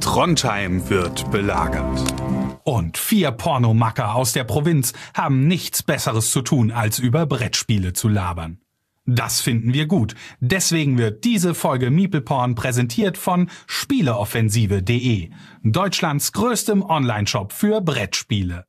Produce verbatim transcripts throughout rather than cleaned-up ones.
Trondheim wird belagert. Und vier Pornomacker aus der Provinz haben nichts Besseres zu tun, als über Brettspiele zu labern. Das finden wir gut. Deswegen wird diese Folge Meeple Porn präsentiert von Spieleoffensive punkt de, Deutschlands größtem Onlineshop für Brettspiele.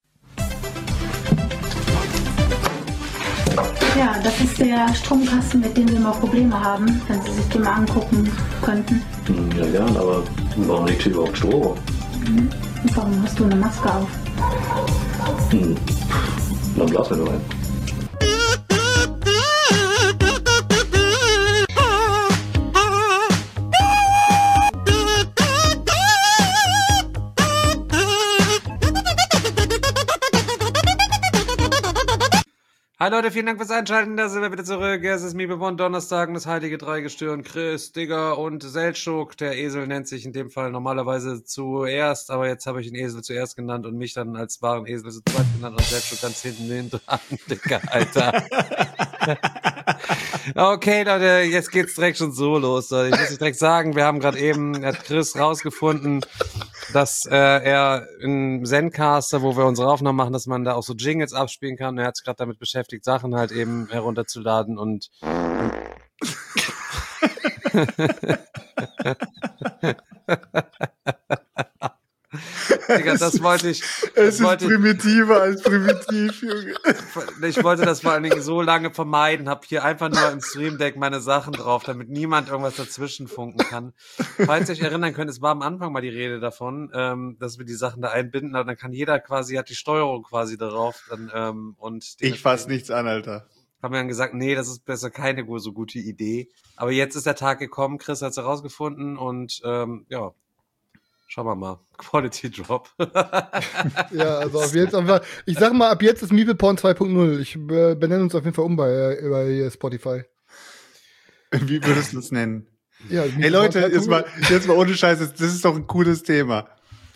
Ja, das ist der Stromkasten, mit dem wir immer Probleme haben, wenn Sie sich den mal angucken könnten. Ja, gern, aber warum liegt hier überhaupt Strom? Mhm. Warum hast du eine Maske auf? Hm. Dann blasen wir nur ein. Hi Leute, vielen Dank fürs Einschalten, da sind wir wieder zurück. Es ist Meeple Porn Donnerstag, das heilige Dreigestirn, Chris, Digger und Seltschuk. Der Esel nennt sich in dem Fall normalerweise zuerst, aber jetzt habe ich den Esel zuerst genannt und mich dann als wahren Esel zu zweit genannt und Seltschuk ganz hinten den dran, Digga, Alter. Okay, Leute, jetzt geht's direkt schon so los. Ich muss euch direkt sagen, wir haben gerade eben, hat Chris rausgefunden, dass äh, er im Zencaster, wo wir unsere Aufnahmen machen, dass man da auch so Jingles abspielen kann. Und er hat sich gerade damit beschäftigt, Sachen halt eben herunterzuladen und Digga, das wollte ich. Das es ist wollte primitiver als primitiv, Junge. Ich wollte das vor allen Dingen so lange vermeiden, habe hier einfach nur im Stream Deck meine Sachen drauf, damit niemand irgendwas dazwischen funken kann. Falls ihr euch erinnern könnt, es war am Anfang mal die Rede davon, ähm, dass wir die Sachen da einbinden, aber dann kann jeder quasi, hat die Steuerung quasi darauf. Dann, ähm, und ich fass nichts an, Alter. Haben wir dann gesagt, nee, das ist besser keine so gute Idee. Aber jetzt ist der Tag gekommen, Chris hat es herausgefunden und ähm, ja, schauen wir mal. Quality Drop. Ja, also auf jeden Fall. Ich sag mal, ab jetzt ist Meeple Porn zwei Punkt null. Ich äh, benenne uns auf jeden Fall um bei, äh, bei Spotify. Wie würdest du es nennen? Ja, hey Leute, jetzt mal, jetzt mal ohne Scheiß, das ist doch ein cooles Thema.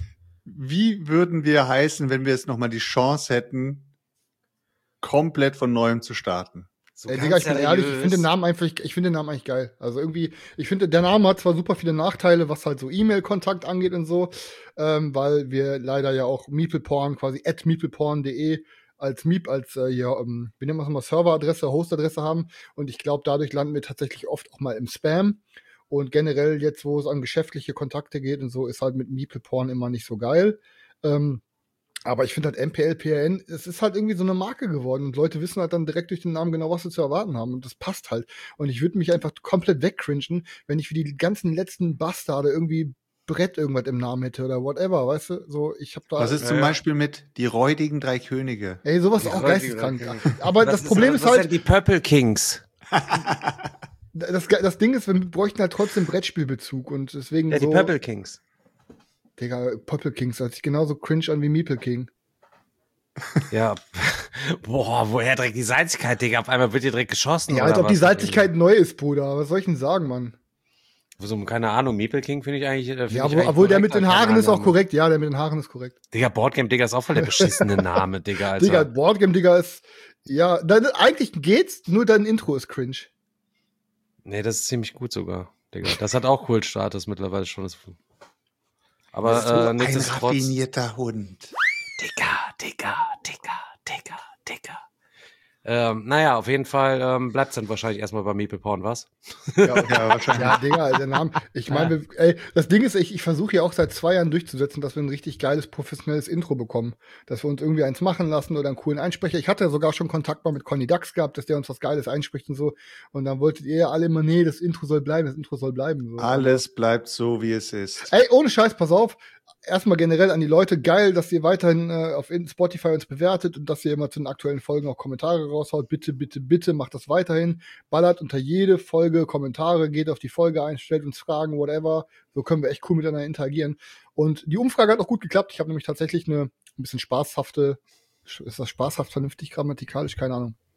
Wie würden wir heißen, wenn wir jetzt nochmal die Chance hätten, komplett von Neuem zu starten? So Ey, Digga, ich bin seriös. ehrlich, ich finde den Namen einfach, ich finde den Namen eigentlich geil. Also irgendwie, ich finde, der Name hat zwar super viele Nachteile, was halt so E-Mail-Kontakt angeht und so, ähm, weil wir leider ja auch Meeple Porn, quasi at meepleporn punkt de als Meep, als, äh, ja, ähm, wie nennen wir es mal, Serveradresse, Hostadresse haben. Und ich glaube, dadurch landen wir tatsächlich oft auch mal im Spam. Und generell jetzt, wo es an geschäftliche Kontakte geht und so, ist halt mit Meeple Porn immer nicht so geil. Ähm, Aber ich finde halt M P L P R N, es ist halt irgendwie so eine Marke geworden und Leute wissen halt dann direkt durch den Namen genau, was sie zu erwarten haben und das passt halt. Und ich würde mich einfach komplett wegcringen, wenn ich für die ganzen letzten Bastarde irgendwie Brett irgendwas im Namen hätte oder whatever, weißt du? So, ich hab da. Was ist ja, zum ja. Beispiel mit die räudigen drei Könige? Ey, sowas ist auch geisteskrank. Aber das Problem ist, was halt. Sind die Purple Kings. das, das Ding ist, wir bräuchten halt trotzdem Brettspielbezug und deswegen ja, so. Die Purple Kings. Digga, Purple Kings hört sich genauso cringe an wie Meeple King. Ja, boah, woher direkt die Salzigkeit, Digga? Auf einmal wird hier direkt geschossen. Ja, als ob die Salzigkeit neu ist, Bruder. Was soll ich denn sagen, Mann? So, keine Ahnung, Meeple King finde ich eigentlich. Find ja, ich obwohl, eigentlich obwohl der mit den Haaren ist auch Name. korrekt. Ja, der mit den Haaren ist korrekt. Digga, Boardgame Digga ist auch voll der beschissene Name, Digga. Alter. Digga, Boardgame Digga ist. Ja, dann, eigentlich geht's, nur dein Intro ist cringe. Nee, das ist ziemlich gut sogar, Digga. Das hat auch Kult-Status mittlerweile schon. Aber das ist so äh, ein nichtsdestotrotz. raffinierter Hund. Digga, Digga, Digga, Digga, Digga. Ähm, naja, auf jeden Fall ähm, bleibt es dann wahrscheinlich erstmal bei Meeple Porn, was? Ja, ja, wahrscheinlich. Ja, Digga, der Name. Ich meine, ey, das Ding ist, ich, ich versuche ja auch seit zwei Jahren durchzusetzen, dass wir ein richtig geiles, professionelles Intro bekommen. Dass wir uns irgendwie eins machen lassen oder einen coolen Einsprecher. Ich hatte ja sogar schon Kontakt mal mit Conny Dax gehabt, dass der uns was Geiles einspricht und so. Und dann wolltet ihr ja alle immer, nee, das Intro soll bleiben, das Intro soll bleiben. So. Alles bleibt so, wie es ist. Ey, ohne Scheiß, pass auf. Erstmal generell an die Leute, geil, dass ihr weiterhin äh, auf Spotify uns bewertet und dass ihr immer zu den aktuellen Folgen auch Kommentare raushaut. Bitte, bitte, bitte macht das weiterhin. Ballert unter jede Folge Kommentare, geht auf die Folge ein, stellt uns Fragen, whatever. So können wir echt cool miteinander interagieren. Und die Umfrage hat auch gut geklappt. Ich habe nämlich tatsächlich eine ein bisschen spaßhafte, ist das spaßhaft vernünftig grammatikalisch? Keine Ahnung. Äh,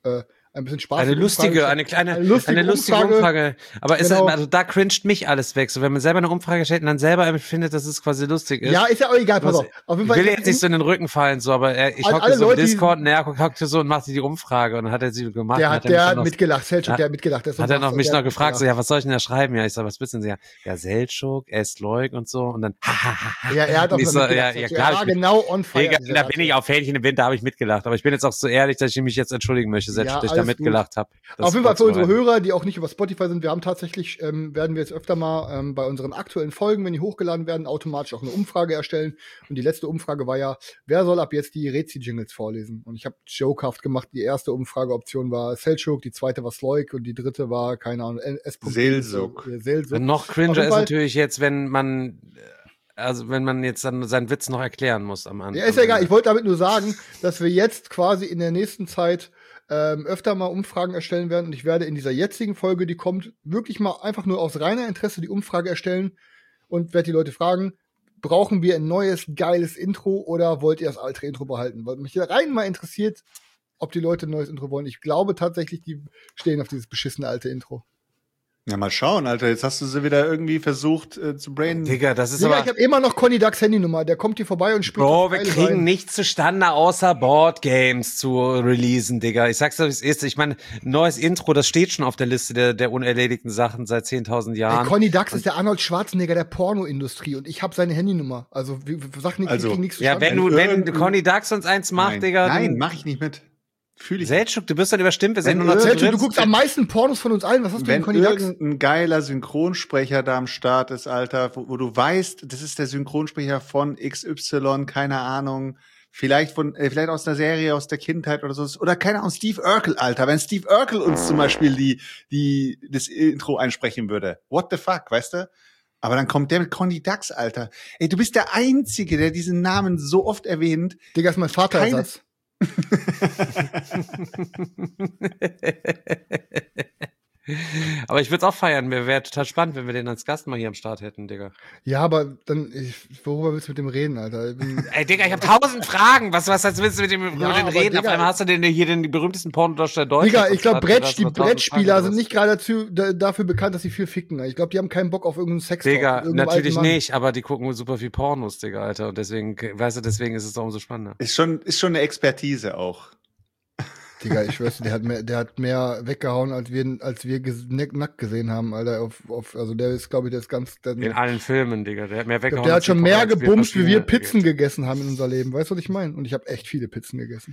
ein bisschen Spaß. Eine lustige, eine kleine, eine lustige, eine lustige Umfrage. Umfrage. Aber ist genau. also da cringed mich alles weg. So, wenn man selber eine Umfrage stellt und dann selber empfindet, dass es quasi lustig ist. Ja, ist ja auch egal, pass auf. auf jeden ich will jetzt nicht so in den Rücken fallen, so, aber er, ich hockte so im Discord und er hockte so und machte die Umfrage und dann hat er sie gemacht. Der hat, der hat mitgelacht, Selchuk, der hat mitgelacht. Hat, hat er noch mich noch gefragt, so, ja, was soll ich denn da schreiben? Ja, ich sag, was wissen Sie? Ja, ja, Selchuk, Estleuk und so und dann, hahaha. Ja, er hat auch so, ja, ja, klar. Ja, genau on fire. Da bin ich auf Fähnchen im Winter, habe ich mitgelacht. Aber ich bin jetzt auch so ehrlich, dass ich mich jetzt entschuldigen möchte, Selchuk, dass ich da mitgelacht habe. Auf jeden Fall für unsere Hörer, die auch nicht über Spotify sind, wir haben tatsächlich, ähm, werden wir jetzt öfter mal ähm, bei unseren aktuellen Folgen, wenn die hochgeladen werden, automatisch auch eine Umfrage erstellen. Und die letzte Umfrage war ja, wer soll ab jetzt die Rezi-Jingles vorlesen? Und ich habe jokehaft gemacht, die erste Umfrageoption war Selchuk, die zweite war Sloik und die dritte war, keine Ahnung, S. Seelsuk. Seelsuk. Noch cringer ist natürlich jetzt, wenn man, also wenn man jetzt dann seinen Witz noch erklären muss am Anfang. Ja, ist ja egal. Ich wollte damit nur sagen, dass wir jetzt quasi in der nächsten Zeit Ähm, öfter mal Umfragen erstellen werden und ich werde in dieser jetzigen Folge, die kommt, wirklich mal einfach nur aus reiner Interesse die Umfrage erstellen und werde die Leute fragen, brauchen wir ein neues, geiles Intro oder wollt ihr das alte Intro behalten? Weil mich rein mal interessiert, ob die Leute ein neues Intro wollen. Ich glaube tatsächlich, die stehen auf dieses beschissene alte Intro. Ja, mal schauen, Alter. Jetzt hast du sie wieder irgendwie versucht äh, zu brainen. Digga, das ist Digga, aber... ich habe immer noch Conny Ducks Handynummer. Der kommt hier vorbei und spielt. Bro, wir kriegen rein. Nichts zustande, außer Boardgames zu releasen, Digga. Ich sag's dir, wie es ist. Ich meine, neues Intro, das steht schon auf der Liste der, der unerledigten Sachen seit zehntausend Jahren. Hey, Conny Ducks ist der Arnold Schwarzenegger der Pornoindustrie und ich habe seine Handynummer. Also, wir sagen nicht, also, nichts ja, wenn du, wenn Conny Ducks uns eins macht, Nein. Digga. Nein, mach ich nicht mit. Fühl ich. Selchuk, du bist dann überstimmt, wir sind nur noch zu dritt. Du guckst am meisten Pornos von uns allen. Was hast du Wenn denn, Conny Ducks? irgendein geiler Synchronsprecher da am Start ist, Alter, wo, wo du weißt, das ist der Synchronsprecher von X Y, keine Ahnung, vielleicht von, äh, vielleicht aus einer Serie aus der Kindheit oder so, oder keine Ahnung, Steve Urkel, Alter, wenn Steve Urkel uns zum Beispiel die, die, das Intro einsprechen würde. What the fuck, weißt du? Aber dann kommt der mit Conny Ducks, Alter. Ey, du bist der Einzige, der diesen Namen so oft erwähnt. Digga, ist mein Vaterersatz. Aber ich würde es auch feiern. Wäre wär total spannend, wenn wir den als Gast mal hier am Start hätten, Digga. Ja, aber dann, ich, worüber willst du mit dem reden, Alter? Ey, Digga, ich habe tausend Fragen. Was, was willst du mit dem, ja, mit dem reden? Digga, auf einmal hast du den hier den berühmtesten Pornodarsteller Deutschlands. Digga, ich glaube, Brett, die Brettspieler sind nicht gerade dazu, da, dafür bekannt, dass sie viel ficken. Ich glaube, die haben keinen Bock auf irgendeinen Sex. Digga, natürlich nicht, aber die gucken super viel Pornos, Digga, Alter. Und deswegen, weißt du, deswegen ist es auch umso spannender. Ist schon, ist schon eine Expertise auch. Digga, ich schwör's dir, der hat mehr, der hat mehr weggehauen, als wir, als wir ges- nackt gesehen haben, Alter. Auf, auf, also der ist, glaube ich, der ist ganz. Der, in allen Filmen, Digga. Der hat mehr weggehauen. Der hat schon mehr gebumst, wie wir Pizzen gegessen haben in unser Leben. Weißt du, was ich meine? Und ich habe echt viele Pizzen gegessen.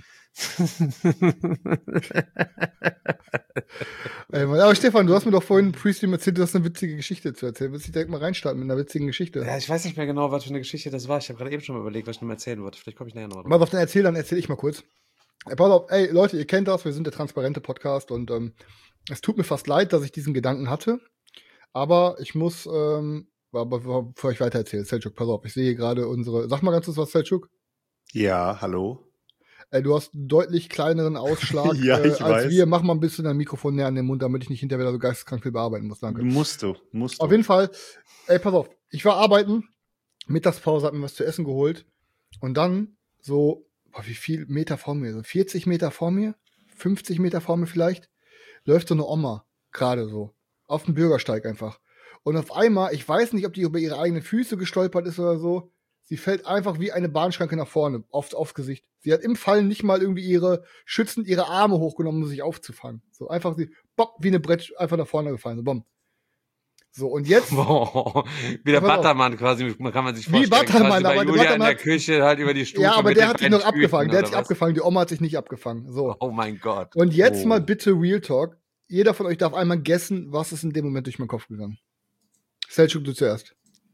Ey, aber Stefan, du hast mir doch vorhin Pre-Stream erzählt, du hast eine witzige Geschichte zu erzählen. Willst du direkt mal reinstarten mit einer witzigen Geschichte? Ja, ich weiß nicht mehr genau, was für eine Geschichte das war. Ich habe gerade eben schon mal überlegt, was ich noch mal erzählen wollte. Vielleicht komme ich nachher noch drauf. Pass auf, dann erzähl, dann erzähl ich mal kurz. Ey, pass auf, ey, Leute, ihr kennt das, wir sind der transparente Podcast und ähm, es tut mir fast leid, dass ich diesen Gedanken hatte, aber ich muss, ähm, aber bevor ich weiter erzähle, Selchuk, pass auf, ich sehe hier gerade unsere, sag mal ganz kurz was, Selchuk. Ja, hallo. Ey, du hast einen deutlich kleineren Ausschlag ja, ich äh, als weiß. wir. Mach mal ein bisschen dein Mikrofon näher an den Mund, damit ich nicht hinterher wieder so geisteskrank viel bearbeiten muss, danke. Musst du, musst du. Auf jeden Fall, ey, pass auf, ich war arbeiten, Mittagspause, hab mir was zu essen geholt und dann so, boah, wie viel Meter vor mir? So vierzig Meter vor mir? fünfzig Meter vor mir vielleicht? Läuft so eine Oma, gerade so. Auf dem Bürgersteig einfach. Und auf einmal, ich weiß nicht, ob die über ihre eigenen Füße gestolpert ist oder so, sie fällt einfach wie eine Bahnschranke nach vorne, aufs, aufs Gesicht. Sie hat im Fallen nicht mal irgendwie ihre, schützend ihre Arme hochgenommen, um sich aufzufangen. So einfach, sie, bopp, wie eine Brett, einfach nach vorne gefallen, so, bumm. So, und jetzt. Boah, wie der Buttermann quasi, kann man sich vorstellen. Wie Buttermann, aber Julia Buttermann in der Küche halt über die Stufe. Ja, aber mit der hat sich noch abgefangen, der hat sich was? abgefangen, die Oma hat sich nicht abgefangen. So. Oh mein Gott. Und jetzt oh. mal bitte Real Talk. Jeder von euch darf einmal guessen, was ist in dem Moment durch meinen Kopf gegangen. Selchuk, du zuerst.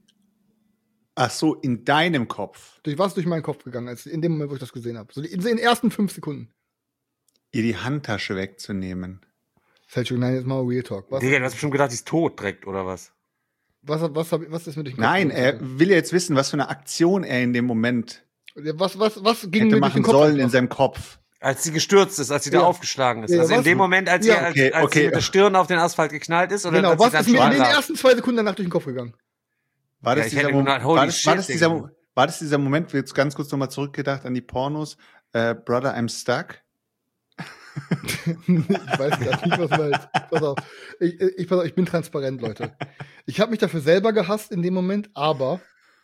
Ach so, in deinem Kopf. Durch was ist durch meinen Kopf gegangen, als in dem Moment, wo ich das gesehen habe? So in den ersten fünf Sekunden. Ihr die Handtasche wegzunehmen. Selchuk, nein, jetzt mal Real Talk. Was, Digga, du hast bestimmt gedacht, die ist tot direkt, oder was? was, was, was, was ist mit durch den Kopf Nein, gegangen? er will ja jetzt wissen, was für eine Aktion er in dem Moment Was, was, was ging hätte mir durch den machen Kopf? sollen in seinem Kopf. Als sie gestürzt ist, als sie da Ja. aufgeschlagen ist. Ja, also in was? dem Moment, als, Ja. sie, als, Okay, als okay. sie mit der Stirn auf den Asphalt geknallt ist, oder Genau, als sie was dann ist mir in den schwanger- ersten zwei Sekunden danach durch den Kopf gegangen? War das, Ja, ich dieser, hätte Mo nur gedacht, holy war, das, war, shit, das dieser, Digga. Mo war das dieser Moment, jetzt ganz kurz nochmal zurückgedacht an die Pornos, äh, Brother, I'm stuck? Ich weiß gar nicht, was du meinst. Pass auf. Ich, ich, pass auf, ich bin transparent, Leute. Ich habe mich dafür selber gehasst in dem Moment, aber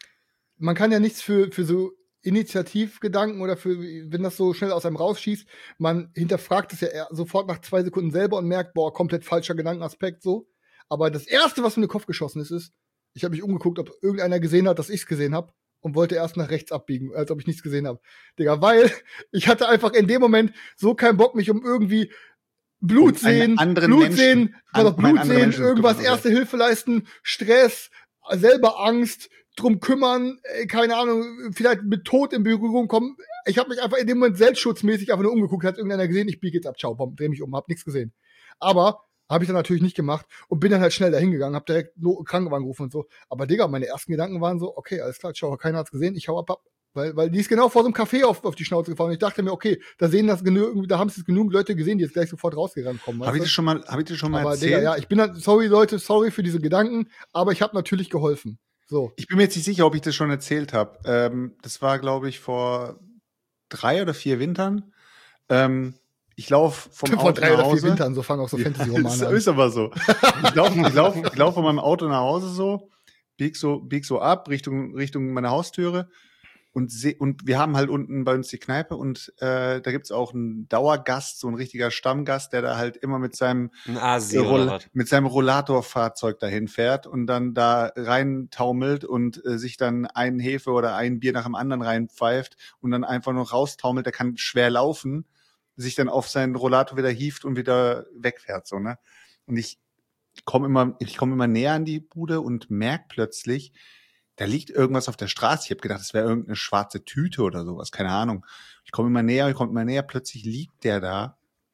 man kann ja nichts für, für so Initiativgedanken oder für, wenn das so schnell aus einem rausschießt, man hinterfragt es ja eher sofort nach zwei Sekunden selber und merkt, boah, komplett falscher Gedankenaspekt so. Aber das Erste, was mir in den Kopf geschossen ist, ist, ich habe mich umgeguckt, ob irgendeiner gesehen hat, dass ich's gesehen habe und wollte erst nach rechts abbiegen, als ob ich nichts gesehen habe. Digga, weil ich hatte einfach in dem Moment so keinen Bock, mich um irgendwie Blut sehen, Blut Menschen, sehen, also Blut sehen, Menschen irgendwas, kümmern, Erste Hilfe leisten, Stress, selber Angst, drum kümmern, ey, keine Ahnung, vielleicht mit Tod in Berührung kommen. Ich habe mich einfach in dem Moment selbstschutzmäßig einfach nur umgeguckt, hat irgendeiner gesehen, ich biege jetzt ab, ciao, dreh mich um, hab nichts gesehen. Aber habe ich dann natürlich nicht gemacht und bin dann halt schnell dahin gegangen, hab direkt Krankenwagen gerufen und so. Aber Digga, meine ersten Gedanken waren so, okay, alles klar, ciao, keiner hat's gesehen, ich hau ab, ab. Weil, weil die ist genau vor so einem Café auf, auf die Schnauze gefahren und ich dachte mir, okay, da sehen das genug, da haben es genug Leute gesehen, die jetzt gleich sofort rausgerannt kommen. Habe ich das schon mal, habe ich das schon mal aber erzählt? Digga, ja, ich bin dann, sorry Leute, sorry für diese Gedanken, aber ich habe natürlich geholfen. So. Ich bin mir jetzt nicht sicher, ob ich das schon erzählt habe. Ähm, das war, glaube ich, vor drei oder vier Wintern. Ähm, ich laufe vom vor Auto drei nach oder Hause. vier Wintern, so fangen auch so Ja, Fantasy-Romane ist, an. ist aber so. Ich laufe ich lauf, ich lauf von meinem Auto nach Hause so, bieg so, bieg so ab Richtung, Richtung meiner Haustüre. Und, seh, und wir haben halt unten bei uns die Kneipe und äh, da gibt's auch einen Dauergast, so ein richtiger Stammgast, der da halt immer mit seinem Ein Asi Roll- oder was? mit seinem Rollatorfahrzeug dahin fährt und dann da rein taumelt und äh, sich dann einen Hefe oder ein Bier nach dem anderen reinpfeift und dann einfach nur raustaumelt. Der kann schwer laufen, sich dann auf seinen Rollator wieder hieft und wieder wegfährt, so, ne? Und ich komme immer, ich komme immer näher an die Bude und merk plötzlich, da liegt irgendwas auf der Straße. Ich habe gedacht, es wäre irgendeine schwarze Tüte oder sowas, keine Ahnung. Ich komme immer näher, ich komme immer näher, plötzlich liegt der da.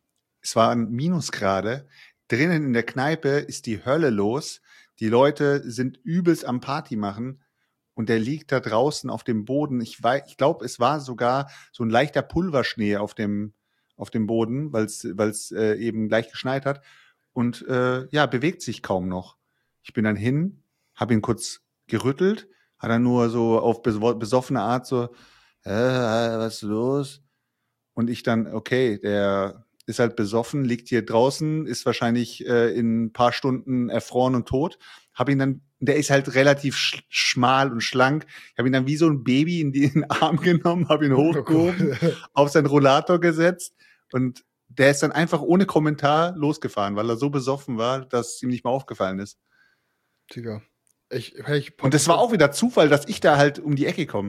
Es waren Minusgrade. Drinnen in der Kneipe ist die Hölle los. Die Leute sind übelst am Party machen und der liegt da draußen auf dem Boden. Ich weiß, ich glaube, es war sogar so ein leichter Pulverschnee auf dem auf dem Boden, weil es weil es äh, eben gleich geschneit hat und äh, ja, bewegt sich kaum noch. Ich bin dann hin, habe ihn kurz gerüttelt, hat er nur so auf besoffene Art so, äh, was ist los? Und ich dann, okay, der ist halt besoffen, liegt hier draußen, ist wahrscheinlich äh, in ein paar Stunden erfroren und tot. Hab ihn dann, der ist halt relativ sch- schmal und schlank. Ich habe ihn dann wie so ein Baby in den Arm genommen, habe ihn hochgehoben, auf seinen Rollator gesetzt und der ist dann einfach ohne Kommentar losgefahren, weil er so besoffen war, dass es ihm nicht mehr aufgefallen ist. Digga. Ich, ich, Und es war auch wieder Zufall, dass ich da halt um die Ecke komme.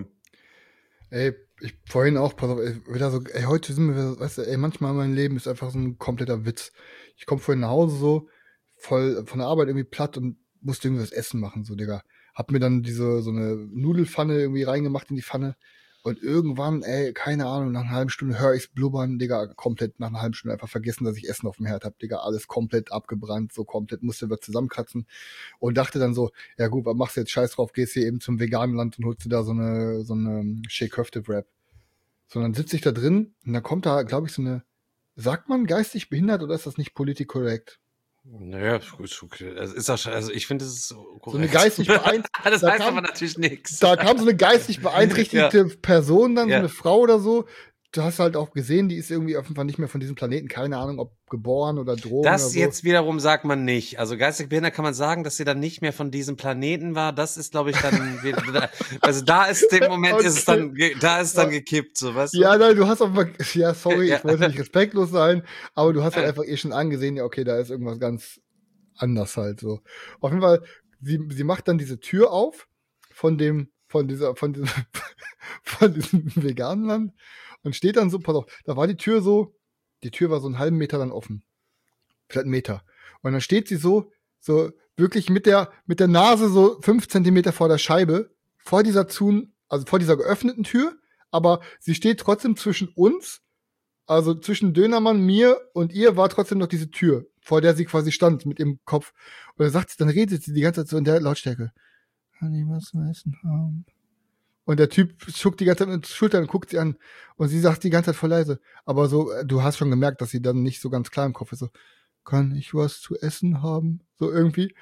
Ey, ich vorhin auch, pass auf, ey, wieder so, ey, heute sind wir, weißt du, ey, manchmal mein Leben ist einfach so ein kompletter Witz. Ich komme vorhin nach Hause so, voll von der Arbeit irgendwie platt und musste irgendwie was Essen machen, so, Digga. Hab mir dann diese, so eine Nudelfanne irgendwie reingemacht in die Pfanne und irgendwann, ey, keine Ahnung, nach einer halben Stunde höre ich's blubbern, Digga, komplett nach einer halben Stunde einfach vergessen, dass ich Essen auf dem Herd hab, Digga, alles komplett abgebrannt, so komplett, musste wir zusammenkratzen und dachte dann so, ja gut, was machst du jetzt, scheiß drauf, gehst hier eben zum veganen Land und holst dir da so eine, so eine Shea-Köfte-Wrap. So, dann sitze ich da drin und dann kommt da, glaube ich, so eine, sagt man geistig behindert oder ist das nicht politisch korrekt? Naja, ist okay. Also, ist das, also ich finde, das ist so korrekt. So eine geistig beeinträchtigte. Das da heißt kam, aber natürlich nichts. Da kam so eine geistig beeinträchtigte Ja. Person dann, so Ja. eine Frau oder so. Du hast halt auch gesehen, die ist irgendwie auf jeden Fall nicht mehr von diesem Planeten. Keine Ahnung, ob geboren oder Drogen Das oder so. jetzt wiederum sagt man nicht. Also geistig behindert kann man sagen, dass sie dann nicht mehr von diesem Planeten war. Das ist, glaube ich, dann wieder, also da ist dem Moment Okay. ist es dann, ge- da ist es dann gekippt, so weißt du? Ja, nein, du hast auf jeden Fall, ja, sorry, Ja. ich wollte nicht respektlos sein, aber du hast halt einfach eh schon angesehen, ja, okay, da ist irgendwas ganz anders halt so. Auf jeden Fall, sie, sie macht dann diese Tür auf von dem, von dieser, von diesem, von diesem veganen Land und steht dann so, pass auf, da war die Tür so, die Tür war so einen halben Meter dann offen. Vielleicht einen Meter. Und dann steht sie so, so wirklich mit der, mit der Nase so fünf Zentimeter vor der Scheibe, vor dieser zu, also vor dieser geöffneten Tür, aber sie steht trotzdem zwischen uns, also zwischen Dönermann, mir und ihr war trotzdem noch diese Tür, vor der sie quasi stand mit ihrem Kopf. Und dann sagt sie, dann redet sie die ganze Zeit so in der Lautstärke. Kann ich was zu essen haben? Und der Typ schuckt die ganze Zeit mit den Schultern und guckt sie an. Und sie sagt die ganze Zeit voll leise. Aber so, äh, du hast schon gemerkt, dass sie dann nicht so ganz klar im Kopf ist. So, kann ich was zu essen haben? So irgendwie.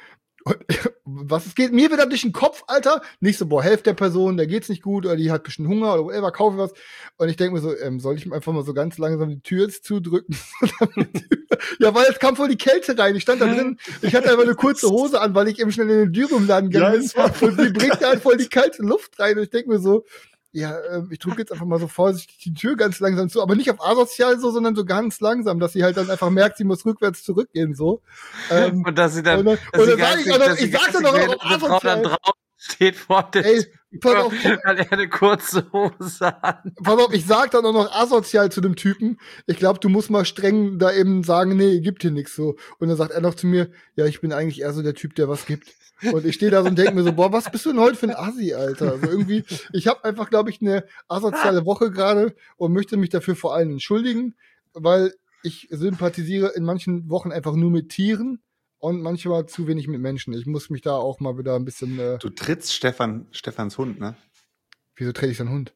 Und, was es geht mir wieder durch den Kopf, Alter. Nicht so, boah, helft der Person, der geht's nicht gut oder die hat ein bisschen Hunger oder whatever, kaufe was. Und ich denke mir so, ähm, soll ich ihm einfach mal so ganz langsam die Tür jetzt zudrücken? Ja, weil es kam voll die Kälte rein. Ich stand da drin, ich hatte einfach eine kurze Hose an, weil ich eben schnell in den Dürumladen gegangen bin. Ja, und die bringt halt voll die kalte Luft rein. Und ich denke mir so, ja, ähm, ich drücke jetzt einfach mal so vorsichtig die Tür ganz langsam zu, aber nicht auf asozial so, sondern so ganz langsam, dass sie halt dann einfach merkt, sie muss rückwärts zurückgehen, so. Ähm, und dass sie dann, und dann, dass und sie dann sag ich, auch noch, ich sag dann noch auf Frau dann drauf steht vor der Ey, pass auf, weil er eine kurze Hose hat. Pass auf, ich sag dann auch noch asozial zu dem Typen, ich glaube, du musst mal streng da eben sagen, nee, gibt hier nichts so. Und dann sagt er noch zu mir, ja, ich bin eigentlich eher so der Typ, der was gibt. Und ich stehe da so und denke mir so, boah, was bist du denn heute für ein Assi, Alter? Also irgendwie, ich habe einfach, glaube ich, eine asoziale Woche gerade und möchte mich dafür vor allem entschuldigen, weil ich sympathisiere in manchen Wochen einfach nur mit Tieren und manchmal zu wenig mit Menschen. Ich muss mich da auch mal wieder ein bisschen... Äh Du trittst Stefan, Stefans Hund, ne? Wieso trete ich deinen Hund?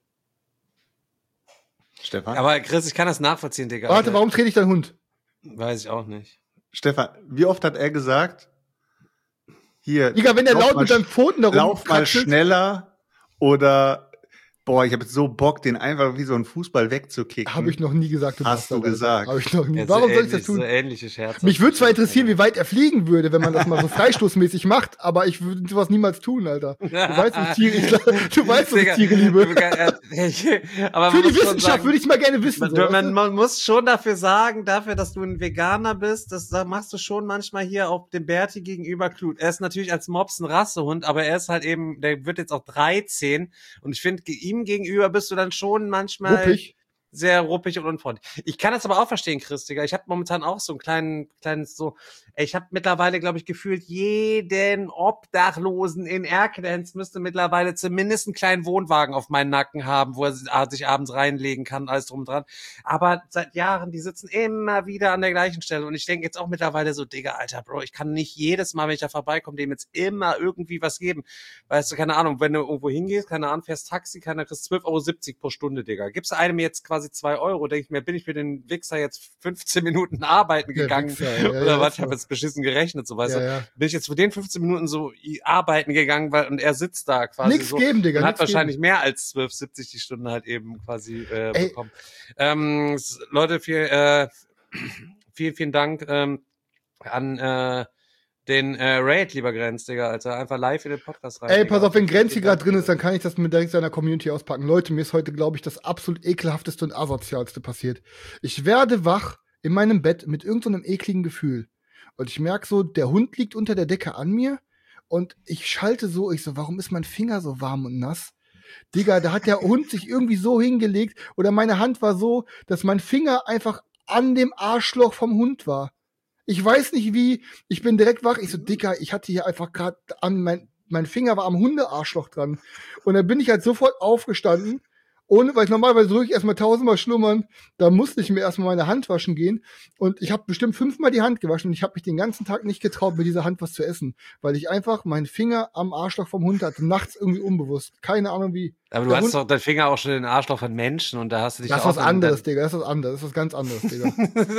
Stefan? Aber Chris, ich kann das nachvollziehen, Digga. Warte, warum trete ich deinen Hund? Weiß ich auch nicht. Stefan, wie oft hat er gesagt, hier, Digga, wenn der laut mal mit deinen Pfoten darum lauf mal kratzelt. schneller oder boah, ich habe jetzt so Bock, den einfach wie so ein Fußball wegzukicken. Habe ich noch nie gesagt. Du Hast Bastard, du gesagt. Habe ich noch nie. Ja, Warum so soll ich ähnlich, das tun? So ähnliche Scherze. Mich würde zwar interessieren, wie weit er fliegen würde, wenn man das mal so freistoßmäßig macht, aber ich würde sowas niemals tun, Alter. Du weißt, wie Tiere, ich, du weißt, was ich Tiere liebe. Aber für die Wissenschaft würde ich mal gerne wissen. Man, So, man, weißt du? man muss schon dafür sagen, dafür, dass du ein Veganer bist, das machst du schon manchmal hier auf dem Berti gegenüber Klut. Er ist natürlich als Mops ein Rassehund, aber er ist halt eben, der wird jetzt auch dreizehn und ich finde, ihm gegenüber bist du dann schon manchmal Ruppig. sehr ruppig und unfreundlich. Ich kann das aber auch verstehen, Chris, Digga. Ich habe momentan auch so einen kleinen, kleines so, ey, ich habe mittlerweile, glaube ich, gefühlt jeden Obdachlosen in Erkelenz müsste mittlerweile zumindest einen kleinen Wohnwagen auf meinen Nacken haben, wo er sich abends reinlegen kann, alles drum und dran. Aber seit Jahren, die sitzen immer wieder an der gleichen Stelle und ich denke jetzt auch mittlerweile so, Digga, Alter, Bro, ich kann nicht jedes Mal, wenn ich da vorbeikomme, dem jetzt immer irgendwie was geben. Weißt du, keine Ahnung, wenn du irgendwo hingehst, keine Ahnung, fährst Taxi, keine Ahnung, kriegst zwölf Euro siebzig pro Stunde, Digga. Gibst du einem jetzt quasi zwei Euro, denke ich mir, bin ich für den Wichser jetzt fünfzehn Minuten arbeiten Der gegangen Wichser, ja, oder ja, was? Ich so. habe jetzt beschissen gerechnet, so weißt Ja, du. ja. Bin ich jetzt für den fünfzehn Minuten so arbeiten gegangen, weil und er sitzt da quasi Nix so geben, Digga, und hat nix wahrscheinlich geben. mehr als zwölf siebzig die Stunde halt eben quasi äh, Ey. bekommen. Ähm, s- Leute, viel, äh, vielen, vielen Dank ähm, an äh, den äh, Raid, lieber Grenz, Digga, Alter. Einfach live in den Podcast rein. Ey, Digga. pass auf, wenn Grenz hier Vielen Dank, gerade drin ist, Digga. dann kann ich das mit direkt seiner Community auspacken. Leute, mir ist heute, glaube ich, das absolut ekelhafteste und asozialste passiert. Ich werde wach in meinem Bett mit irgendeinem so ekligen Gefühl. Und ich merke so, der Hund liegt unter der Decke an mir und ich schalte so, ich so, warum ist mein Finger so warm und nass? Digga, da hat der Hund sich irgendwie so hingelegt oder meine Hand war so, dass mein Finger einfach an dem Arschloch vom Hund war. Ich weiß nicht wie, ich bin direkt wach, ich so, Dicker, ich hatte hier einfach gerade an, mein, mein Finger war am Hundearschloch dran. Und dann bin ich halt sofort aufgestanden, ohne, weil ich normalerweise drücke ich erstmal tausendmal schlummern, da musste ich mir erstmal meine Hand waschen gehen. Und ich habe bestimmt fünfmal die Hand gewaschen und ich habe mich den ganzen Tag nicht getraut, mit dieser Hand was zu essen. Weil ich einfach meinen Finger am Arschloch vom Hund hatte, nachts irgendwie unbewusst. Keine Ahnung wie. Aber du Der hast Hund- doch deinen Finger auch schon in den Arschloch von Menschen und da hast du dich Das ist auch was dann- anderes, Digga, das ist was anderes, das ist was ganz anderes, Digga.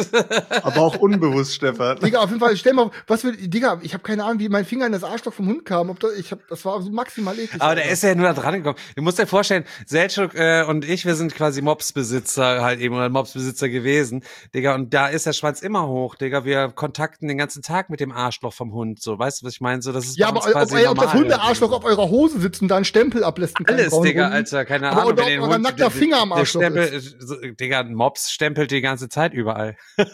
Aber auch unbewusst, Stefan. Digga, auf jeden Fall, stell mal, was für, Digga, ich habe keine Ahnung, wie mein Finger in das Arschloch vom Hund kam. Ob das, ich hab, das war so maximal eklig. Aber der Alter. ist ja nur da dran gekommen. Du musst dir vorstellen, Selçuk äh, und ich, wir sind quasi Mopsbesitzer halt eben oder Mopsbesitzer gewesen, Digga. Und da ist der Schwanz immer hoch, Digga. Wir kontakten den ganzen Tag mit dem Arschloch vom Hund. So, weißt du, was ich meine? So, das ist Ja, bei aber uns ob, quasi ey, ob das normal. Hundearschloch auf eurer Hose sitzt und da einen Stempel ablässt. einen kleinen Alles, braunen Digga, Runden. Alter, keine Aber Ahnung. oder wenn ob den euer nackter der- Finger am der Arschloch Stempel, so, Digga, ein Mops stempelt die ganze Zeit überall.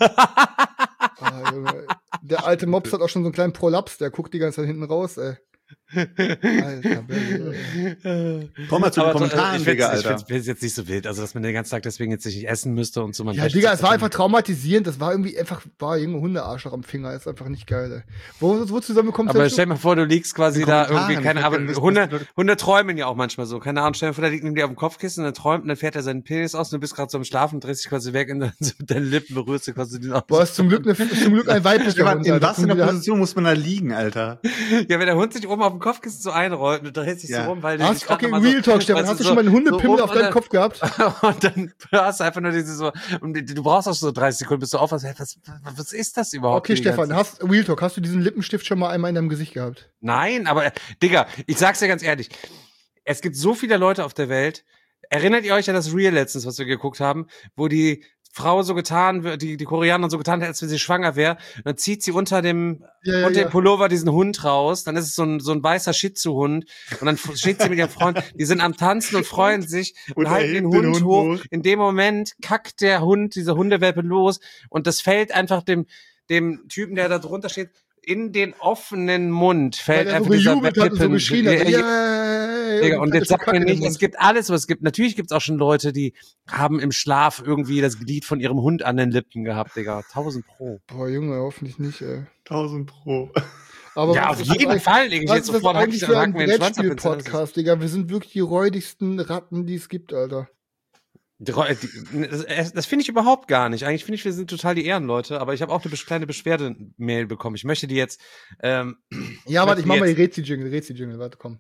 Ah, Junge. Der alte Mops hat auch schon so einen kleinen Prolaps, der guckt die ganze Zeit hinten raus, ey. Alter, Belly, ey. Komm mal zu den Aber, Kommentaren, ich Digga, find's, ich Alter. find's, find's jetzt nicht so wild, also dass man den ganzen Tag deswegen jetzt nicht essen müsste und so. Man Ja, wäscht Digga, sich es war das einfach traumatisierend, das war irgendwie einfach, war irgendein Hundearschloch am Finger, ist einfach nicht geil, ey. Wo, wo zusammengekommen Aber Selçuk? stell dir mal vor, du liegst quasi In da Kommentaren, irgendwie, keine ich Ahnung, würd gerne Hunde, wissen, was- Hunde träumen ja auch manchmal so, keine Ahnung, stell dir vor, da liegt neben dir auf dem Kopfkissen und er träumt und dann fährt er seinen Penis aus und du bist gerade so am Schlafen, drehst dich quasi weg und dann so mit deinen Lippen berührst du quasi den aus. Boah, ist zum Glück, eine, ist zum Glück ein weiblicher Stefan, Hund. in Alter. was für einer Wieder- Position muss man da liegen, Alter? Ja, wenn der Hund sich oben auf dem Kopfkissen so einrollt und du drehst dich Ja. so rum, weil du Hast, dich grad okay, noch mal Real so, Talk, Stefan, weißt hast du so- schon mal einen Hundepimmel so auf um deinem und Kopf gehabt? dann- Und dann hast du einfach nur diese so, und du du brauchst auch so dreißig Sekunden, bis du aufwachst, hey, was, was, was ist das überhaupt? Okay, die Stefan, ganze- hast, Real Talk, hast du diesen Lippenstift schon mal einmal in deinem Gesicht gehabt? Nein, aber, äh, Digga, ich sag's dir ganz ehrlich, es gibt so viele Leute auf der Welt. Erinnert ihr euch an das Reel letztens, was wir geguckt haben, wo die Frau so getan wird, die, die Koreanerin so getan hat, als wenn sie schwanger wäre, und dann zieht sie unter dem, Ja, ja, unter ja. dem Pullover diesen Hund raus, dann ist es so ein, so ein weißer Shih-Tzu-Hund, und dann steht sie mit ihrem Freund, die sind am Tanzen und freuen sich und, Und halten den erhebt Hund, den Hund hoch. hoch. In dem Moment kackt der Hund, diese Hundewelpe los, und das fällt einfach dem, dem Typen, der da drunter steht, in den offenen Mund, Weil fällt er so einfach dieser gejubelt hat und so Welpen- geschrien hat. Ja, ja, Yay! Digga, und hatte jetzt sagt Kacke mir in den nicht, Mund. es gibt alles, was es gibt. Natürlich gibt es auch schon Leute, die haben im Schlaf irgendwie das Glied von ihrem Hund an den Lippen gehabt, Digga. Tausend Pro. Boah, Junge, hoffentlich nicht, ey. tausend Pro. Aber Ja, was auf ist das jeden eigentlich- Fall, leg ich Was jetzt ist das sofort, hack eigentlich ich, für ein hack mir den Schwanz ab. ins- Brettspiel-Podcast, Digga? Wir sind wirklich die räudigsten Ratten, die es gibt, Alter. Die Reu- die- Das, das finde ich überhaupt gar nicht. Eigentlich finde ich, wir sind total die Ehrenleute, aber ich habe auch eine besch- kleine Beschwerde-Mail bekommen. Ich möchte die jetzt, ähm, Ja, warte, ich mach möchte mal die jetzt- Rezi-Jingle, Rezi-Jingle, warte, komm.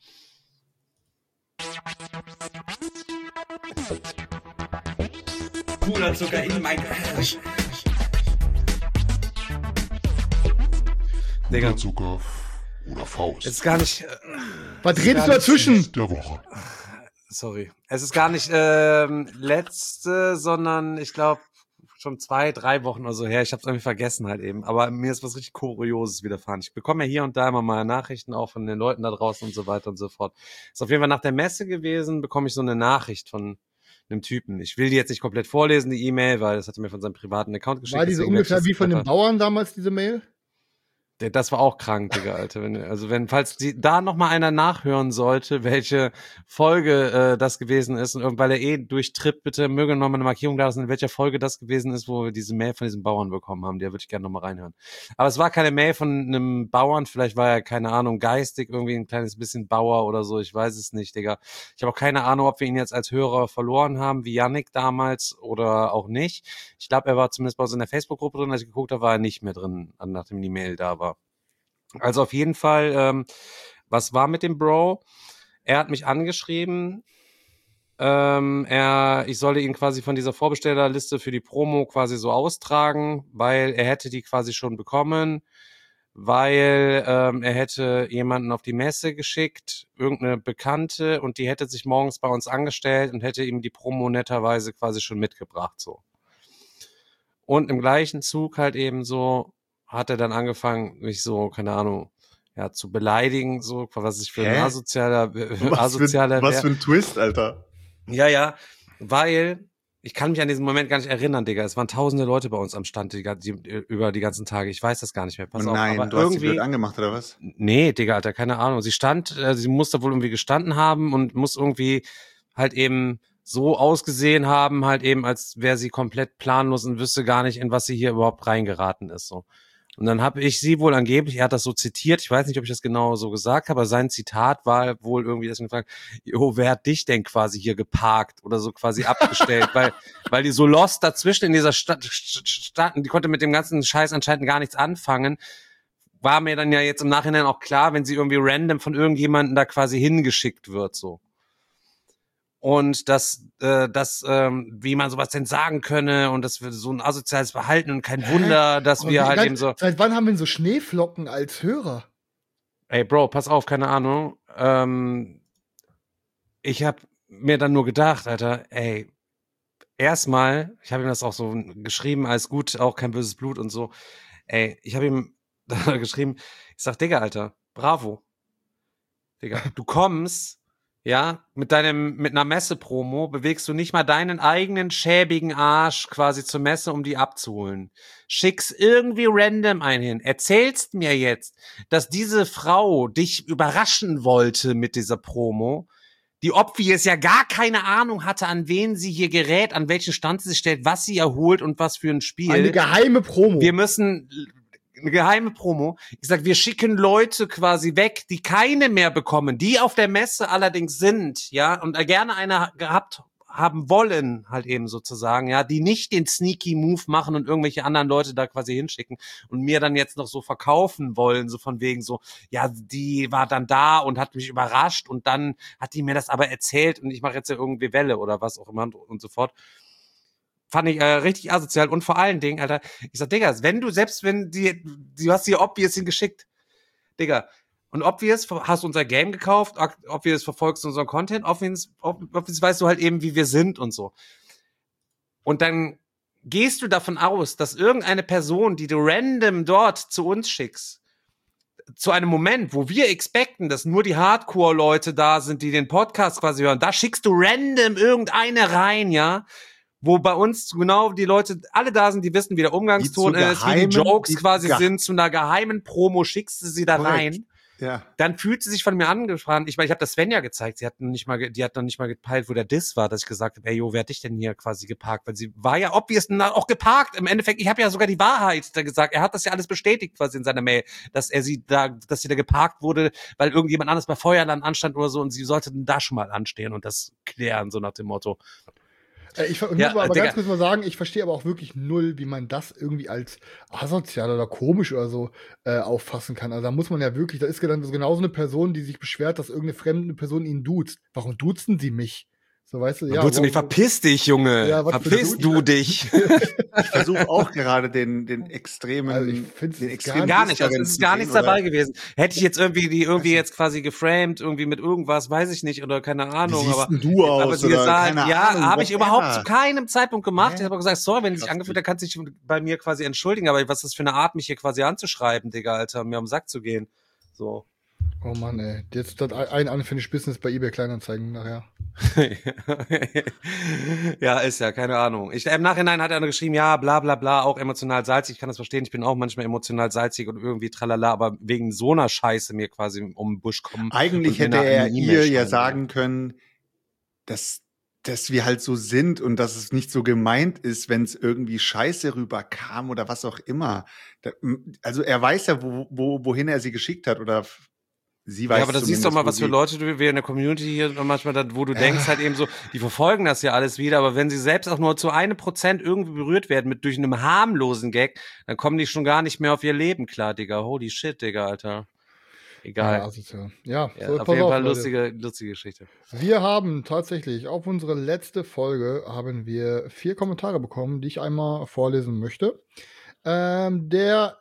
Puderzucker in mein Gehirn. Digga, Zucker oder Faust es ist gar nicht, äh, Was gar redest du nicht- dazwischen? der Woche. sorry. Es ist gar nicht ähm, letzte, sondern ich glaube schon zwei, drei Wochen oder so her. Ich habe es irgendwie vergessen halt eben. Aber mir ist was richtig Kurioses widerfahren. Ich bekomme ja hier und da immer mal Nachrichten auch von den Leuten da draußen und so weiter und so fort. Ist auf jeden Fall nach der Messe gewesen, bekomme ich so eine Nachricht von einem Typen. Ich will die jetzt nicht komplett vorlesen, die E-Mail, weil das hat er mir von seinem privaten Account geschickt. War die so deswegen werde ich ungefähr das wie von den einfach- Bauern damals, diese Mail? Der- Das war auch krank, Digga, Alter. Wenn, also wenn, falls die, da noch mal einer nachhören sollte, welche Folge äh, das gewesen ist, und weil er eh durchtrippt, bitte möge noch mal eine Markierung da lassen, in welcher Folge das gewesen ist, wo wir diese Mail von diesem Bauern bekommen haben. Der würde ich gerne noch mal reinhören. Aber es war keine Mail von einem Bauern, vielleicht war er, keine Ahnung, geistig irgendwie ein kleines bisschen Bauer oder so, ich weiß es nicht, Digga. Ich habe auch keine Ahnung, ob wir ihn jetzt als Hörer verloren haben, wie Yannick damals oder auch nicht. Ich glaube, er war zumindest bei uns in der Facebook-Gruppe drin, als ich geguckt habe, war er nicht mehr drin, nachdem die Mail da war. Also auf jeden Fall, ähm, was war mit dem Bro? Er hat mich angeschrieben, ähm, er, ich solle ihn quasi von dieser Vorbestellerliste für die Promo quasi so austragen, weil er hätte die quasi schon bekommen, weil ähm, er hätte jemanden auf die Messe geschickt, irgendeine Bekannte, und die hätte sich morgens bei uns angestellt und hätte ihm die Promo netterweise quasi schon mitgebracht, so. Und im gleichen Zug halt eben so, hat er dann angefangen, mich so, keine Ahnung, ja, zu beleidigen, so, was ich für ein Hä? asozialer, Was, asozialer für, was wär. für ein Twist, Alter. Ja, ja, weil ich kann mich an diesen Moment gar nicht erinnern, Digga. Es waren tausende Leute bei uns am Stand die, die, über die ganzen Tage. Ich weiß das gar nicht mehr. Pass Oh auf, nein, aber du hast sie irgendwie blöd angemacht, oder was? Nee, Digga, Alter, keine Ahnung. Sie stand, äh, sie muss da wohl irgendwie gestanden haben und muss irgendwie halt eben so ausgesehen haben, halt eben, als wäre sie komplett planlos und wüsste gar nicht, in was sie hier überhaupt reingeraten ist, so. Und dann habe ich sie wohl angeblich, er hat das so zitiert, ich weiß nicht, ob ich das genau so gesagt habe, aber sein Zitat war wohl irgendwie, dass ich gefragt, jo, wer hat dich denn quasi hier geparkt oder so quasi abgestellt, weil weil die so lost dazwischen in dieser Stadt, Stadt, die konnte mit dem ganzen Scheiß anscheinend gar nichts anfangen. War mir dann ja jetzt im Nachhinein auch klar, wenn sie irgendwie random von irgendjemandem da quasi hingeschickt wird, so. Und das, äh, das, ähm, wie man sowas denn sagen könne, und das wir so ein asoziales Verhalten und kein Wunder, dass Und wir wie- halt seit, eben so, Seit wann haben wir denn so Schneeflocken als Hörer? ey Bro, pass auf, keine Ahnung, ähm, ich hab mir dann nur gedacht, Alter, ey, erstmal, ich habe ihm das auch so geschrieben, alles gut, auch kein böses Blut und so, ey, ich habe ihm da geschrieben, ich sag, Digga, Alter, bravo, Digga, du kommst, ja, mit deinem, mit einer Messe-Promo bewegst du nicht mal deinen eigenen schäbigen Arsch quasi zur Messe, um die abzuholen. Schickst irgendwie random einen hin. Erzählst mir jetzt, dass diese Frau dich überraschen wollte mit dieser Promo, die obvious ja gar keine Ahnung hatte, an wen sie hier gerät, an welchen Stand sie sich stellt, was sie erholt und was für ein Spiel. Eine geheime Promo. Wir müssen eine geheime Promo. Ich sag, wir schicken Leute quasi weg, die keine mehr bekommen, die auf der Messe allerdings sind, ja, und gerne eine gehabt haben wollen, halt eben sozusagen, ja, die nicht den sneaky Move machen und irgendwelche anderen Leute da quasi hinschicken und mir dann jetzt noch so verkaufen wollen, so von wegen so, ja, die war dann da und hat mich überrascht und dann hat die mir das aber erzählt und ich mache jetzt ja irgendwie Welle oder was auch immer und, und so fort. Fand ich äh, richtig asozial und vor allen Dingen, Alter, ich sag, Digga, wenn du, selbst wenn die, du hast dir Obvious hingeschickt, Digga, und Obvious hast du unser Game gekauft, Obvious verfolgst du unseren Content, Obvious, Obvious weißt du halt eben, wie wir sind und so. Und dann gehst du davon aus, dass irgendeine Person, die du random dort zu uns schickst, zu einem Moment, wo wir expecten, dass nur die Hardcore-Leute da sind, die den Podcast quasi hören, da schickst du random irgendeine rein, ja, wo bei uns genau die Leute alle da sind, die wissen, wie der Umgangston Die ist, geheimen, wie die Jokes die quasi ga- sind, zu einer geheimen Promo schickst du sie da Korrekt. rein. Ja. Dann fühlt sie sich von mir angesprochen. Ich meine, ich habe das Svenja gezeigt. Sie hat noch nicht mal, ge- die hat noch nicht mal gepeilt, wo der Diss war, dass ich gesagt habe, ey, jo, wer hat dich denn hier quasi geparkt? Weil sie war ja obvious auch geparkt. Im Endeffekt, ich habe ja sogar die Wahrheit da gesagt. Er hat das ja alles bestätigt quasi in seiner Mail, dass er sie da, dass sie da geparkt wurde, weil irgendjemand anderes bei Feuerland anstand oder so und sie sollte da schon mal anstehen und das klären, so nach dem Motto. Äh, Ich, ich Ja, muss mal aber Digga. ganz kurz mal sagen, ich verstehe aber auch wirklich null, wie man das irgendwie als asozial oder komisch oder so äh, auffassen kann. Also da muss man ja wirklich, da ist dann genauso eine Person, die sich beschwert, dass irgendeine fremde Person ihn duzt. Warum duzen sie mich? So, weißt du, ja. Ja, du mich, warum- verpiss dich, Junge. Ja, was für verpiss Dude. du dich. Ich versuche auch gerade den, den extremen, Also ich find's den gar extremen Gar nicht, also Diss es ist darin gar zu nichts sehen, dabei oder? gewesen. Hätte ich jetzt irgendwie die irgendwie jetzt quasi geframed, irgendwie mit irgendwas, weiß ich nicht, oder keine Ahnung. Wie siehst aber, denn du aus, aber sie oder gesagt, keine ja, Ahnung, habe ich whatever. überhaupt zu keinem Zeitpunkt gemacht. Hä? Ich habe gesagt, sorry, wenn du dich Krass, angefühlt hast, kannst du dich bei mir quasi entschuldigen, aber was ist das für eine Art, mich hier quasi anzuschreiben, Digga, Alter, mir am Sack zu gehen. So. Oh Mann, ey. Jetzt das ein Unfinished Business bei eBay Kleinanzeigen nachher. Ja, ist ja, keine Ahnung. Ich, im Nachhinein hat er noch geschrieben, ja, bla bla bla, auch emotional salzig, ich kann das verstehen, ich bin auch manchmal emotional salzig und irgendwie tralala, aber wegen so einer Scheiße mir quasi um den Busch kommen. Eigentlich und mir hätte eine- er eine E-Mail ihr ja schreiben. sagen können, dass, dass wir halt so sind und dass es nicht so gemeint ist, wenn es irgendwie Scheiße rüberkam oder was auch immer. Da, also er weiß ja, wo, wo, wohin er sie geschickt hat oder f- sie weiß Ja, aber da siehst du doch mal, was für zumindest, Leute du- wir in der Community hier manchmal, da, wo du denkst halt eben so, die verfolgen das ja alles wieder, aber wenn sie selbst auch nur zu einem Prozent irgendwie berührt werden mit durch einem harmlosen Gag, dann kommen die schon gar nicht mehr auf ihr Leben klar, Digga. Holy shit, Digga, Alter. Egal. Ja, asozial. Ja, Ja, so, auf pass jeden auf, Fall Leute. lustige, lustige Geschichte. Wir haben tatsächlich auf unsere letzte Folge haben wir vier Kommentare bekommen, die ich einmal vorlesen möchte. Ähm, der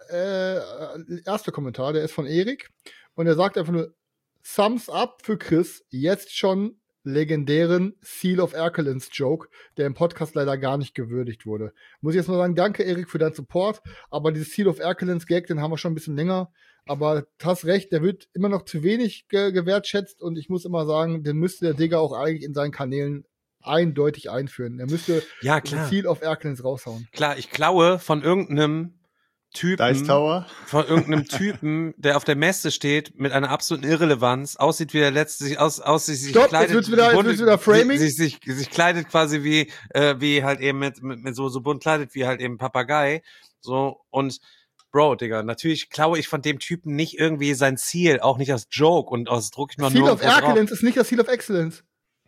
äh, erste Kommentar, der ist von Erik und er sagt einfach nur Thumbs up für Chris, jetzt schon legendären Seal of Erkelenz Joke, der im Podcast leider gar nicht gewürdigt wurde. Muss ich jetzt mal sagen, danke Erik für deinen Support, aber dieses Seal of Erkelenz Gag, den haben wir schon ein bisschen länger, aber du hast recht, der wird immer noch zu wenig ge gewertschätzt und ich muss immer sagen, den müsste der Digger auch eigentlich in seinen Kanälen eindeutig einführen. Er müsste Ja, das klar. Seal of Erkelenz raushauen. Klar, ich klaue von irgendeinem Typen, Dice Tower. von irgendeinem Typen, der auf der Messe steht, mit einer absoluten Irrelevanz, aussieht wie der letzte, sich aus, aussieht, sich Stopp, jetzt kleidet, wird's wieder- jetzt bunt- wird's wieder Framing. Sich, sich, sich kleidet quasi wie, äh, wie halt eben mit, mit, mit so, so bunt kleidet wie halt eben Papagei, so, und, Bro, Digga, natürlich klaue ich von dem Typen nicht irgendwie sein Ziel, auch nicht aus Joke und aus druck ich mal Seal nur of irgendwo drauf. Erkelenz ist nicht das Seal of Excellence.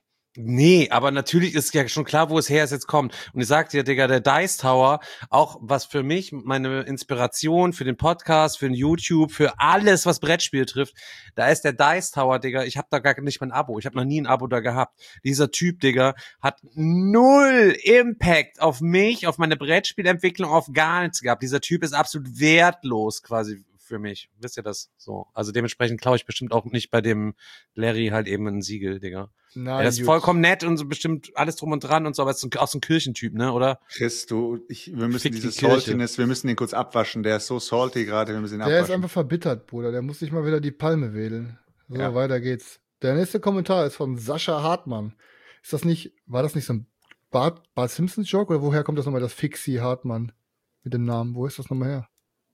Nee, aber natürlich ist ja schon klar, wo es her ist, jetzt kommt. Und ich sag dir, Digga, der Dice Tower, auch was für mich meine Inspiration für den Podcast, für den YouTube, für alles, was Brettspiel trifft, da ist der Dice Tower, Digga, ich habe da gar nicht mein Abo. Ich habe noch nie ein Abo da gehabt. Dieser Typ, Digga, hat null Impact auf mich, auf meine Brettspielentwicklung, auf gar nichts gehabt. Dieser Typ ist absolut wertlos quasi für mich. Wisst ihr das? So. Also dementsprechend klaue ich bestimmt auch nicht bei dem Larry halt eben ein Siegel, Digga. Nein, Ja, das ist gut. vollkommen nett und so bestimmt alles drum und dran und so, aber es ist auch so ein Kirchentyp, ne, oder? Chris, du, ich, wir müssen Fick die dieses Kirche. Saltiness, wir müssen den kurz abwaschen. Der ist so salty gerade, wir müssen ihn Der ist abwaschen. einfach verbittert, Bruder. Der muss sich mal wieder die Palme wedeln. So, Ja. weiter geht's. Der nächste Kommentar ist von Sascha Hartmann. Ist das nicht, war das nicht so ein Bart, Bart Simpsons Joke oder woher kommt das nochmal, das Fixie Hartmann mit dem Namen? Wo ist das nochmal her?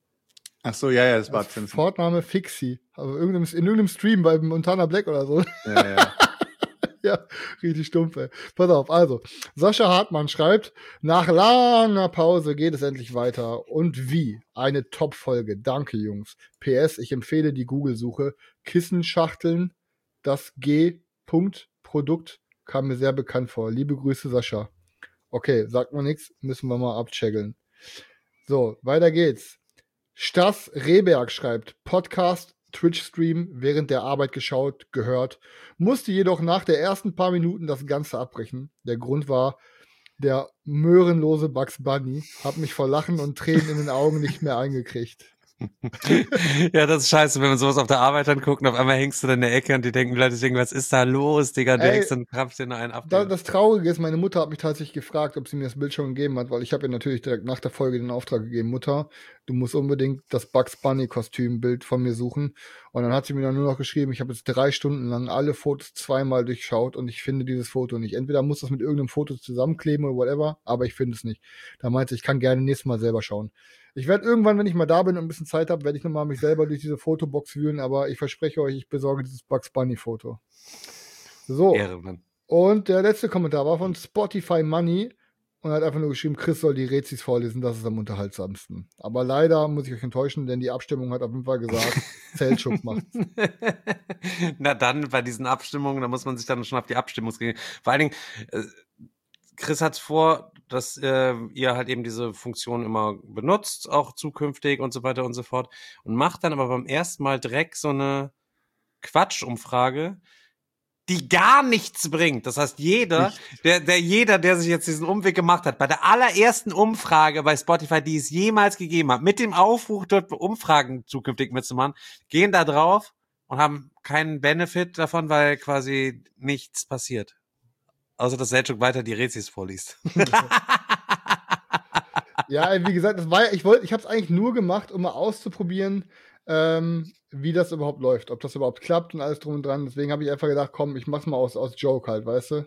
Ach so, ja, ja, das war Das Simpson. Vorname Fixie. Also irgendeinem, in irgendeinem Stream bei Montana Black oder so. Ja, ja. Ja, richtig stumpf, ey. Pass auf, also, Sascha Hartmann schreibt, nach langer Pause geht es endlich weiter. Und wie? Eine Top-Folge. Danke, Jungs. P S, ich empfehle die Google-Suche Kissenschachteln, das G-Produkt Kam mir sehr bekannt vor. Liebe Grüße, Sascha. Okay, sagt man nichts, müssen wir mal abcheckeln. So, weiter geht's. Stas Rehberg schreibt, Podcast, Twitch-Stream während der Arbeit geschaut, gehört, musste jedoch nach der ersten paar Minuten das Ganze abbrechen. Der Grund war, der möhrenlose Bugs Bunny hat mich vor Lachen und Tränen in den Augen nicht mehr eingekriegt. Ja, das ist scheiße, wenn man sowas auf der Arbeit anguckt und auf einmal hängst du da in der Ecke und die denken, Leute denken, was ist da los, Digga? Du Ey, hängst und krampfst dir noch einen ab. Da, das Traurige ist, meine Mutter hat mich tatsächlich gefragt, ob sie mir das Bild schon gegeben hat, weil ich habe ihr natürlich direkt nach der Folge den Auftrag gegeben, Mutter, du musst unbedingt das Bugs Bunny Kostümbild von mir suchen. Und dann hat sie mir dann nur noch geschrieben, ich habe jetzt drei Stunden lang alle Fotos zweimal durchschaut und ich finde dieses Foto nicht. Entweder muss das mit irgendeinem Foto zusammenkleben oder whatever, aber ich finde es nicht. Da meinte sie, ich kann gerne nächstes Mal selber schauen. Ich werde irgendwann, wenn ich mal da bin und ein bisschen Zeit habe, werde ich nochmal mich selber durch diese Fotobox wühlen, aber ich verspreche euch, ich besorge dieses Bugs Bunny Foto. So. Ehrenmann. Und der letzte Kommentar war von Spotify Money und hat einfach nur geschrieben, Chris soll die Rezis vorlesen, das ist am unterhaltsamsten. Aber leider muss ich euch enttäuschen, denn die Abstimmung hat auf jeden Fall gesagt, Zeltschuk macht's. Na dann, bei diesen Abstimmungen, da muss man sich dann schon auf die Abstimmung gehen. Vor allen Dingen, äh, Chris hat vor, dass äh, ihr halt eben diese Funktion immer benutzt, auch zukünftig und so weiter und so fort. Und macht dann aber beim ersten Mal direkt so eine Quatschumfrage, die gar nichts bringt. Das heißt, jeder, der, der jeder, der sich jetzt diesen Umweg gemacht hat, bei der allerersten Umfrage bei Spotify, die es jemals gegeben hat, mit dem Aufruf, dort Umfragen zukünftig mitzumachen, gehen da drauf und haben keinen Benefit davon, weil quasi nichts passiert. Außer, dass Selchuk weiter die Rezis vorliest. Ja, wie gesagt, das war, ich wollte, ich habe es eigentlich nur gemacht, um mal auszuprobieren, ähm, wie das überhaupt läuft, ob das überhaupt klappt und alles drum und dran. Deswegen habe ich einfach gedacht, komm, ich mach's mal aus, aus Joke halt, weißt du?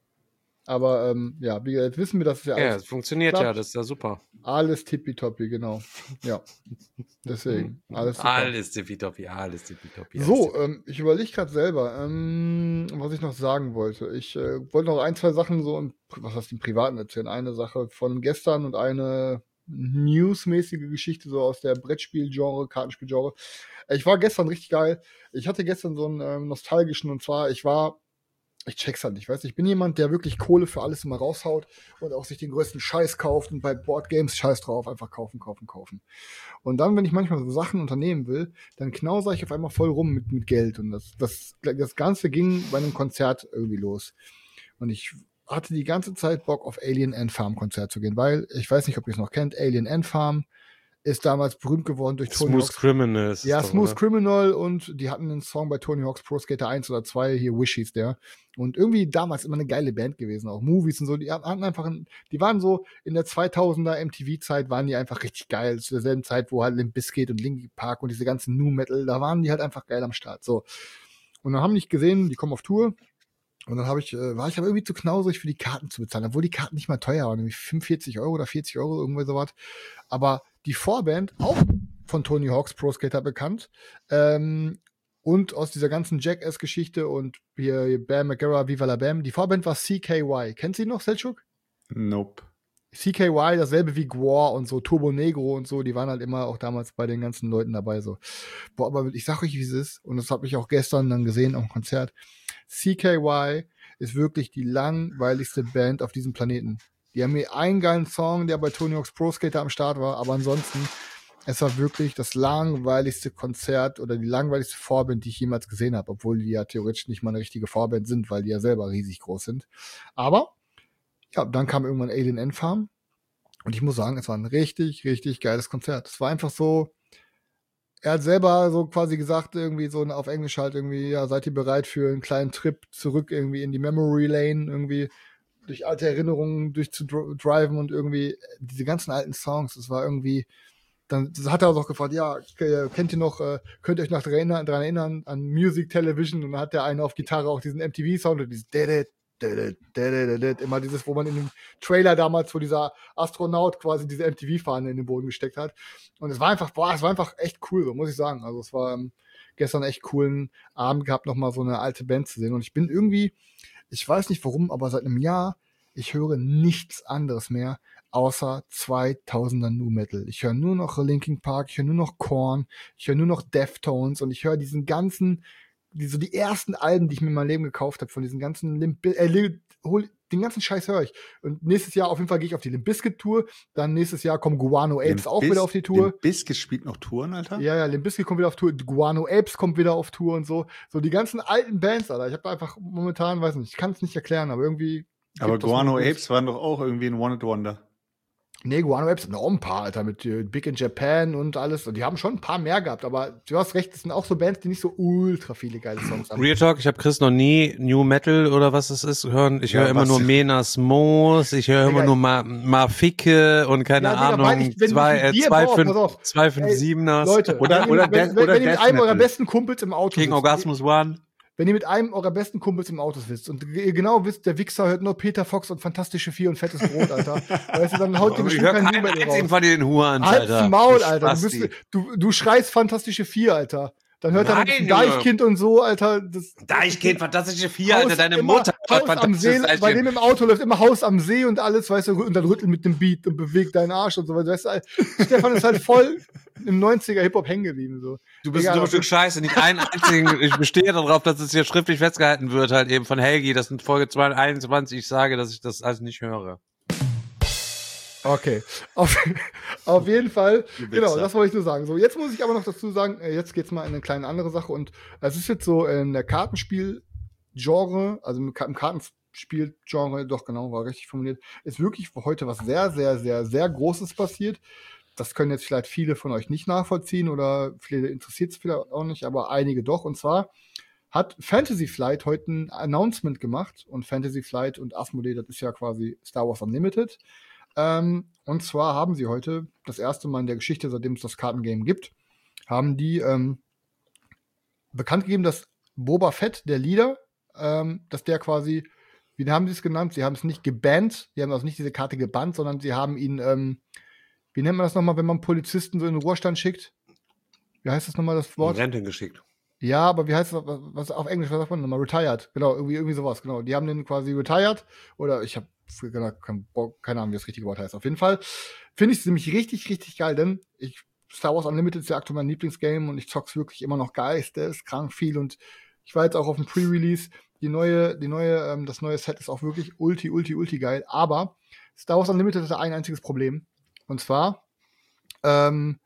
Aber ähm, ja, wie gesagt, jetzt wissen wir, dass es ja Ja, alles es funktioniert klappt. ja, das ist ja super. Alles tippitoppi, genau. Ja, deswegen, alles super. Alles tippitoppi, alles tippitoppi. So, ähm, ich überlege gerade selber, ähm, was ich noch sagen wollte. Ich äh, wollte noch ein, zwei Sachen so, im, was heißt im Privaten erzählen. Eine Sache von gestern und eine newsmäßige Geschichte so aus der Brettspiel-Genre, Kartenspiel-Genre. Ich war gestern richtig geil. Ich hatte gestern so einen ähm, nostalgischen, und zwar, ich war, ich check's halt nicht, weißt du, ich bin jemand, der wirklich Kohle für alles immer raushaut und auch sich den größten Scheiß kauft und bei Boardgames Scheiß drauf, einfach kaufen, kaufen, kaufen. Und dann, wenn ich manchmal so Sachen unternehmen will, dann knauser ich auf einmal voll rum mit, mit Geld. Und das, das, das Ganze ging bei einem Konzert irgendwie los. Und ich hatte die ganze Zeit Bock auf Alien Ant Farm Konzert zu gehen, weil, ich weiß nicht, ob ihr es noch kennt, Alien Ant Farm ist damals berühmt geworden durch Tony Smooth Hawk's. Criminal ist Ja, es doch, Smooth oder? Criminal, und die hatten einen Song bei Tony Hawk's Pro Skater eins oder zwei, hier Wish hieß der. Und irgendwie damals immer eine geile Band gewesen, auch Movies und so. Die hatten einfach, ein, die waren so in der zweitausender M T V-Zeit, waren die einfach richtig geil. Zu derselben Zeit, wo halt Limp Bizkit und Linkin Park und diese ganzen Nu-Metal, da waren die halt einfach geil am Start. So. Und dann haben die gesehen, die kommen auf Tour. Und dann habe ich, äh, war ich aber irgendwie zu knausrig für die Karten zu bezahlen, obwohl die Karten nicht mal teuer waren, nämlich fünfundvierzig Euro oder vierzig Euro, irgendwie sowas. Aber die Vorband, auch von Tony Hawk's Pro Skater bekannt, ähm, und aus dieser ganzen Jackass-Geschichte und hier, hier Bam McGarra, Viva la Bam, die Vorband war C K Y. Kennt sie noch, Selchuk? Nope. C K Y, dasselbe wie Gwar und so, Turbo Negro und so, die waren halt immer auch damals bei den ganzen Leuten dabei, so. Boah, aber ich sag euch, wie es ist, und das habe ich auch gestern dann gesehen am Konzert. C K Y ist wirklich die langweiligste Band auf diesem Planeten. Die haben mir einen geilen Song, der bei Tony Hawk's Pro Skater am Start war, aber ansonsten, es war wirklich das langweiligste Konzert oder die langweiligste Vorband, die ich jemals gesehen habe, obwohl die ja theoretisch nicht mal eine richtige Vorband sind, weil die ja selber riesig groß sind. Aber ja, dann kam irgendwann Alien Ant Farm und ich muss sagen, es war ein richtig, richtig geiles Konzert. Es war einfach so, er hat selber so quasi gesagt, irgendwie so auf Englisch halt irgendwie, ja, seid ihr bereit für einen kleinen Trip zurück irgendwie in die Memory Lane, irgendwie durch alte Erinnerungen durchzudriven und irgendwie diese ganzen alten Songs, das war irgendwie, dann das hat er auch gefragt, ja, kennt ihr noch, äh, könnt ihr euch noch daran erinnern, daran erinnern an Music Television, und dann hat der eine auf Gitarre auch diesen M T V-Sound und dieses Dedet, Dedet, Dedet, Dedet, immer dieses, wo man in dem Trailer damals, wo dieser Astronaut quasi diese M T V-Fahne in den Boden gesteckt hat. Und es war einfach, boah, es war einfach echt cool, so muss ich sagen. Also es war ähm, gestern echt coolen Abend gehabt, nochmal so eine alte Band zu sehen. Und ich bin irgendwie, ich weiß nicht warum, aber seit einem Jahr, ich höre nichts anderes mehr, außer zweitausender Nu-Metal. Ich höre nur noch Linkin Park, ich höre nur noch Korn, ich höre nur noch Deftones und ich höre diesen ganzen die, so die ersten Alben, die ich mir in meinem Leben gekauft habe, von diesen ganzen Limp, äh, hol, den ganzen Scheiß höre ich. Und nächstes Jahr auf jeden Fall gehe ich auf die Limp Bizkit Tour. Dann nächstes Jahr kommen Guano Apes auch wieder auf die Tour. Limp Bizkit spielt noch Touren, Alter? Ja, ja, Limp Bizkit kommt wieder auf Tour. Guano Apes kommt wieder auf Tour und so. So die ganzen alten Bands, Alter. Ich habe einfach momentan, weiß nicht, ich kann es nicht erklären, aber irgendwie. Aber Guano Apes waren doch auch irgendwie ein One-Hit-Wonder. Nee, Guano Apes sind auch ein paar, Alter, mit äh, Big in Japan und alles. Und die haben schon ein paar mehr gehabt, aber du hast recht, das sind auch so Bands, die nicht so ultra viele geile Songs haben. Real Talk, ich habe Chris noch nie New Metal oder was es ist hören. Ich ja, höre immer nur Menas Moos, ich höre immer nur Ma Maficke und keine ja, Ahnung, Ahnung, ich, zwei, äh, zwei, fünf, zwei, fünf, siebeners. Leute, oder, wenn, oder, wenn, wenn, oder wenn ihr mit einem eurer besten Kumpels im Auto King Orgasmus One. Wenn ihr mit einem eurer besten Kumpels im Auto sitzt und ihr genau wisst, der Wichser hört nur Peter Fox und Fantastische Vier und fettes Brot, Alter. Weißt du, dann haut ihr bestimmt keinen New Metal raus. Ich von den Huren, Alter. Halt's Maul, Alter. Du, bist, du, du schreist Fantastische Vier, Alter. Dann hört er ein Deichkind und so, Alter. Das, Deichkind, Fantastische Vier, Alter, deine immer, Mutter. Haus am See, bei dem im Auto läuft immer Haus am See und alles, weißt du, und dann rüttelt mit dem Beat und bewegt deinen Arsch und so. Weißt du, Stefan ist halt voll im neunziger Hip-Hop hängen geblieben. So. Du bist ein Stück Scheiße, nicht einen einzigen, ich bestehe darauf, dass es hier schriftlich festgehalten wird, halt eben von Helgi, das sind Folge zweihunderteinundzwanzig, ich sage, dass ich das alles nicht höre. Okay, auf, auf jeden Fall, genau, das wollte ich nur sagen. So, jetzt muss ich aber noch dazu sagen, jetzt geht's mal in eine kleine andere Sache und es ist jetzt so in der Kartenspiel-Genre, also im Kartenspiel-Genre, doch genau, war richtig formuliert, ist wirklich heute was sehr, sehr, sehr, sehr Großes passiert. Das können jetzt vielleicht viele von euch nicht nachvollziehen oder viele interessiert es vielleicht auch nicht, aber einige doch. Und zwar hat Fantasy Flight heute ein Announcement gemacht und Fantasy Flight und Asmodee, das ist ja quasi Star Wars Unlimited. Ähm, und zwar haben sie heute das erste Mal in der Geschichte, seitdem es das Kartengame gibt, haben die ähm, bekannt gegeben, dass Boba Fett, der Leader, ähm, dass der quasi, wie haben sie es genannt? Sie haben es nicht gebannt, sie haben also nicht diese Karte gebannt, sondern sie haben ihn, ähm, wie nennt man das nochmal, wenn man Polizisten so in den Ruhestand schickt? Wie heißt das nochmal, das Wort? In Rente geschickt. Ja, aber wie heißt das, was auf Englisch, was sagt man nochmal? Retired. Genau, irgendwie, irgendwie sowas, genau. Die haben den quasi retired, oder ich habe genau, keine Ahnung, wie das richtige Wort heißt. Auf jeden Fall finde ich es nämlich richtig, richtig geil, denn ich, Star Wars Unlimited ist ja aktuell mein Lieblingsgame und ich zock's wirklich immer noch geisteskrank viel und ich war jetzt auch auf dem Pre-Release. Die neue, die neue, ähm, das neue Set ist auch wirklich ulti, ulti, ulti geil. Aber Star Wars Unlimited hatte ein einziges Problem. Und zwar ähm,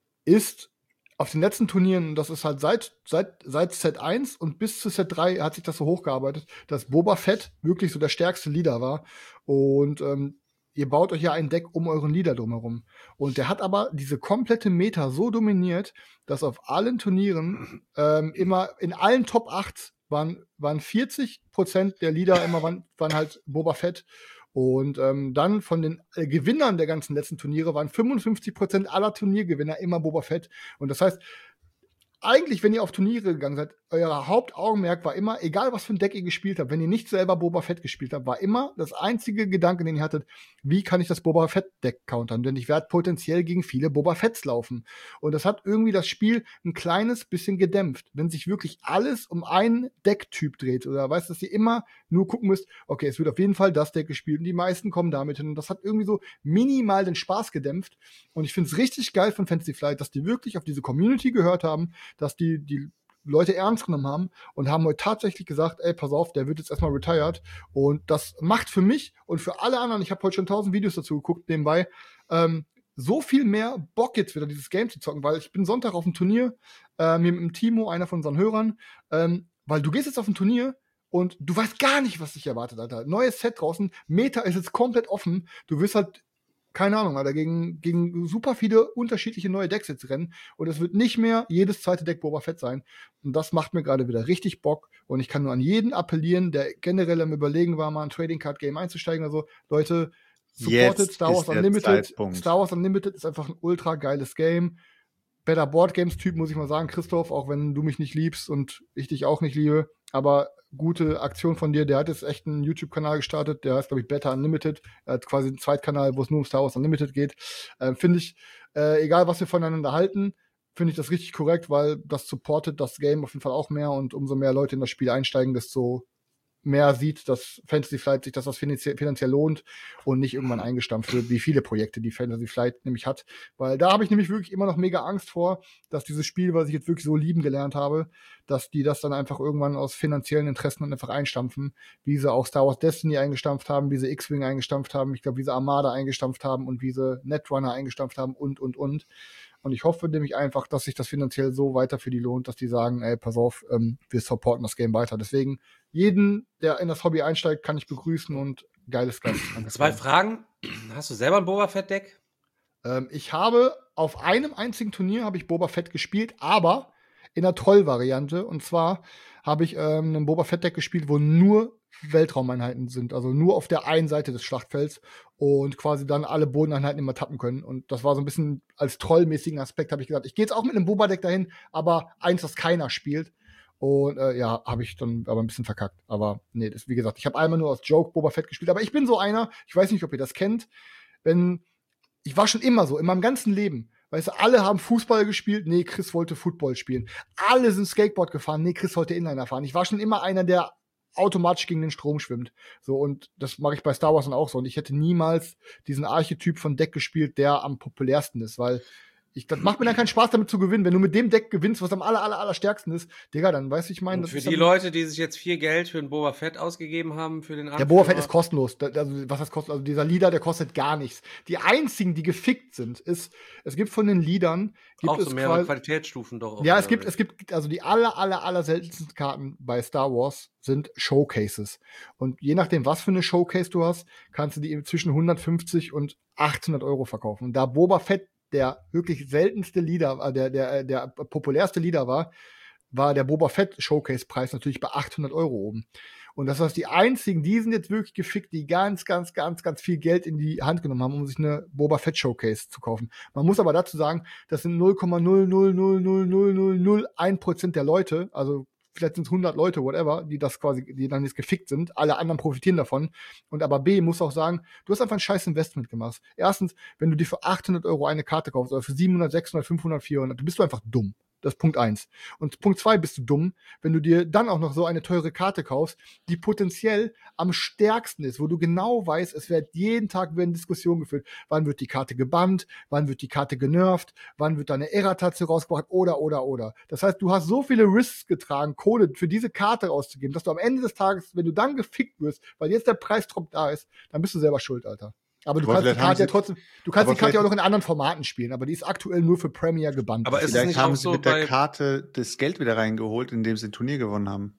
ist auf den letzten Turnieren, das ist halt seit, seit, seit Set eins und bis zu Set drei hat sich das so hochgearbeitet, dass Boba Fett wirklich so der stärkste Leader war. Und ähm, ihr baut euch ja ein Deck um euren Leader drumherum. Und der hat aber diese komplette Meta so dominiert, dass auf allen Turnieren ähm, immer in allen Top acht waren, waren vierzig Prozent der Leader immer waren, waren halt Boba Fett. Und ähm, dann von den äh, Gewinnern der ganzen letzten Turniere waren fünfundfünfzig Prozent aller Turniergewinner immer Boba Fett. Und das heißt, eigentlich, wenn ihr auf Turniere gegangen seid, euer Hauptaugenmerk war immer, egal was für ein Deck ihr gespielt habt, wenn ihr nicht selber Boba Fett gespielt habt, war immer das einzige Gedanke, den ihr hattet, wie kann ich das Boba Fett-Deck countern? Denn ich werde potenziell gegen viele Boba Fetts laufen. Und das hat irgendwie das Spiel ein kleines bisschen gedämpft. Wenn sich wirklich alles um einen Decktyp dreht, oder weißt du, dass ihr immer nur gucken müsst, okay, es wird auf jeden Fall das Deck gespielt und die meisten kommen damit hin. Und das hat irgendwie so minimal den Spaß gedämpft. Und ich finde es richtig geil von Fantasy Flight, dass die wirklich auf diese Community gehört haben, dass die, die Leute ernst genommen haben und haben heute tatsächlich gesagt, ey, pass auf, der wird jetzt erstmal retired. Und das macht für mich und für alle anderen, ich habe heute schon tausend Videos dazu geguckt, nebenbei, ähm, so viel mehr Bock jetzt wieder dieses Game zu zocken, weil ich bin Sonntag auf dem Turnier äh, mit dem Timo, einer von unseren Hörern, ähm, weil du gehst jetzt auf ein Turnier und du weißt gar nicht, was dich erwartet, Alter. Neues Set draußen, Meta ist jetzt komplett offen, du wirst halt keine Ahnung, Alter, gegen, gegen super viele unterschiedliche neue Decks jetzt rennen. Und es wird nicht mehr jedes zweite Deck Boba Fett sein. Und das macht mir gerade wieder richtig Bock. Und ich kann nur an jeden appellieren, der generell am Überlegen war, mal ein Trading Card Game einzusteigen. Also, Leute, supportet Star Wars Unlimited. Star Wars Unlimited ist einfach ein ultra geiles Game. Better Board Games Typ, muss ich mal sagen, Christoph, auch wenn du mich nicht liebst und ich dich auch nicht liebe. Aber gute Aktion von dir. Der hat jetzt echt einen YouTube-Kanal gestartet, der heißt, glaube ich, Better Unlimited. Er hat quasi einen Zweitkanal, wo es nur um Star Wars Unlimited geht. Äh, finde ich, äh, egal was wir voneinander halten, finde ich das richtig korrekt, weil das supportet das Game auf jeden Fall auch mehr und umso mehr Leute in das Spiel einsteigen, desto mehr sieht, dass Fantasy Flight sich, dass das finanziell, finanziell lohnt und nicht irgendwann eingestampft wird, wie viele Projekte die Fantasy Flight nämlich hat. Weil da habe ich nämlich wirklich immer noch mega Angst vor, dass dieses Spiel, was ich jetzt wirklich so lieben gelernt habe, dass die das dann einfach irgendwann aus finanziellen Interessen einfach einstampfen, wie sie auch Star Wars Destiny eingestampft haben, wie sie X-Wing eingestampft haben, ich glaube, wie sie Armada eingestampft haben und wie sie Netrunner eingestampft haben und, und, und. Und ich hoffe nämlich einfach, dass sich das finanziell so weiter für die lohnt, dass die sagen, ey, pass auf, ähm, wir supporten das Game weiter. Deswegen, jeden, der in das Hobby einsteigt, kann ich begrüßen und geiles Gas. Zwei Fragen. Hast du selber ein Boba Fett-Deck? Ähm, ich habe auf einem einzigen Turnier habe ich Boba Fett gespielt, aber in der Troll-Variante. Und zwar habe ich ähm, ein Boba Fett-Deck gespielt, wo nur Weltraumeinheiten sind, also nur auf der einen Seite des Schlachtfelds und quasi dann alle Bodeneinheiten immer tappen können. Und das war so ein bisschen als trollmäßigen Aspekt, habe ich gesagt, ich gehe jetzt auch mit einem Boba-Deck dahin, aber eins, das keiner spielt. Und äh, ja, habe ich dann aber ein bisschen verkackt. Aber nee, das, wie gesagt, ich habe einmal nur aus Joke Boba Fett gespielt, aber ich bin so einer, ich weiß nicht, ob ihr das kennt, wenn, ich war schon immer so, in meinem ganzen Leben, weißt du, alle haben Fußball gespielt, nee, Chris wollte Football spielen. Alle sind Skateboard gefahren, nee, Chris wollte Inliner fahren. Ich war schon immer einer, der automatisch gegen den Strom schwimmt. So, und das mache ich bei Star Wars dann auch so. Und ich hätte niemals diesen Archetyp von Deck gespielt, der am populärsten ist, weil ich, das macht mir dann keinen Spaß, damit zu gewinnen. Wenn du mit dem Deck gewinnst, was am aller, aller, aller stärksten ist, Digga, dann weißt du, ich meine. Und für die Leute, die sich jetzt viel Geld für den Boba Fett ausgegeben haben, für den Anführer. Der Boba Fett ist kostenlos. Da, also, was das kostet, also dieser Leader, der kostet gar nichts. Die einzigen, die gefickt sind, ist, es gibt von den Leadern, gibt auch es so mehrere quasi, Qualitätsstufen doch. Auch ja, es gibt, es gibt, also die aller, aller, aller seltensten Karten bei Star Wars sind Showcases. Und je nachdem, was für eine Showcase du hast, kannst du die zwischen hundertfünfzig und achthundert Euro verkaufen. Und da Boba Fett der wirklich seltenste Leader, der, der, der populärste Leader war, war der Boba Fett Showcase-Preis natürlich bei achthundert Euro oben. Und das heißt, die einzigen, die sind jetzt wirklich gefickt, die ganz, ganz, ganz, ganz viel Geld in die Hand genommen haben, um sich eine Boba Fett Showcase zu kaufen. Man muss aber dazu sagen, das sind null Komma null null null null null null null eins Prozent der Leute, also vielleicht sind es hundert Leute, whatever, die das quasi, die dann jetzt gefickt sind. Alle anderen profitieren davon. Und aber B muss auch sagen, du hast einfach ein scheiß Investment gemacht. Erstens, wenn du dir für achthundert Euro eine Karte kaufst oder für siebenhundert, sechshundert, fünfhundert, vierhundert, du bist du einfach dumm. Das ist Punkt eins. Und Punkt zwei bist du dumm, wenn du dir dann auch noch so eine teure Karte kaufst, die potenziell am stärksten ist, wo du genau weißt, es wird jeden Tag werden Diskussionen geführt. Wann wird die Karte gebannt? Wann wird die Karte genervt? Wann wird da eine Errata-Taste rausgebracht? Oder, oder, oder. Das heißt, du hast so viele Risks getragen, Kohle für diese Karte auszugeben, dass du am Ende des Tages, wenn du dann gefickt wirst, weil jetzt der Preisdrop da ist, dann bist du selber schuld, Alter. Aber du aber kannst die Karte ja trotzdem, du kannst die Karte ja auch noch in anderen Formaten spielen, aber die ist aktuell nur für Premier gebannt. Aber ist es nicht haben auch sie so mit der Karte das Geld wieder reingeholt, indem sie ein Turnier gewonnen haben?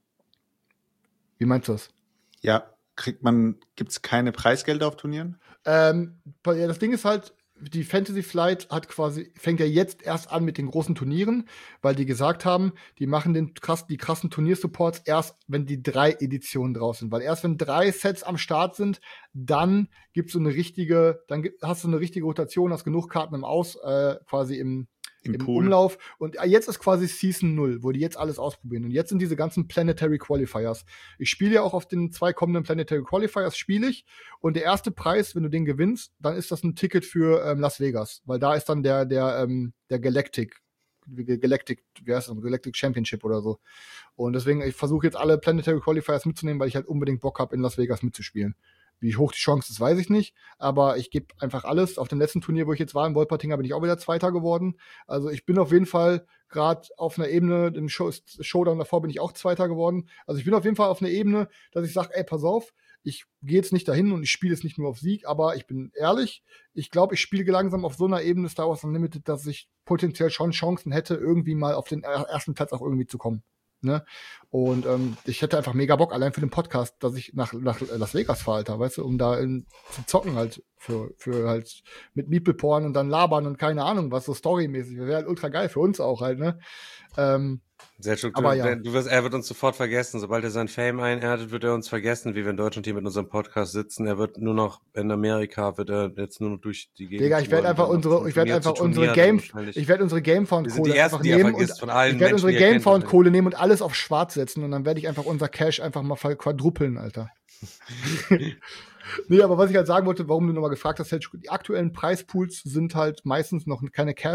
Wie meinst du das? Ja, kriegt man, gibt's keine Preisgelder auf Turnieren? Ähm, ja, das Ding ist halt, die Fantasy Flight hat quasi, fängt ja jetzt erst an mit den großen Turnieren, weil die gesagt haben, die machen den krass, die krassen Turniersupports erst, wenn die drei Editionen draus sind. Weil erst wenn drei Sets am Start sind, dann gibt's so eine richtige, dann gibt, hast du eine richtige Rotation, hast genug Karten im Aus, äh, quasi im, Im, im Umlauf. Und jetzt ist quasi Season null, wo die jetzt alles ausprobieren. Und jetzt sind diese ganzen Planetary Qualifiers. Ich spiele ja auch auf den zwei kommenden Planetary Qualifiers, spiele ich. Und der erste Preis, wenn du den gewinnst, dann ist das ein Ticket für ähm, Las Vegas. Weil da ist dann der, der, ähm, der Galactic, Galactic, wie heißt das, Galactic Championship oder so. Und deswegen, ich versuche jetzt alle Planetary Qualifiers mitzunehmen, weil ich halt unbedingt Bock habe, in Las Vegas mitzuspielen. Wie hoch die Chance ist, weiß ich nicht. Aber ich gebe einfach alles. Auf dem letzten Turnier, wo ich jetzt war, in Wolpertinger, bin ich auch wieder Zweiter geworden. Also ich bin auf jeden Fall gerade auf einer Ebene, im Show, Showdown davor bin ich auch Zweiter geworden. Also ich bin auf jeden Fall auf einer Ebene, dass ich sage, ey, pass auf, ich gehe jetzt nicht dahin und ich spiele jetzt nicht nur auf Sieg, aber ich bin ehrlich, ich glaube, ich spiele langsam auf so einer Ebene Star Wars Unlimited, dass ich potenziell schon Chancen hätte, irgendwie mal auf den ersten Platz auch irgendwie zu kommen. Ne? Und ähm, ich hätte einfach mega Bock, allein für den Podcast, dass ich nach, nach Las Vegas fahre, Alter, weißt du, um da in, zu zocken halt, für, für halt mit Meeple Porn und dann labern und keine Ahnung, was so storymäßig, wäre halt ultra geil für uns auch halt, ne? Ähm, Sehr schön. Aber du, ja. du wirst, er wird uns sofort vergessen. Sobald er sein Fame einerntet, wird er uns vergessen, wie wir in Deutschland hier mit unserem Podcast sitzen. Er wird nur noch in Amerika, wird er jetzt nur noch durch die Gegend. Digga, ich werde einfach unsere, ich werde einfach unsere Game, ich werde unsere Gamefound-Kohle einfach nehmen und von allen ich werde unsere Gamefound-Kohle nehmen und alles auf schwarz setzen und dann werde ich einfach unser Cash einfach mal quadrupeln, Alter. Nee, aber was ich halt sagen wollte, warum du nochmal gefragt hast, die aktuellen Preispools sind halt meistens noch keine Cash,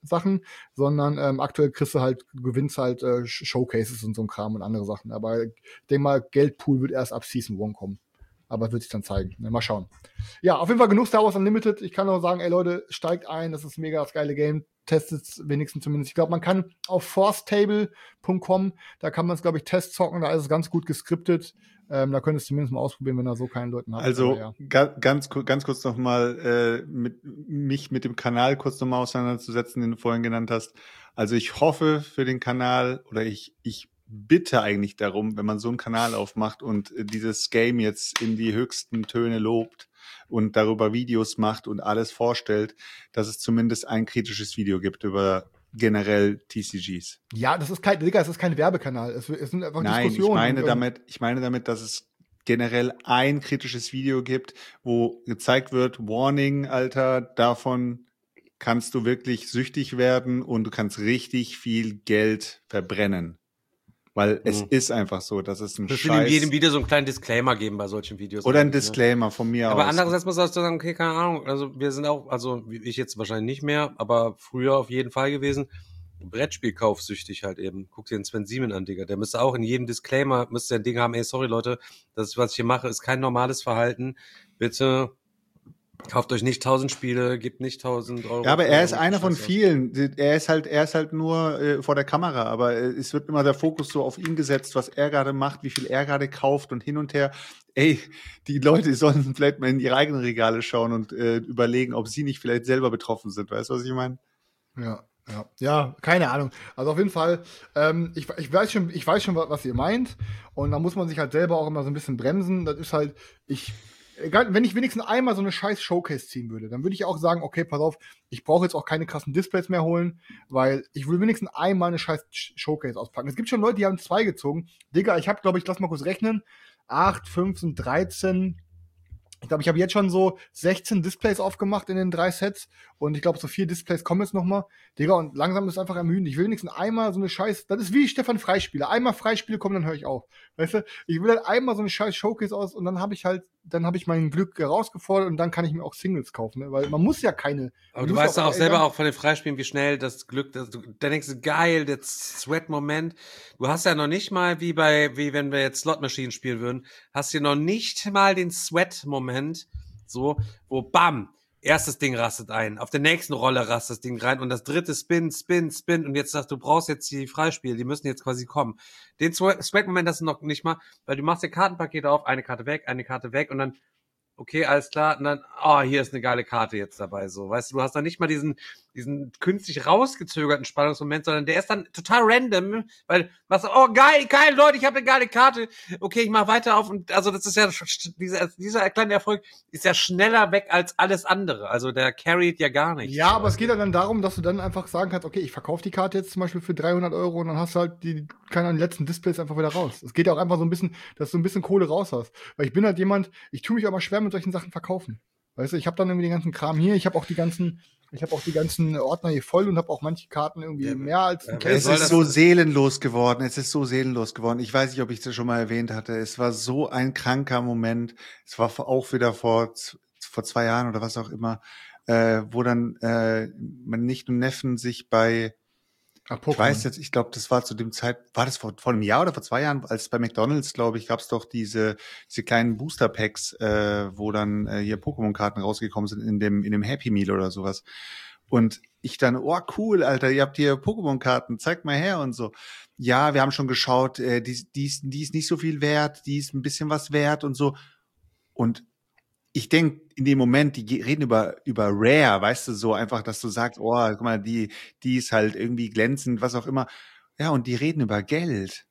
Sachen, sondern ähm, aktuell kriegst du halt, gewinnst halt äh, Showcases und so ein Kram und andere Sachen. Aber ich denke mal, Geldpool wird erst ab Season eins kommen. Aber wird sich dann zeigen. Mal schauen. Ja, auf jeden Fall genug Star Wars Unlimited. Ich kann nur sagen, ey Leute, steigt ein, das ist mega das geile Game. Testet es wenigstens zumindest. Ich glaube, man kann auf forcetable punkt com, da kann man es, glaube ich, testzocken, da ist es ganz gut geskriptet. Ähm, da könntest du zumindest mal ausprobieren, wenn er so keinen Leuten hat. Also ja. ga, ganz, ganz kurz noch mal äh, mit, mich mit dem Kanal kurz noch mal auseinanderzusetzen, den du vorhin genannt hast. Also ich hoffe für den Kanal oder ich, ich bitte eigentlich darum, wenn man so einen Kanal aufmacht und äh, dieses Game jetzt in die höchsten Töne lobt und darüber Videos macht und alles vorstellt, dass es zumindest ein kritisches Video gibt über generell T C Gs. Ja, das ist kein, Digga, es ist kein Werbekanal. Es, es sind einfach Nein, Diskussionen. ich meine und, damit, ich meine damit, dass es generell ein kritisches Video gibt, wo gezeigt wird, Warning, Alter, davon kannst du wirklich süchtig werden und du kannst richtig viel Geld verbrennen. Weil es Mhm. ist einfach so, dass es ein Du musst in Scheiß... jedem Video so einen kleinen Disclaimer geben bei solchen Videos. Oder ein eigentlich, ne? Disclaimer von mir Aber aus. andererseits muss man auch sagen, okay, keine Ahnung, also wir sind auch, also ich jetzt wahrscheinlich nicht mehr, aber früher auf jeden Fall gewesen, Brettspielkaufsüchtig halt eben. Guck dir den Sven Siemen an, Digga. Der müsste auch in jedem Disclaimer, müsste ein Ding haben, ey, sorry Leute, das, was ich hier mache, ist kein normales Verhalten. Bitte kauft euch nicht tausend Spiele, gebt nicht tausend Euro. Ja, aber er ist für einer von Scheiß aus. vielen. Er ist halt, er ist halt nur äh, vor der Kamera, aber äh, es wird immer der Fokus so auf ihn gesetzt, was er gerade macht, wie viel er gerade kauft und hin und her. Ey, die Leute sollen vielleicht mal in ihre eigenen Regale schauen und äh, überlegen, ob sie nicht vielleicht selber betroffen sind. Weißt du, was ich meine? Ja, ja, ja, keine Ahnung. Also auf jeden Fall, ähm, ich, ich weiß schon, ich weiß schon, was, was ihr meint. Und da muss man sich halt selber auch immer so ein bisschen bremsen. Das ist halt, ich, egal, wenn ich wenigstens einmal so eine scheiß Showcase ziehen würde, dann würde ich auch sagen, okay, pass auf, ich brauche jetzt auch keine krassen Displays mehr holen, weil ich will wenigstens einmal eine scheiß Showcase auspacken. Es gibt schon Leute, die haben zwei gezogen. Digga, ich habe, glaube ich, lass mal kurz rechnen, acht, fünfzehn, dreizehn, ich glaube, ich habe jetzt schon so sechzehn Displays aufgemacht in den drei Sets und ich glaube, so vier Displays kommen jetzt noch mal. Digga, und langsam ist es einfach ermüdend. Ich will wenigstens einmal so eine scheiß, das ist wie Stefan Freispieler. Einmal Freispiele kommen, dann höre ich auf. Weißt du, ich will halt einmal so eine scheiß Showcase aus und dann habe ich halt, dann habe ich mein Glück herausgefordert und dann kann ich mir auch Singles kaufen, ne? Weil man muss ja keine. Aber du weißt ja auch selber auch von den Freispielen, wie schnell das Glück, das, du, da denkst du, geil, der Sweat-Moment. Du hast ja noch nicht mal, wie bei, wie wenn wir jetzt Slot-Maschinen spielen würden, hast du noch nicht mal den Sweat-Moment, so, wo bam, erstes Ding rastet ein, auf der nächsten Rolle rastet das Ding rein und das dritte Spin, Spin, Spin und jetzt sagst du, du brauchst jetzt die Freispiele, die müssen jetzt quasi kommen. Den Sweat-Moment hast du noch nicht mal, weil du machst dir Kartenpakete auf, eine Karte weg, eine Karte weg und dann okay, alles klar, und dann, oh, hier ist eine geile Karte jetzt dabei, so, weißt du, du hast dann nicht mal diesen, diesen künstlich rausgezögerten Spannungsmoment, sondern der ist dann total random, weil, was, oh, geil, geil, Leute, ich habe eine geile Karte, okay, ich mach weiter auf und, also, das ist ja, dieser, dieser kleine Erfolg ist ja schneller weg als alles andere, also, der carried ja gar nicht. Ja, aber es geht ja dann darum, dass du dann einfach sagen kannst, okay, ich verkaufe die Karte jetzt zum Beispiel für dreihundert Euro und dann hast du halt die, keine Ahnung, die letzten Displays einfach wieder raus. Es geht ja auch einfach so ein bisschen, dass du ein bisschen Kohle raus hast. Weil ich bin halt jemand, ich tue mich aber schwer mit solchen Sachen verkaufen. Weißt du, ich habe dann irgendwie den ganzen Kram hier, ich habe auch die ganzen, ich habe auch die ganzen Ordner hier voll und habe auch manche Karten irgendwie Ja, mehr als ein ja, Case. Es soll ist das- so seelenlos geworden. Es ist so seelenlos geworden. Ich weiß nicht, ob ich das schon mal erwähnt hatte. Es war so ein kranker Moment. Es war auch wieder vor, vor zwei Jahren oder was auch immer, äh, wo dann äh, mein Nicht- und Neffen sich bei Ah, Ich weiß jetzt, ich glaube, das war zu dem Zeit, war das vor, vor einem Jahr oder vor zwei Jahren, als bei McDonald's, glaube ich, gab es doch diese diese kleinen Booster Packs, äh, wo dann äh, hier Pokémon-Karten rausgekommen sind in dem in dem Happy Meal oder sowas. Und ich dann, oh cool, Alter, ihr habt hier Pokémon-Karten, zeigt mal her und so. Ja, wir haben schon geschaut, äh, die, die, ist, die ist nicht so viel wert, die ist ein bisschen was wert und so. Und ich denke, in dem Moment, die reden über über Rare, weißt du, so einfach, dass du sagst, oh, guck mal, die die ist halt irgendwie glänzend, was auch immer. Ja, und die reden über Geld.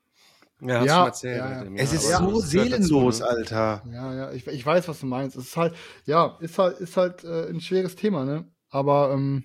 Ja, hast Ja, du mal erzählt. ja, ja. mit dem, Es ist aber so das gehört dazu, seelenlos, ne? Alter. Ja, ja, ich, ich weiß, was du meinst. Es ist halt, ja, ist halt, ist halt äh, ein schweres Thema, ne? Aber ähm,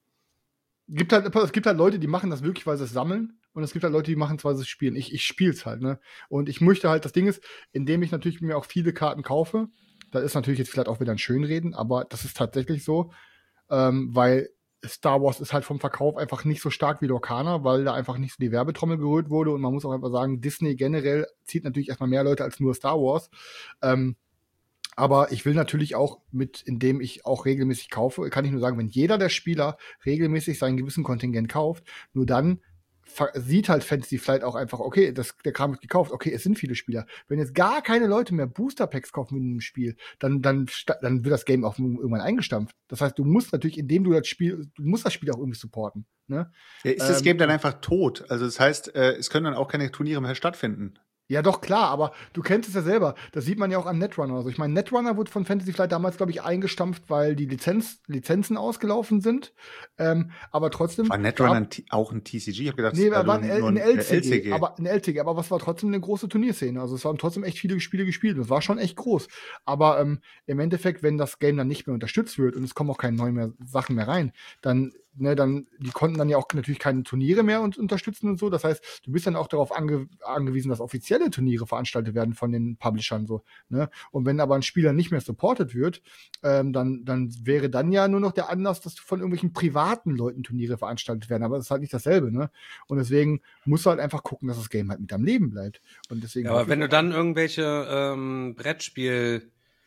gibt halt, es gibt halt Leute, die machen das wirklich, weil sie es sammeln. Und es gibt halt Leute, die machen es, weil sie es spielen. Ich, ich spiel's halt, ne? Und ich möchte halt, das Ding ist, indem ich natürlich mir auch viele Karten kaufe, das ist natürlich jetzt vielleicht auch wieder ein Schönreden, aber das ist tatsächlich so, ähm, weil Star Wars ist halt vom Verkauf einfach nicht so stark wie Lorcana, weil da einfach nicht so die Werbetrommel gerührt wurde. Und man muss auch einfach sagen, Disney generell zieht natürlich erstmal mehr Leute als nur Star Wars. Ähm, Aber ich will natürlich auch mit, indem ich auch regelmäßig kaufe, kann ich nur sagen, wenn jeder der Spieler regelmäßig seinen gewissen Kontingent kauft, nur dann ver- sieht halt Fantasy Flight auch einfach, okay, das, der Kram wird gekauft, okay, es sind viele Spieler. Wenn jetzt gar keine Leute mehr Booster Packs kaufen in einem Spiel, dann, dann, sta- dann wird das Game auch irgendwann eingestampft. Das heißt, du musst natürlich, indem du das Spiel, du musst das Spiel auch irgendwie supporten. Ne? Ja, ist das Ähm, Game dann einfach tot? Also das heißt, äh, es können dann auch keine Turniere mehr stattfinden. Ja, doch, klar, aber du kennst es ja selber. Das sieht man ja auch an Netrunner. Also ich meine, Netrunner wurde von Fantasy Flight damals, glaube ich, eingestampft, weil die Lizenz, Lizenzen ausgelaufen sind. Ähm, aber trotzdem. War Netrunner ein T- auch ein T C G? Ich hab gedacht, Nee, es er war ein, nur L- ein, ein L C G, äh, L C G. aber ein L C G, aber was war trotzdem eine große Turnierszene. Also es waren trotzdem echt viele Spiele gespielt. Das war schon echt groß. Aber ähm, im Endeffekt, wenn das Game dann nicht mehr unterstützt wird und es kommen auch keine neuen mehr Sachen mehr rein, dann, ne, dann, die konnten dann ja auch natürlich keine Turniere mehr und unterstützen und so. Das heißt, du bist dann auch darauf ange angewiesen, dass offizielle Turniere veranstaltet werden von den Publishern so. Ne? Und wenn aber ein Spieler nicht mehr supported wird, ähm, dann, dann wäre dann ja nur noch der Anlass, dass von irgendwelchen privaten Leuten Turniere veranstaltet werden. Aber das ist halt nicht dasselbe, ne? Und deswegen musst du halt einfach gucken, dass das Game halt mit am Leben bleibt. Und deswegen Ja, aber wenn du dann irgendwelche ähm, Brettspiel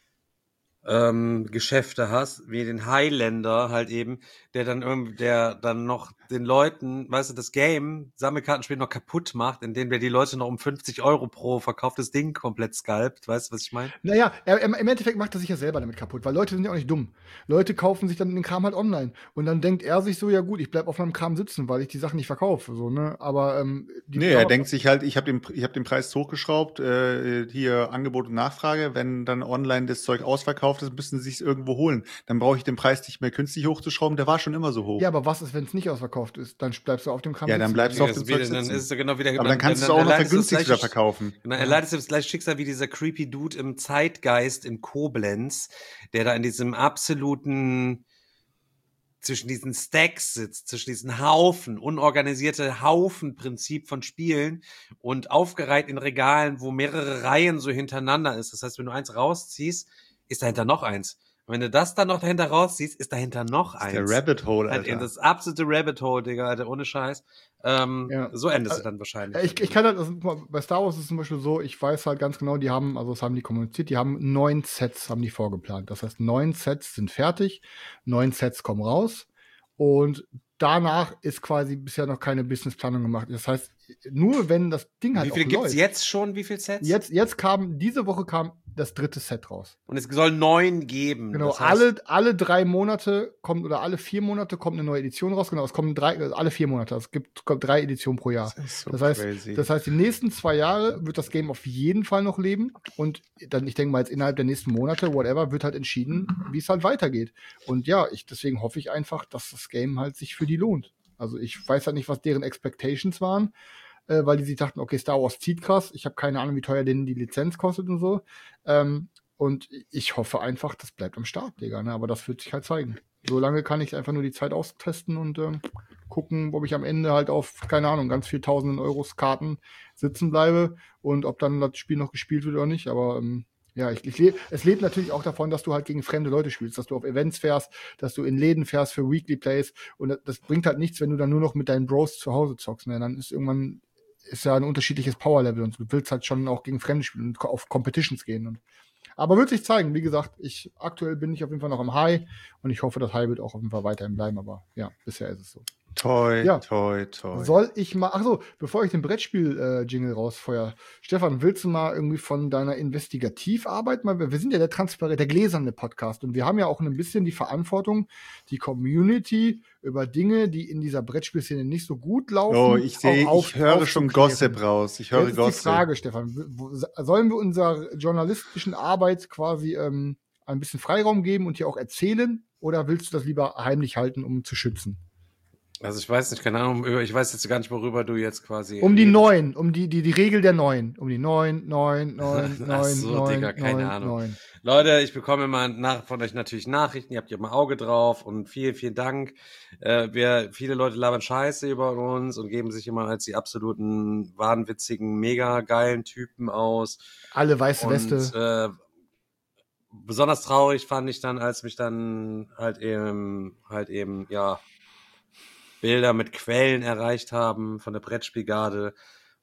ähm, Geschäfte hast, wie den Highlander halt eben, der dann irgendwie, der dann noch den Leuten, weißt du, das Game, Sammelkartenspiel noch kaputt macht, indem der die Leute noch um fünfzig Euro pro verkauftes Ding komplett scalpt, weißt du, was ich meine? Naja, er, im im Endeffekt macht er sich ja selber damit kaputt, weil Leute sind ja auch nicht dumm. Leute kaufen sich dann den Kram halt online. Und dann denkt er sich so, ja gut, ich bleib auf meinem Kram sitzen, weil ich die Sachen nicht verkaufe. So, ne? Aber ähm, die Nee, er denkt sich halt, ich habe den, ich hab den Preis hochgeschraubt, äh, hier Angebot und Nachfrage. Wenn dann online das Zeug ausverkauft ist, müssen sie es irgendwo holen. Dann brauche ich den Preis nicht mehr künstlich hochzuschrauben, der war schon immer so hoch. Ja, aber was ist, wenn es nicht ausverkauft ist? Dann bleibst du auf dem Kram Ja, dann sitzen. bleibst du auf Ja, dem ist wieder, Zeug dann sitzen. ist es genau wieder, Aber dann kannst du es auch noch erleidest du das vergünstigt wieder gleiche- verkaufen. Genau, er leidet das gleiche Schicksal wie dieser creepy Dude im Zeitgeist in Koblenz, der da in diesem absoluten, zwischen diesen Stacks sitzt, zwischen diesen Haufen, unorganisierte Haufenprinzip von Spielen und aufgereiht in Regalen, wo mehrere Reihen so hintereinander ist. Das heißt, wenn du eins rausziehst, ist dahinter noch eins. Und wenn du das dann noch dahinter rausziehst, ist dahinter noch Das ist eins. der Rabbit Hole, Halt Alter. in das absolute Rabbit Hole, Digga, Alter, ohne Scheiß. Ähm, Ja. So endest du dann wahrscheinlich. Ich, ich kann halt, also, guck mal, bei Star Wars ist es zum Beispiel so, ich weiß halt ganz genau, die haben, also das haben die kommuniziert, die haben neun Sets, haben die vorgeplant. Das heißt, neun Sets sind fertig, neun Sets kommen raus und danach ist quasi bisher noch keine Businessplanung gemacht. Das heißt, nur wenn das Ding halt Wie viel auch gibt's läuft. jetzt schon? Wie viel Sets? Jetzt, jetzt kam, diese Woche kam das dritte Set raus. Und es soll neun geben. Genau, Das heißt, alle, alle drei Monate kommt oder alle vier Monate kommt eine neue Edition raus. Genau, es kommen drei, äh, alle vier Monate. Es gibt kommt drei Editionen pro Jahr. Das ist so Das heißt, crazy. das heißt, die nächsten zwei Jahre wird das Game auf jeden Fall noch leben. Und dann, ich denke mal, jetzt innerhalb der nächsten Monate, whatever, wird halt entschieden, wie es halt weitergeht. Und ja, ich, deswegen hoffe ich einfach, dass das Game halt sich für die lohnt. Also ich weiß halt nicht, was deren Expectations waren, äh, weil die sich dachten, okay, Star Wars zieht krass. Ich habe keine Ahnung, wie teuer denen die Lizenz kostet und so. Ähm, und ich hoffe einfach, das bleibt am Start, Digga. Ne? Aber das wird sich halt zeigen. So lange kann ich einfach nur die Zeit austesten und ähm, gucken, ob ich am Ende halt auf, keine Ahnung, ganz viel tausenden Euros Karten sitzen bleibe und ob dann das Spiel noch gespielt wird oder nicht. Aber ähm, ja, ich, ich leb, es lebt natürlich auch davon, dass du halt gegen fremde Leute spielst, dass du auf Events fährst, dass du in Läden fährst für Weekly Plays. Und das, das bringt halt nichts, wenn du dann nur noch mit deinen Bros zu Hause zockst. Ne? Dann ist irgendwann ist ja ein unterschiedliches Powerlevel und du willst halt schon auch gegen Fremde spielen und auf Competitions gehen. Und aber wird sich zeigen, wie gesagt, ich aktuell bin ich auf jeden Fall noch am High und ich hoffe, das High wird auch auf jeden Fall weiterhin bleiben, aber ja, bisher ist es so. Toi, Ja. toi, toi. Soll ich mal, ach so, bevor ich den Brettspiel-Jingle rausfeuer, Stefan, willst du mal irgendwie von deiner Investigativarbeit mal, wir sind ja der transparente, der gläserne Podcast und wir haben ja auch ein bisschen die Verantwortung, die Community über Dinge, die in dieser Brettspielszene nicht so gut laufen. Oh, ich sehe, auch auf- ich höre schon aufzuklären. Gossip raus. Ich höre Jetzt ist die Gossip. Frage, Stefan, wo- sollen wir unserer journalistischen Arbeit quasi ähm, ein bisschen Freiraum geben und hier auch erzählen oder willst du das lieber heimlich halten, um zu schützen? Also ich weiß nicht, keine Ahnung, ich weiß jetzt gar nicht, worüber du jetzt quasi. Um die redest. neun, um die, die, die Regel der neun. Um die neun, neun, neun, Ach neun, so, neun, Digga, keine neun, Ahnung. neun. Leute, ich bekomme immer nach, von euch natürlich Nachrichten, ihr habt ja mal Auge drauf und vielen, vielen Dank. Äh, wir, viele Leute labern Scheiße über uns und geben sich immer als die absoluten wahnwitzigen, mega geilen Typen aus. Alle weiße Und Weste. äh, besonders traurig fand ich dann, als mich dann halt eben, halt eben, ja, Bilder mit Quellen erreicht haben von der Brettspielgarde,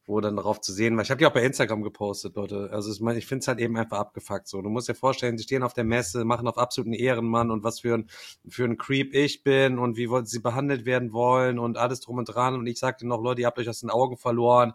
wo dann darauf zu sehen war. Ich habe die auch bei Instagram gepostet, Leute. Also ich meine, ich finde es halt eben einfach abgefuckt so. Du musst dir vorstellen, die stehen auf der Messe, machen auf absoluten Ehrenmann und was für ein für ein Creep ich bin und wie sie behandelt werden wollen und alles drum und dran. Und ich sagte noch, Leute, ihr habt euch aus den Augen verloren.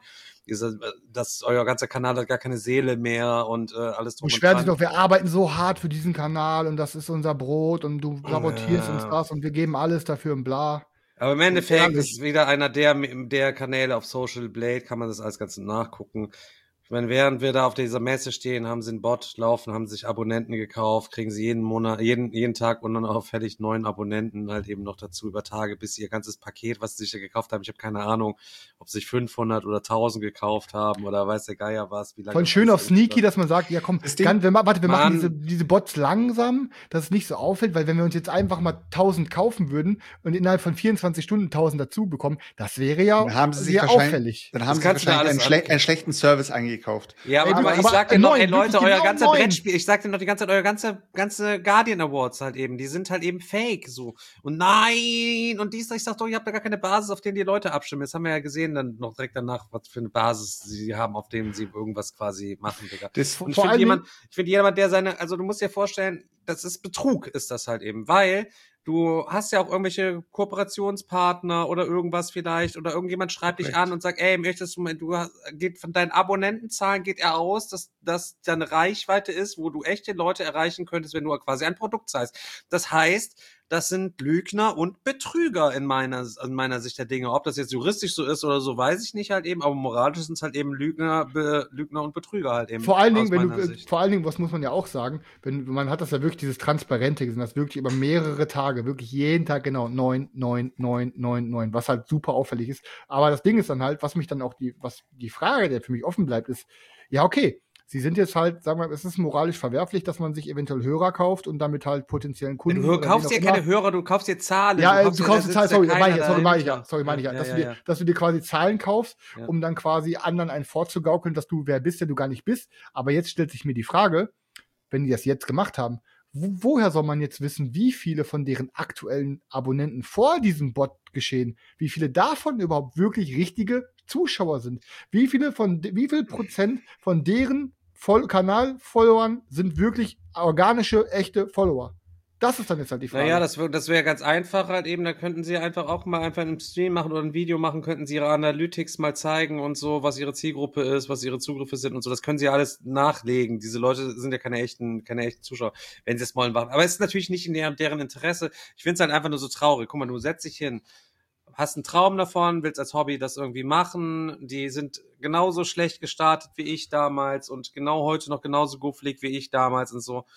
Das, euer ganzer Kanal hat gar keine Seele mehr und äh, alles drum und, und dran. Und doch, wir arbeiten so hart für diesen Kanal und das ist unser Brot und du sabotierst ja. uns das und wir geben alles dafür und bla. Aber im Endeffekt ist wieder einer der, der Kanäle auf Social Blade, kann man das alles ganz nachgucken. Ich meine, während wir da auf dieser Messe stehen, haben sie einen Bot laufen, haben sich Abonnenten gekauft, kriegen sie jeden Monat, jeden, jeden Tag unauffällig neuen Abonnenten halt eben noch dazu über Tage, bis sie ihr ganzes Paket, was sie sich da gekauft haben, ich habe keine Ahnung, ob sie sich fünfhundert oder tausend gekauft haben oder weiß der Geier was. Wie lange Voll schön auf Sneaky, dass man sagt, ja komm, kann, wir, warte, wir Mann. machen diese, diese Bots langsam, dass es nicht so auffällt, weil wenn wir uns jetzt einfach mal tausend kaufen würden und innerhalb von vierundzwanzig Stunden tausend dazu bekommen, das wäre ja dann haben sie sich sehr auffällig. Dann haben sie wahrscheinlich einen, schle einen schlechten Service eingekauft. Ja, aber, ey, du, aber ich aber sag dir noch, ey Leute, euer ganzer neun. Brettspiel, ich sag dir noch die ganze Zeit, euer ganze, ganze Guardian Awards halt eben, die sind halt eben fake, so. Und nein, und dies, ich sag doch, ihr habt da gar keine Basis, auf denen die Leute abstimmen. Das haben wir ja gesehen, dann noch direkt danach, was für eine Basis sie haben, auf denen sie irgendwas quasi machen, Digga. Das, und ich finde jemand, ich finde jemand, der seine, also du musst dir vorstellen, das ist Betrug, ist das halt eben, weil du hast ja auch irgendwelche Kooperationspartner oder irgendwas vielleicht oder irgendjemand schreibt dich an und sagt, ey, möchtest du, du hast, geht von deinen Abonnentenzahlen geht er aus, dass das deine Reichweite ist, wo du echte Leute erreichen könntest, wenn du quasi ein Produkt zeigst. Das heißt, das sind Lügner und Betrüger in meiner, in meiner Sicht der Dinge. Ob das jetzt juristisch so ist oder so, weiß ich nicht halt eben, aber moralisch sind es halt eben Lügner, Be, Lügner und Betrüger halt eben. Vor allen Dingen, wenn du, Sicht. vor allen Dingen, was muss man ja auch sagen, wenn, man hat das ja wirklich dieses Transparente gesehen, das wirklich über mehrere Tage, wirklich jeden Tag genau neun, neun, neun, neun, neun, was halt super auffällig ist. Aber das Ding ist dann halt, was mich dann auch die, was die Frage, der für mich offen bleibt, ist, ja, okay, sie sind jetzt halt, sagen wir, es ist moralisch verwerflich, dass man sich eventuell Hörer kauft und damit halt potenziellen Kunden. Du kaufst dir keine Hörer, du kaufst dir Zahlen. Ja, du kaufst du kaufst dir Zahlen, sorry, meine ich, sorry, meine ich ja, sorry, meine ich ja, dass, ja, du dir, ja. dass du dir quasi Zahlen kaufst, ja. um dann quasi anderen einen vorzugaukeln, dass du wer bist, der du gar nicht bist. Aber jetzt stellt sich mir die Frage, wenn die das jetzt gemacht haben, wo, woher soll man jetzt wissen, wie viele von deren aktuellen Abonnenten vor diesem Bot geschehen, wie viele davon überhaupt wirklich richtige Zuschauer sind? Wie viele von, wie viel Prozent von deren Voll- Kanal-Followern sind wirklich organische, echte Follower? Das ist dann jetzt halt die Frage. Naja, das, das wäre ganz einfach halt eben, da könnten sie einfach auch mal einfach einen Stream machen oder ein Video machen, könnten sie ihre Analytics mal zeigen und so, was ihre Zielgruppe ist, was ihre Zugriffe sind und so, das können sie alles nachlegen. Diese Leute sind ja keine echten, keine echten Zuschauer, wenn sie es wollen machen. Aber es ist natürlich nicht in deren, deren Interesse. Ich finde es halt einfach nur so traurig. Guck mal, du setzt dich hin, hast einen Traum davon, willst als Hobby das irgendwie machen, die sind genauso schlecht gestartet wie ich damals und genau heute noch genauso guffelig wie ich damals und so.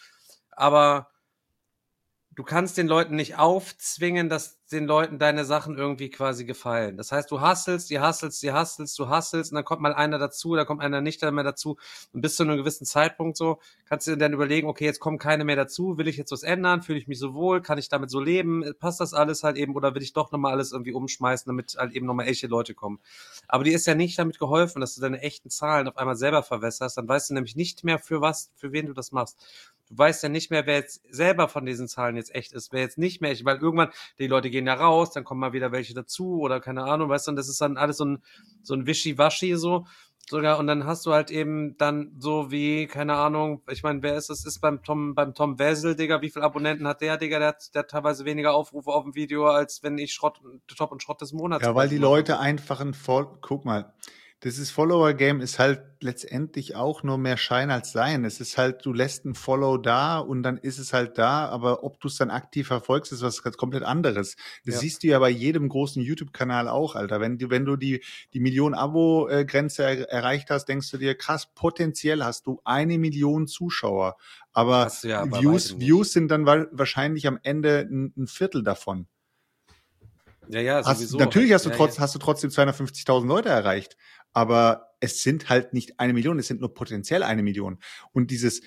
Aber du kannst den Leuten nicht aufzwingen, dass den Leuten deine Sachen irgendwie quasi gefallen. Das heißt, du hustelst, die hustelst, die hustelst, du hustelst und dann kommt mal einer dazu, dann kommt einer nicht mehr dazu und bis zu einem gewissen Zeitpunkt so, kannst du dir dann überlegen, okay, jetzt kommen keine mehr dazu, will ich jetzt was ändern, fühle ich mich so wohl, kann ich damit so leben, passt das alles halt eben oder will ich doch nochmal alles irgendwie umschmeißen, damit halt eben nochmal echte Leute kommen. Aber dir ist ja nicht damit geholfen, dass du deine echten Zahlen auf einmal selber verwässerst, dann weißt du nämlich nicht mehr für was, für wen du das machst. Du weißt ja nicht mehr, wer jetzt selber von diesen Zahlen jetzt echt ist, wer jetzt nicht mehr echt, weil irgendwann, die Leute gehen ja raus, dann kommen mal wieder welche dazu oder keine Ahnung, weißt du, und das ist dann alles so ein, so ein Wischiwaschi so, sogar, und dann hast du halt eben dann so wie, keine Ahnung, ich meine, wer ist das, ist beim Tom, beim Tom Wessel, Digga, wie viele Abonnenten hat der, Digga, der hat, der hat teilweise weniger Aufrufe auf dem Video, als wenn ich Schrott, Top und Schrott des Monats. Ja, weil die Leute einfach ein Voll, guck mal, das ist Follower-Game ist halt letztendlich auch nur mehr Schein als Sein. Es ist halt, du lässt ein Follow da und dann ist es halt da, aber ob du es dann aktiv verfolgst, ist was komplett anderes. Das ja. siehst du ja bei jedem großen YouTube-Kanal auch, Alter. Wenn du, wenn du die, die Million-Abo-Grenze er, erreicht hast, denkst du dir, krass, potenziell hast du eine Million Zuschauer. Aber ja, Views, Views sind dann wa- wahrscheinlich am Ende ein, ein Viertel davon. Ja, ja, sowieso. Hast, natürlich hast du, ja, trotz, ja. hast du trotzdem zweihundertfünfzigtausend Leute erreicht. Aber es sind halt nicht eine Million, es sind nur potenziell eine Million. Und dieses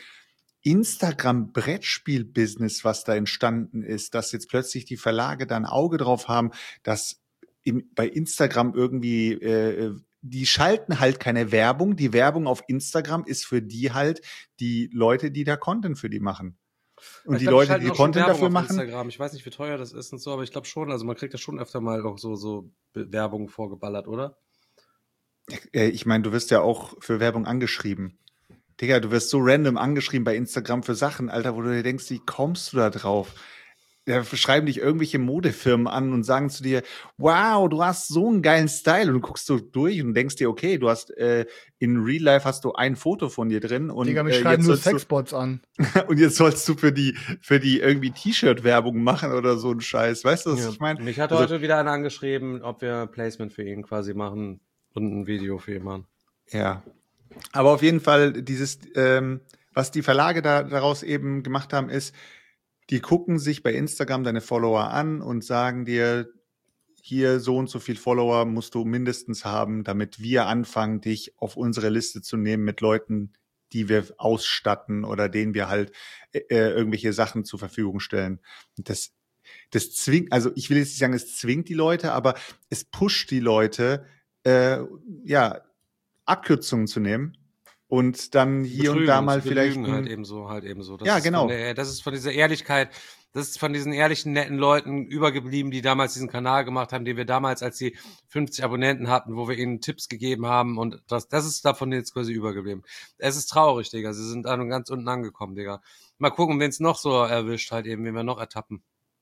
Instagram-Brettspiel-Business, was da entstanden ist, dass jetzt plötzlich die Verlage da ein Auge drauf haben, dass im, bei Instagram irgendwie, äh, die schalten halt keine Werbung. Die Werbung auf Instagram ist für die halt die Leute, die da Content für die machen. Und ich die glaub, Leute, die Content dafür machen. Instagram. Ich weiß nicht, wie teuer das ist und so, aber ich glaube schon, also man kriegt da schon öfter mal auch so, so Werbung vorgeballert, oder? Äh, Ich meine, du wirst ja auch für Werbung angeschrieben. Digga, du wirst so random angeschrieben bei Instagram für Sachen, Alter, wo du dir denkst, wie kommst du da drauf? Ja, schreiben dich irgendwelche Modefirmen an und sagen zu dir, wow, du hast so einen geilen Style. Und du guckst so durch und denkst dir, okay, du hast äh, in Real Life hast du ein Foto von dir drin. Und, Digga, mich äh, schreiben jetzt nur sollst du- Sexbots an. Und jetzt sollst du für die, für die irgendwie T-Shirt-Werbung machen oder so einen Scheiß. Weißt du, was Ja. ich meine? Mich hat Also- heute wieder einer angeschrieben, ob wir Placement für ihn quasi machen und ein Video für ihn machen. Ja. Aber auf jeden Fall, dieses, ähm, was die Verlage da, daraus eben gemacht haben, ist, die gucken sich bei Instagram deine Follower an und sagen dir, hier so und so viel Follower musst du mindestens haben, damit wir anfangen, dich auf unsere Liste zu nehmen mit Leuten, die wir ausstatten oder denen wir halt äh, irgendwelche Sachen zur Verfügung stellen. Und das, das zwingt, also ich will jetzt nicht sagen, es zwingt die Leute, aber es pusht die Leute, äh, ja, Abkürzungen zu nehmen und dann hier und da Betrügen, mal zu vielleicht belügen, halt ein, ebenso, halt ebenso. Das Ja, ist genau. Von der, das ist von dieser Ehrlichkeit, das ist von diesen ehrlichen, netten Leuten übergeblieben, die damals diesen Kanal gemacht haben, den wir damals, als sie fünfzig Abonnenten hatten, wo wir ihnen Tipps gegeben haben und das, das ist davon jetzt quasi übergeblieben. Es ist traurig, Digga. Sie sind an ganz unten angekommen, Digga. Mal gucken, wen es noch so erwischt, halt eben, wen wir noch ertappen.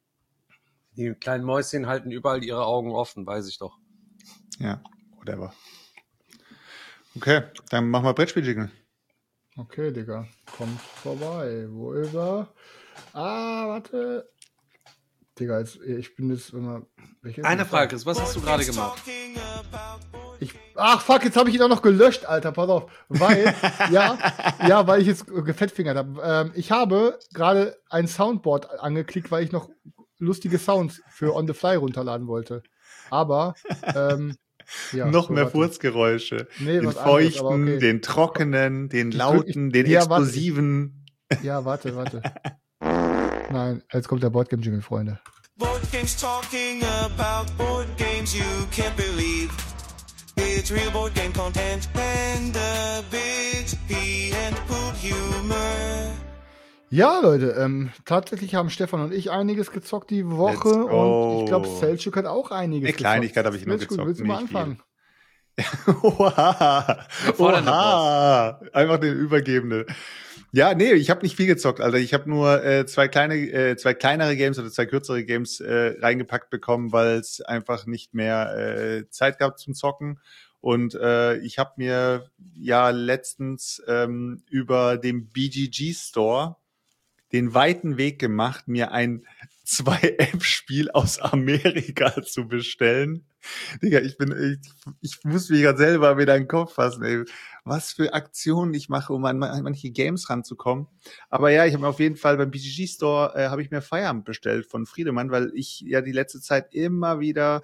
Die kleinen Mäuschen halten überall ihre Augen offen, weiß ich doch. ja, whatever. Okay, dann machen wir Brettspiel-Jingle. Okay, Digga. Kommt vorbei. Wo ist er? Ah, warte. Digga, jetzt, ich bin jetzt immer. welches Eine ist Frage, das? Chris, was hast du gerade gemacht? Ich, ach, fuck, jetzt habe ich ihn auch noch gelöscht, Alter. Pass auf. Weil, ja, ja, weil ich jetzt gefettfingert habe. Ähm, ich habe gerade ein Soundboard angeklickt, weil ich noch lustige Sounds für On the Fly runterladen wollte. Aber, ähm, ja, Noch so, mehr warte. Furzgeräusche. Nee, den was anderes, aber feuchten, okay. den trockenen, den Ich drück- lauten, ich- den ja, warte, ich- explosiven. Ja, warte, warte. Nein, jetzt kommt der Boardgame-Jingle, Freunde. Board games talking about board games you can't believe. It's real board game content and a bit pee and poop humor. Ja, Leute, ähm, tatsächlich haben Stefan und ich einiges gezockt die Woche Let's go. und ich glaube, Selchuk hat auch einiges Eine Kleinigkeit habe ich noch Selchuk, gezockt, willst du mal nicht viel. anfangen? Oha, fordernde oha, einfach den Übergebene. Ja, nee, ich habe nicht viel gezockt, Alter. Ich habe nur äh, zwei kleine, äh, zwei kleinere Games oder zwei kürzere Games äh, reingepackt bekommen, weil es einfach nicht mehr äh, Zeit gab zum Zocken. Und äh, ich habe mir ja letztens ähm, über den B G G Store den weiten Weg gemacht, mir ein zwei App-Spiel aus Amerika zu bestellen. Digga, ich bin, ich, ich muss mich gerade selber wieder in den Kopf fassen, ey. Was für Aktionen ich mache, um an, an manche Games ranzukommen. Aber ja, ich habe mir auf jeden Fall beim B G G Store, äh, habe ich mir Feierabend bestellt von Friedemann, weil ich ja die letzte Zeit immer wieder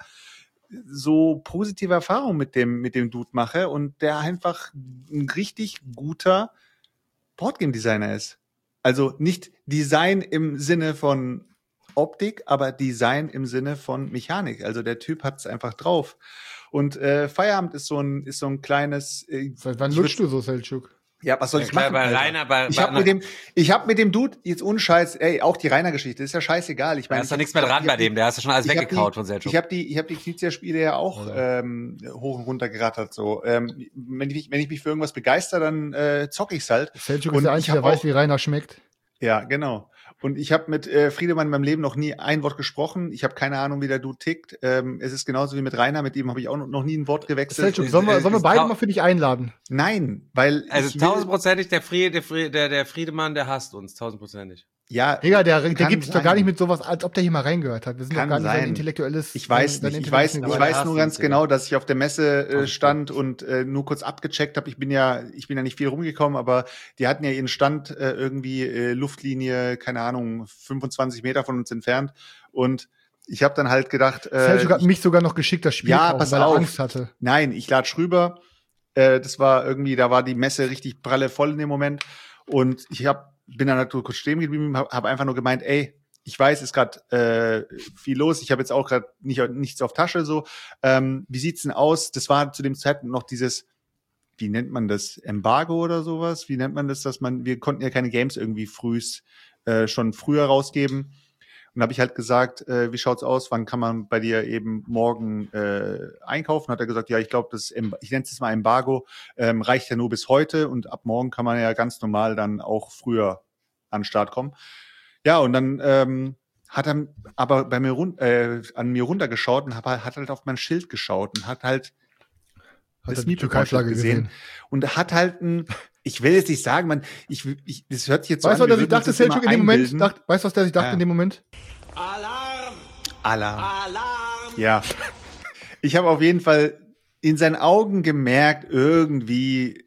so positive Erfahrungen mit dem, mit dem Dude mache und der einfach ein richtig guter Boardgame-Designer ist. Also nicht Design im Sinne von Optik, aber Design im Sinne von Mechanik. Also der Typ hat es einfach drauf. Und äh, Feierabend ist so ein ist so ein kleines. Äh, Seit wann ich lutschst würd- du so, Selchuk? Ja, was soll ich machen? bei Alter? Rainer, bei, Ich bei habe mit dem, ich habe mit dem Dude jetzt unscheiß, ey, auch die Rainer-Geschichte ist ja scheißegal. Ich da meine, ist doch ich nichts hab- mehr dran ich bei hab dem, die- der hast du schon alles ich hab weggekaut die- von Selchuk. Ich habe die, ich habe die Knizia-Spiele ja auch ähm, hoch und runter gerattert. So, ähm, wenn ich wenn ich mich für irgendwas begeister, dann äh, zocke ich's halt. Selchuk Und ist der ich Einzige, der hab weiß, auch- wie Rainer schmeckt. Ja, genau. Und ich habe mit äh, Friedemann in meinem Leben noch nie ein Wort gesprochen. Ich habe keine Ahnung, wie der Dude tickt. Ähm, es ist genauso wie mit Rainer, mit ihm habe ich auch noch, noch nie ein Wort gewechselt. Selchuk, ist- sollen wir, ist- sollen wir ist beide trau- mal für dich einladen? Nein, weil Also ich will- tausendprozentig, der, Fried, der, Fried, der, der Friedemann, der hasst uns, tausendprozentig. ja, Digga, der, der kann gibt sich doch sein. gar nicht mit sowas, als ob der hier mal reingehört hat. Wir sind Kann doch gar nicht sein sein. intellektuelles. Ich weiß sein nicht. Ich weiß, intellektuelles ich Aber weiß der nur hasst ganz uns, Digga. genau, dass ich auf der Messe äh, Alles stand und äh, nur kurz abgecheckt habe. Ich bin ja, ich bin ja nicht viel rumgekommen, aber die hatten ja ihren Stand äh, irgendwie äh, Luftlinie, keine Ahnung, fünfundzwanzig Meter von uns entfernt. Und ich habe dann halt gedacht, äh, Selchuk hat ich, mich sogar noch geschickt, das Spiel Ja, kaufen, pass weil er auf. Angst hatte. nein, ich latsch rüber. Äh, das war irgendwie, da war die Messe richtig pralle voll in dem Moment. Und ich hab, bin dann halt kurz stehen geblieben, habe hab einfach nur gemeint, ey, ich weiß, ist gerade äh, viel los. Ich habe jetzt auch gerade nicht, nichts auf Tasche so. Ähm, wie sieht's denn aus? Das war zu dem Zeitpunkt noch dieses, wie nennt man das, Embargo oder sowas? Wie nennt man das, dass man, wir konnten ja keine Games irgendwie frühs äh, schon früher rausgeben. Und Und habe ich halt gesagt, äh, wie schaut's aus, wann kann man bei dir eben morgen äh, einkaufen? Hat er gesagt, ja, ich glaube, das, Em- ich nenne es jetzt mal Embargo, ähm, reicht ja nur bis heute und ab morgen kann man ja ganz normal dann auch früher an den Start kommen. Ja, und dann ähm, hat er aber bei mir run äh, an mir runtergeschaut und hab, hat halt auf mein Schild geschaut und hat halt Hat das er die Türkei-Flagge gesehen. und hat halt ein, ich will jetzt nicht sagen, man, ich, ich das hört sich jetzt Weißt so du, an, was der sich dachte, Selchuk in dem Moment? Dacht, weißt du, was der sich dachte Ja. in dem Moment? Alarm! Alarm. Alarm! Ja. Ich habe auf jeden Fall in seinen Augen gemerkt, irgendwie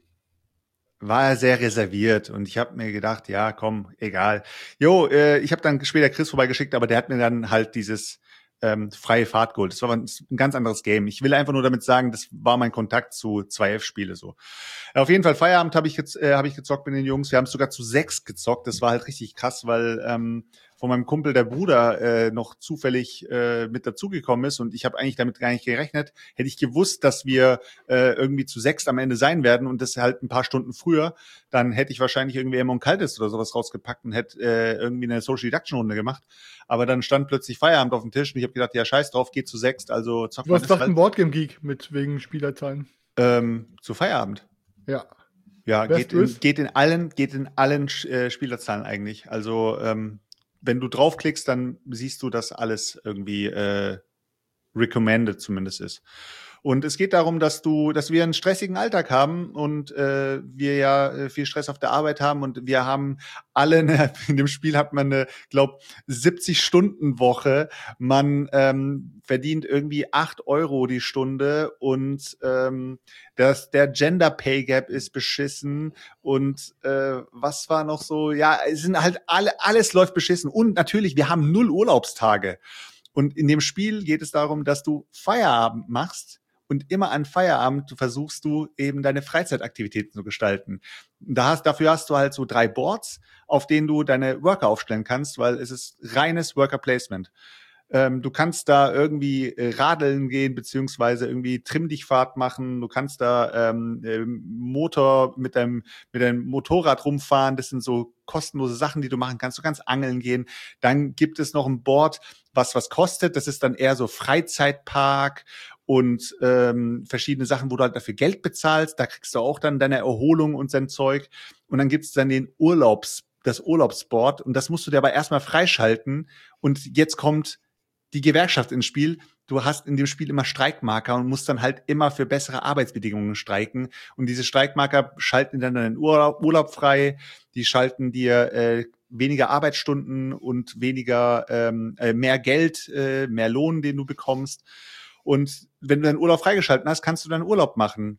war er sehr reserviert und ich habe mir gedacht, ja, komm, egal. Jo, äh, ich habe dann später Chris vorbeigeschickt, aber der hat mir dann halt dieses ähm, freie Fahrt geholt. Das war ein, ein ganz anderes Game. Ich will einfach nur damit sagen, das war mein Kontakt zu zwei F-Spiele so. Auf jeden Fall Feierabend habe ich jetzt äh, habe ich gezockt mit den Jungs. Wir haben sogar zu sechs gezockt. Das war halt richtig krass, weil ähm, von meinem Kumpel der Bruder äh, noch zufällig äh, mit dazugekommen ist und ich habe eigentlich damit gar nicht gerechnet. Hätte ich gewusst, dass wir äh, irgendwie zu sechs am Ende sein werden und das halt ein paar Stunden früher, dann hätte ich wahrscheinlich irgendwie Among Kaltes oder sowas rausgepackt und hätte äh, irgendwie eine Social Deduction Runde gemacht. Aber dann stand plötzlich Feierabend auf dem Tisch und ich habe gedacht, ja scheiß drauf, geht zu sechs, also zockt Du man hast das doch ein Boardgame Geek mit wegen Spielerzahlen. ähm, zu Feierabend. Ja. Ja, Best geht in, ist? geht in allen, geht in allen äh, Spielerzahlen eigentlich. Also ähm, wenn du draufklickst, dann siehst du, dass alles irgendwie äh, recommended zumindest ist. Und es geht darum, dass du, dass wir einen stressigen Alltag haben und äh, wir ja äh, viel Stress auf der Arbeit haben und wir haben alle eine, in dem Spiel hat man eine, glaub, siebzig-Stunden-Woche. Man ähm, verdient irgendwie acht Euro die Stunde und ähm, das, der Gender Pay Gap ist beschissen und äh, was war noch so? Ja, es sind halt alle, alles läuft beschissen und natürlich, wir haben null Urlaubstage. Und in dem Spiel geht es darum, dass du Feierabend machst und immer an Feierabend versuchst du eben deine Freizeitaktivitäten zu gestalten. Da hast, dafür hast du halt so drei Boards, auf denen du deine Worker aufstellen kannst, weil es ist reines Worker Placement. Ähm, du kannst da irgendwie äh, radeln gehen, beziehungsweise irgendwie Trimm-dich-Fahrt machen. Du kannst da ähm, äh, Motor mit deinem, mit deinem Motorrad rumfahren. Das sind so kostenlose Sachen, die du machen kannst. Du kannst angeln gehen. Dann gibt es noch ein Board, was was kostet. Das ist dann eher so Freizeitpark und ähm, verschiedene Sachen, wo du halt dafür Geld bezahlst. Da kriegst du auch dann deine Erholung und sein Zeug. Und dann gibt's dann den Urlaubs, das Urlaubsboard. Und das musst du dir aber erstmal freischalten. Und jetzt kommt die Gewerkschaft ins Spiel. Du hast in dem Spiel immer Streikmarker und musst dann halt immer für bessere Arbeitsbedingungen streiken. Und diese Streikmarker schalten dann deinen Urlaub, Urlaub frei. Die schalten dir äh, weniger Arbeitsstunden und weniger ähm, äh, mehr Geld, äh, mehr Lohn, den du bekommst. Und wenn du deinen Urlaub freigeschalten hast, kannst du deinen Urlaub machen.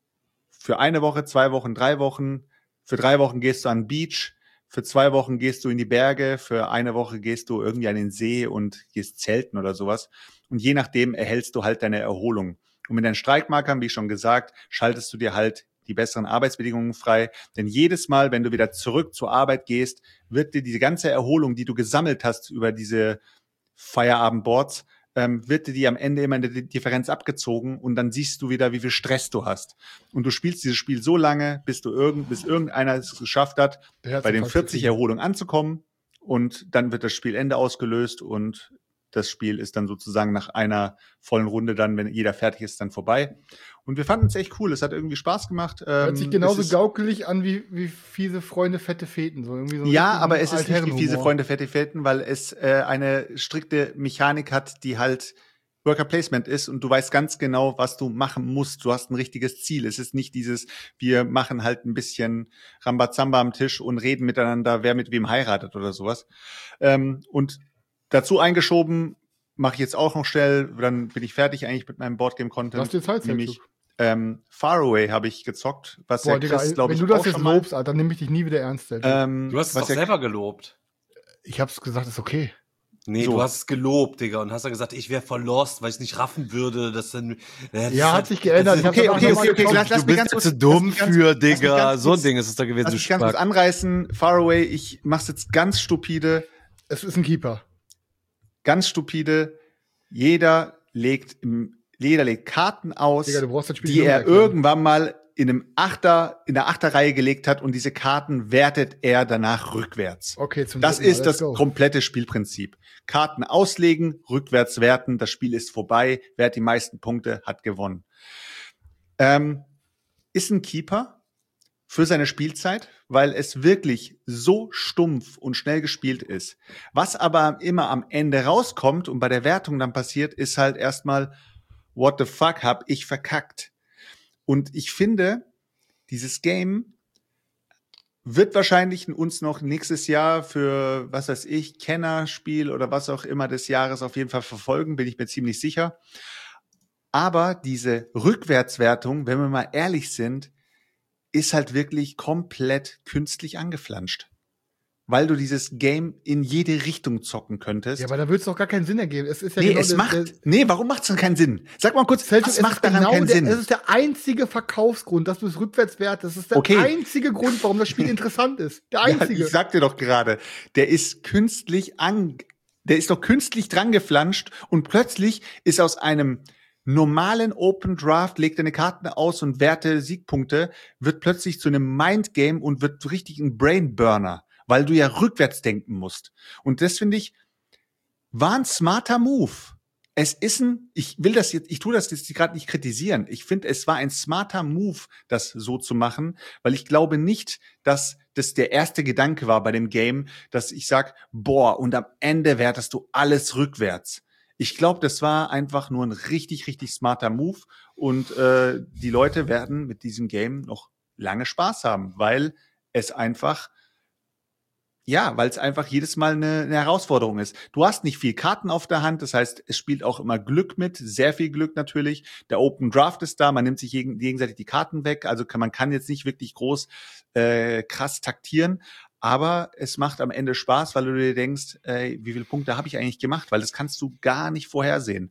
Für eine Woche, zwei Wochen, drei Wochen. Für drei Wochen gehst du an den Beach. Für zwei Wochen gehst du in die Berge, für eine Woche gehst du irgendwie an den See und gehst zelten oder sowas. Und je nachdem erhältst du halt deine Erholung. Und mit deinen Streikmarkern, wie schon gesagt, schaltest du dir halt die besseren Arbeitsbedingungen frei. Denn jedes Mal, wenn du wieder zurück zur Arbeit gehst, wird dir diese ganze Erholung, die du gesammelt hast über diese Feierabendboards, ähm, wird dir die am Ende immer in der Differenz abgezogen und dann siehst du wieder, wie viel Stress du hast. Und du spielst dieses Spiel so lange, bis du irgend, bis irgendeiner es geschafft hat, bei den vierzig Erholungen anzukommen und dann wird das Spielende ausgelöst und das Spiel ist dann sozusagen nach einer vollen Runde dann, wenn jeder fertig ist, dann vorbei. Und wir fanden es echt cool. Es hat irgendwie Spaß gemacht. Hört sich genauso gaukelig an wie, wie fiese Freunde, fette Feten. So irgendwie so ja, aber es ist nicht wie fiese Freunde, fette Feten, weil es äh, eine strikte Mechanik hat, die halt Worker Placement ist und du weißt ganz genau, was du machen musst. Du hast ein richtiges Ziel. Es ist nicht dieses, wir machen halt ein bisschen Rambazamba am Tisch und reden miteinander, wer mit wem heiratet oder sowas. Ähm, und dazu eingeschoben, mache ich jetzt auch noch schnell, dann bin ich fertig eigentlich mit meinem Boardgame-Content. Lass dir Zeit, nämlich ähm, Faraway habe ich gezockt, was Boah, ja Digga, Chris, glaube ich, wenn du das auch jetzt schon mal- lobst, Alter, dann nehme ich dich nie wieder ernst. Ähm, Du hast es was doch ja- selber gelobt. Ich hab's gesagt, ist okay. Nee, So. du hast es gelobt, Digga, und hast dann gesagt, ich wäre voll lost, weil ich nicht raffen würde, dass dann... Ja, Ja, hat sich geändert. Ich hab's Okay, danach okay, nochmal okay, okay, geguckt. lass, lass du mich bist ganz ja kurz, zu dumm lass mich ganz- für, lass mich Digga. ganz So ein kurz- Ding ist es da gewesen, Lass du mich ganz kurz Spack. anreißen. Faraway, ich mach's jetzt ganz stupide, Es ist ein Keeper. ganz stupide. Jeder legt im, jeder legt Karten aus, Digga, du brauchst das Spiel die nicht er erklären. irgendwann mal in einem Achter, in der Achterreihe gelegt hat und diese Karten wertet er danach rückwärts. Okay, zum Das dritten Mal. ist Let's das go. komplette Spielprinzip. Karten auslegen, rückwärts werten, das Spiel ist vorbei, wer hat die meisten Punkte, hat gewonnen. Ähm, ist ein Keeper für seine Spielzeit, weil es wirklich so stumpf und schnell gespielt ist. Was aber immer am Ende rauskommt und bei der Wertung dann passiert, ist halt erstmal, what the fuck, hab ich verkackt. Und ich finde, dieses Game wird wahrscheinlich uns noch nächstes Jahr für, was weiß ich, Kennerspiel oder was auch immer des Jahres auf jeden Fall verfolgen, bin ich mir ziemlich sicher. Aber diese Rückwärtswertung, wenn wir mal ehrlich sind, ist halt wirklich komplett künstlich angeflanscht. Weil du dieses Game in jede Richtung zocken könntest. Ja, aber da würde es doch gar keinen Sinn ergeben. Es ist ja nee, genau es der, macht, der, nee, warum macht es denn keinen Sinn? Sag mal kurz, Feldhof, was es macht ist daran genau keinen der, Sinn? Es ist der einzige Verkaufsgrund, dass du es rückwärts wertest. Das ist der Okay. einzige Grund, warum das Spiel interessant ist. Der einzige. Ja, ich sag dir doch gerade, der ist künstlich an, der ist doch künstlich dran geflanscht und plötzlich ist aus einem normalen Open Draft, legt deine Karten aus und werte Siegpunkte, wird plötzlich zu einem Mindgame und wird richtig ein Brainburner, weil du ja rückwärts denken musst. Und das finde ich, war ein smarter Move. Es ist ein, ich will das jetzt, ich tue das jetzt gerade nicht kritisieren. Ich finde, es war ein smarter Move, das so zu machen, weil ich glaube nicht, dass das der erste Gedanke war bei dem Game, dass ich sag, boah, und am Ende wertest du alles rückwärts. Ich glaube, das war einfach nur ein richtig, richtig smarter Move und äh, die Leute werden mit diesem Game noch lange Spaß haben, weil es einfach Ja, weil es einfach jedes Mal eine, eine Herausforderung ist. Du hast nicht viel Karten auf der Hand, das heißt, es spielt auch immer Glück mit, sehr viel Glück natürlich. Der Open Draft ist da, man nimmt sich geg- gegenseitig die Karten weg, also kann, man kann jetzt nicht wirklich groß äh, krass taktieren, aber es macht am Ende Spaß, weil du dir denkst, ey, wie viele Punkte habe ich eigentlich gemacht, weil das kannst du gar nicht vorhersehen.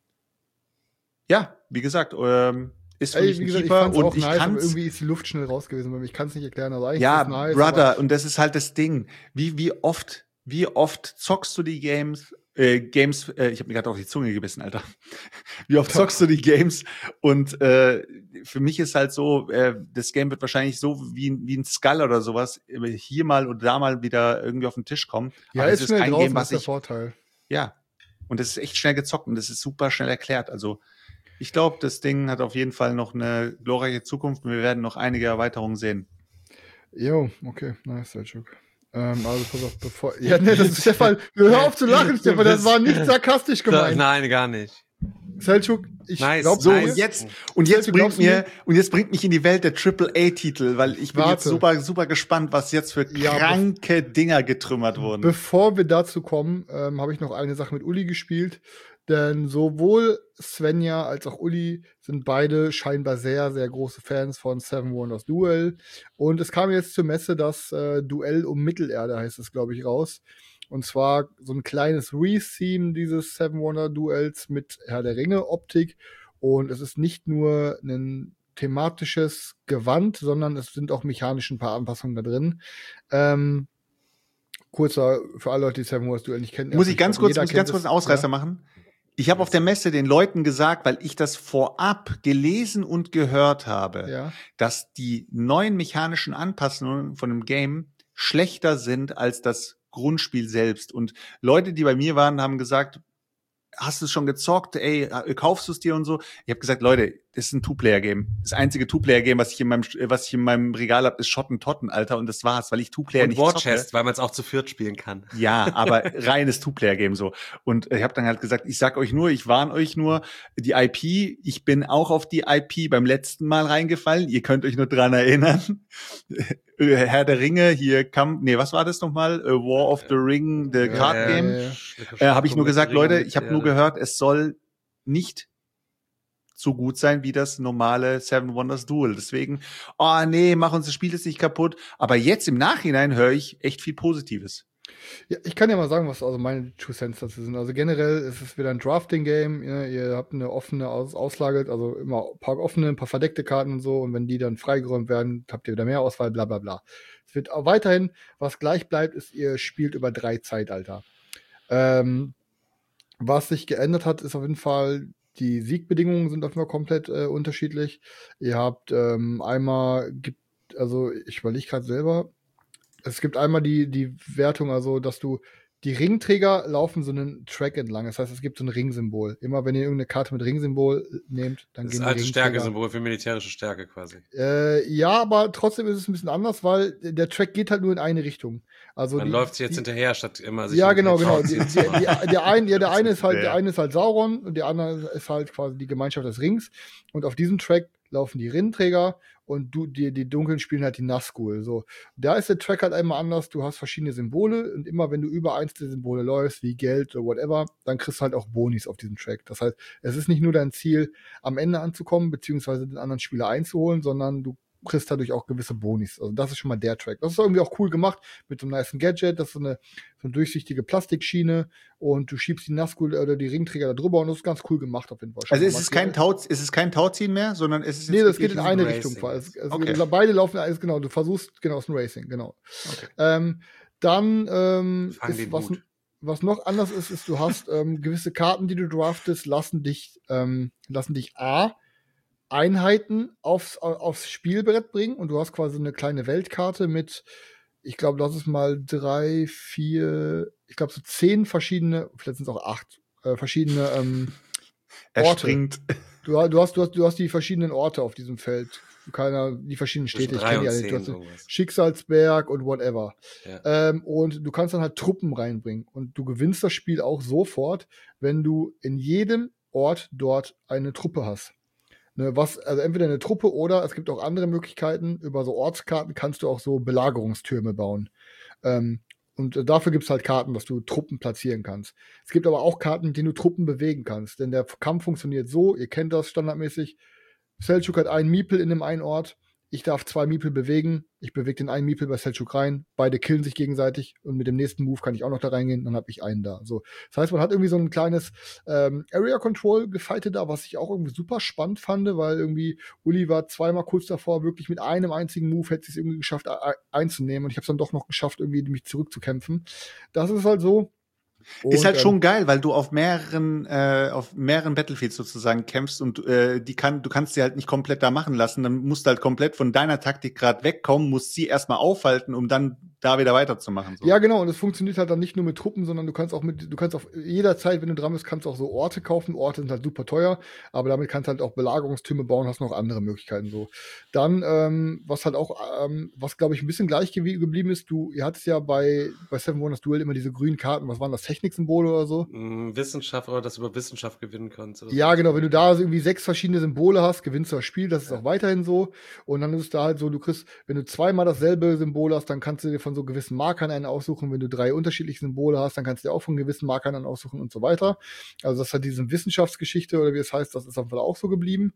Ja, wie gesagt, ähm, ist für Ey, mich wie ein gesagt, ich Keeper fand's und auch ich nice, aber kann's irgendwie ist die Luft schnell raus gewesen bei mir. Ich kann es nicht erklären, aber eigentlich Ja, ist es nice. Brother, aber und das ist halt das Ding. Wie wie oft wie oft zockst du die Games äh, Games äh, ich habe mir gerade auf die Zunge gebissen, Alter. Wie oft zockst du die Games und äh, für mich ist halt so, äh, das Game wird wahrscheinlich so wie ein wie ein Skull oder sowas hier mal oder da mal wieder irgendwie auf den Tisch kommen. ja, Aber ist es schnell kein draußen, Game, das was ist der ich Vorteil. ja, und das ist echt schnell gezockt und das ist super schnell erklärt. Also ich glaube, das Ding hat auf jeden Fall noch eine glorreiche Zukunft und wir werden noch einige Erweiterungen sehen. Jo, okay, nice, Selchuk. Ähm, also pass auf, bevor. Ja, nee, das ist Stefan. Hör auf zu lachen, Stefan, das war nicht sarkastisch gemeint. Nein, gar nicht. Selchuk, ich Nice, glaub, So, nice. und jetzt, und jetzt Du bringt glaubst mir, mir- und jetzt bringt mich in die Welt der Triple A Titel, weil ich bin Warte. jetzt super, super gespannt, was jetzt für Ja, bef- kranke Dinger getrümmert wurden. Bevor wir dazu kommen, ähm, habe ich noch eine Sache mit Uli gespielt. Denn sowohl Svenja als auch Uli sind beide scheinbar sehr, sehr große Fans von Seven Wonders Duel. Und es kam jetzt zur Messe das äh, Duell um Mittelerde, heißt es, glaube ich, raus. Und zwar so ein kleines Re-Theme dieses Seven Wonder Duels mit Herr der Ringe-Optik. Und es ist nicht nur ein thematisches Gewand, sondern es sind auch mechanisch ein paar Anpassungen da drin. Ähm, kurzer, für alle Leute, die Seven Wonders Duel nicht kennen. Muss ich ganz kurz, jeder muss ich ganz kennt kurz es, einen Ausreißer ja. machen? Ich habe auf der Messe den Leuten gesagt, weil ich das vorab gelesen und gehört habe, Ja. dass die neuen mechanischen Anpassungen von dem Game schlechter sind als das Grundspiel selbst. Und Leute, die bei mir waren, haben gesagt, hast du es schon gezockt? Ey, kaufst du es dir und so? Ich habe gesagt, Leute, das ist ein Two-Player-Game. Das einzige Two-Player-Game, was ich in meinem, was ich in meinem Regal habe, ist Schottentotten, Alter. Und das war's, weil ich Two-Player Und nicht War zocke. Chest, weil man es auch zu viert spielen kann. Ja, aber reines Two-Player-Game so. Und ich habe dann halt gesagt, ich sag euch nur, ich warne euch nur, die I P, ich bin auch auf die I P beim letzten Mal reingefallen. Ihr könnt euch nur dran erinnern. Herr der Ringe, hier kam, nee, was war das nochmal? A War of the Ring, the Ja, Card ja, Game. ja, ja. Äh, habe ich nur gesagt, Leute, ich habe nur gehört, es soll nicht so gut sein wie das normale Seven Wonders Duel. Deswegen, oh nee, mach uns das Spiel jetzt nicht kaputt. Aber jetzt im Nachhinein höre ich echt viel Positives. Ja, ich kann ja mal sagen, was also meine Two Cents dazu sind. Also generell ist es wieder ein Drafting-Game. Ja, ihr habt eine offene Aus Auslage, also immer ein paar offene, ein paar verdeckte Karten und so. Und wenn die dann freigeräumt werden, habt ihr wieder mehr Auswahl, bla bla bla. Es wird auch weiterhin, was gleich bleibt, ist, ihr spielt über drei Zeitalter. Ähm, was sich geändert hat, ist auf jeden Fall die Siegbedingungen sind auf jeden Fall komplett äh, unterschiedlich. Ihr habt ähm, einmal, gibt, also ich überlege gerade selber, es gibt einmal die, die Wertung, also dass du die Ringträger laufen so einen Track entlang. Das heißt, es gibt so ein Ringsymbol. Immer wenn ihr irgendeine Karte mit Ringsymbol nehmt, dann Das gehen die alte Ringträger. Stärkesymbol für militärische Stärke quasi. Äh, ja, aber trotzdem ist es ein bisschen anders, weil der Track geht halt nur in eine Richtung. Also Man die, läuft sich jetzt die, hinterher, statt immer sich Ja, in die genau, genau. Pausen Die, zu die, machen. die, der, ein, ja, der, eine ist halt, Ja. der eine ist halt Sauron und der andere ist halt quasi die Gemeinschaft des Rings. Und auf diesem Track laufen die Ringträger und du, die, die Dunklen spielen halt die Nazgul. So. Da ist der Track halt einmal anders. Du hast verschiedene Symbole und immer wenn du über eins der Symbole läufst, wie Geld oder whatever, dann kriegst du halt auch Bonis auf diesem Track. Das heißt, es ist nicht nur dein Ziel, am Ende anzukommen, beziehungsweise den anderen Spieler einzuholen, sondern du kriegst dadurch auch gewisse Bonis. Also das ist schon mal der Track. Das ist irgendwie auch cool gemacht mit so einem nice Gadget. Das ist so eine, so eine durchsichtige Plastikschiene und du schiebst die Nazgul oder die Ringträger da drüber und das ist ganz cool gemacht auf jeden Fall. Also ist es kein Tau, ist es kein Tauziehen mehr, sondern es ist Nee, das geht wirklich in ein eine Racing. Richtung. Es, es, Okay. Beide laufen alles genau. Du versuchst, genau, es ist ein Racing, genau. Okay. Ähm, dann ähm, Fang ist den was, Hut. was noch anders ist, ist, du hast ähm, gewisse Karten, die du draftest, lassen dich, ähm, lassen dich A, Einheiten aufs, aufs Spielbrett bringen und du hast quasi eine kleine Weltkarte mit, ich glaube, das ist mal drei, vier, ich glaube so zehn verschiedene, vielleicht sind es auch acht, äh, verschiedene ähm, Er Orte. springt. Du, du, hast, du, hast, du hast die verschiedenen Orte auf diesem Feld. Keiner, die verschiedenen Zwischen Städte, ich drei kenne die und alle nicht. Du zehn hast den irgendwas. Schicksalsberg und whatever. Ja. Ähm, und du kannst dann halt Truppen reinbringen. Und du gewinnst das Spiel auch sofort, wenn du in jedem Ort dort eine Truppe hast. Ne, was, also entweder eine Truppe oder es gibt auch andere Möglichkeiten. Über so Ortskarten kannst du auch so Belagerungstürme bauen. Ähm, und dafür gibt es halt Karten, dass du Truppen platzieren kannst. Es gibt aber auch Karten, mit denen du Truppen bewegen kannst. Denn der Kampf funktioniert so, ihr kennt das standardmäßig. Selçuk hat einen Meeple in dem einen Ort. Ich darf zwei Meeple bewegen. Ich bewege den einen Meeple bei Selçuk rein. Beide killen sich gegenseitig. Und mit dem nächsten Move kann ich auch noch da reingehen. Dann habe ich einen da. So. Das heißt, man hat irgendwie so ein kleines ähm, Area Control Gefighte da, was ich auch irgendwie super spannend fand, weil irgendwie Uli war zweimal kurz davor, wirklich mit einem einzigen Move hätte es irgendwie geschafft e- einzunehmen. Und ich habe es dann doch noch geschafft, irgendwie mich zurückzukämpfen. Das ist halt so. Und, Ist halt ähm, schon geil, weil du auf mehreren, äh, auf mehreren Battlefields sozusagen kämpfst und äh, die kann, du kannst sie halt nicht komplett da machen lassen. Dann musst du halt komplett von deiner Taktik gerade wegkommen, musst sie erstmal aufhalten, um dann da wieder weiterzumachen. So. Ja, genau, und es funktioniert halt dann nicht nur mit Truppen, sondern du kannst auch mit, du kannst auf jederzeit, wenn du dran bist, kannst du auch so Orte kaufen. Orte sind halt super teuer, aber damit kannst du halt auch Belagerungstürme bauen, hast noch andere Möglichkeiten so. Dann, ähm, was halt auch, ähm, was glaube ich ein bisschen gleich ge- geblieben ist, du, ihr hattest ja bei, bei Seven Wonders Duel immer diese grünen Karten, was waren das, Techniksymbole oder so? Mm, Wissenschaft oder dass du über Wissenschaft gewinnen kannst. oder Ja, so. genau, wenn du da so irgendwie sechs verschiedene Symbole hast, gewinnst du das Spiel, das ist auch weiterhin so. Und dann ist es da halt so, du kriegst, wenn du zweimal dasselbe Symbol hast, dann kannst du dir von so gewissen Markern einen aussuchen. Wenn du drei unterschiedliche Symbole hast, dann kannst du dir auch von gewissen Markern einen aussuchen und so weiter. Also das hat diese Wissenschaftsgeschichte oder wie es heißt, das ist auf jeden Fall auch so geblieben.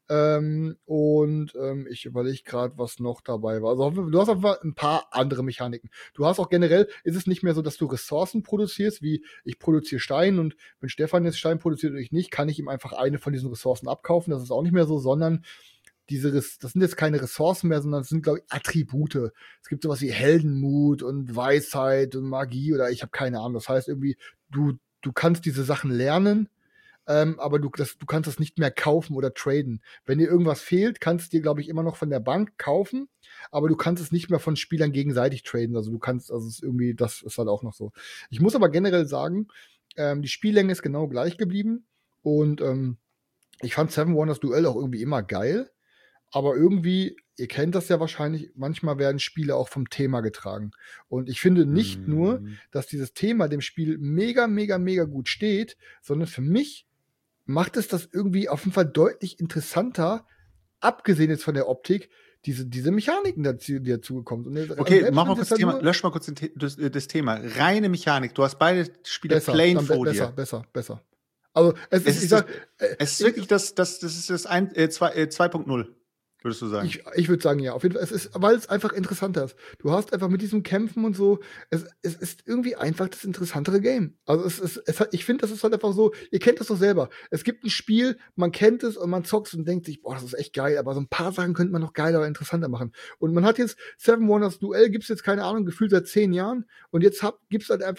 Ähm, und ähm, ich überlege gerade, was noch dabei war. Also du hast einfach ein paar andere Mechaniken. Du hast auch generell, ist es nicht mehr so, dass du Ressourcen produzierst, wie ich produziere Stein und wenn Stefan jetzt Stein produziert und ich nicht, kann ich ihm einfach eine von diesen Ressourcen abkaufen. Das ist auch nicht mehr so, sondern diese, Res- das sind jetzt keine Ressourcen mehr, sondern das sind, glaube ich, Attribute. Es gibt sowas wie Heldenmut und Weisheit und Magie oder ich habe keine Ahnung. Das heißt irgendwie, du, du kannst diese Sachen lernen, ähm, aber du, das, du kannst das nicht mehr kaufen oder traden. Wenn dir irgendwas fehlt, kannst du dir, glaube ich, immer noch von der Bank kaufen, aber du kannst es nicht mehr von Spielern gegenseitig traden. Also du kannst, also es ist irgendwie, das ist halt auch noch so. Ich muss aber generell sagen, ähm, die Spiellänge ist genau gleich geblieben und ähm, ich fand Seven Wonders Duel auch irgendwie immer geil, aber irgendwie, ihr kennt das ja wahrscheinlich, manchmal werden Spiele auch vom Thema getragen. Und ich finde nicht Mhm. nur, dass dieses Thema dem Spiel mega, mega, mega gut steht, sondern für mich macht es das irgendwie auf jeden Fall deutlich interessanter, abgesehen jetzt von der Optik, diese, diese Mechaniken, dazu, die dazugekommen sind. Und Okay, selbst mach mal wenn kurz es das dann Thema, nur- lösch mal kurz den, The- das, das Thema. Reine Mechanik. Du hast beide Spiele besser, plain dann be- vor besser, dir. besser, besser. Also es, Es ist, ist ich sag, das- äh, Es ist ich- wirklich das, das, das ist das ein, äh, zwei, äh, zwei Punkt null, würdest du sagen. Ich, ich würde sagen, ja, auf jeden Fall. Es ist, weil es einfach interessanter ist. Du hast einfach mit diesem Kämpfen und so, es, es ist irgendwie einfach das interessantere Game. Also es ist, es hat, ich finde, das ist halt einfach so, ihr kennt das doch selber. Es gibt ein Spiel, man kennt es und man zockt und denkt sich, boah, das ist echt geil, aber so ein paar Sachen könnte man noch geiler oder interessanter machen. Und man hat jetzt Seven Wonders Duell, gibt's jetzt, keine Ahnung, gefühlt seit zehn Jahren und jetzt hab, gibt's halt einfach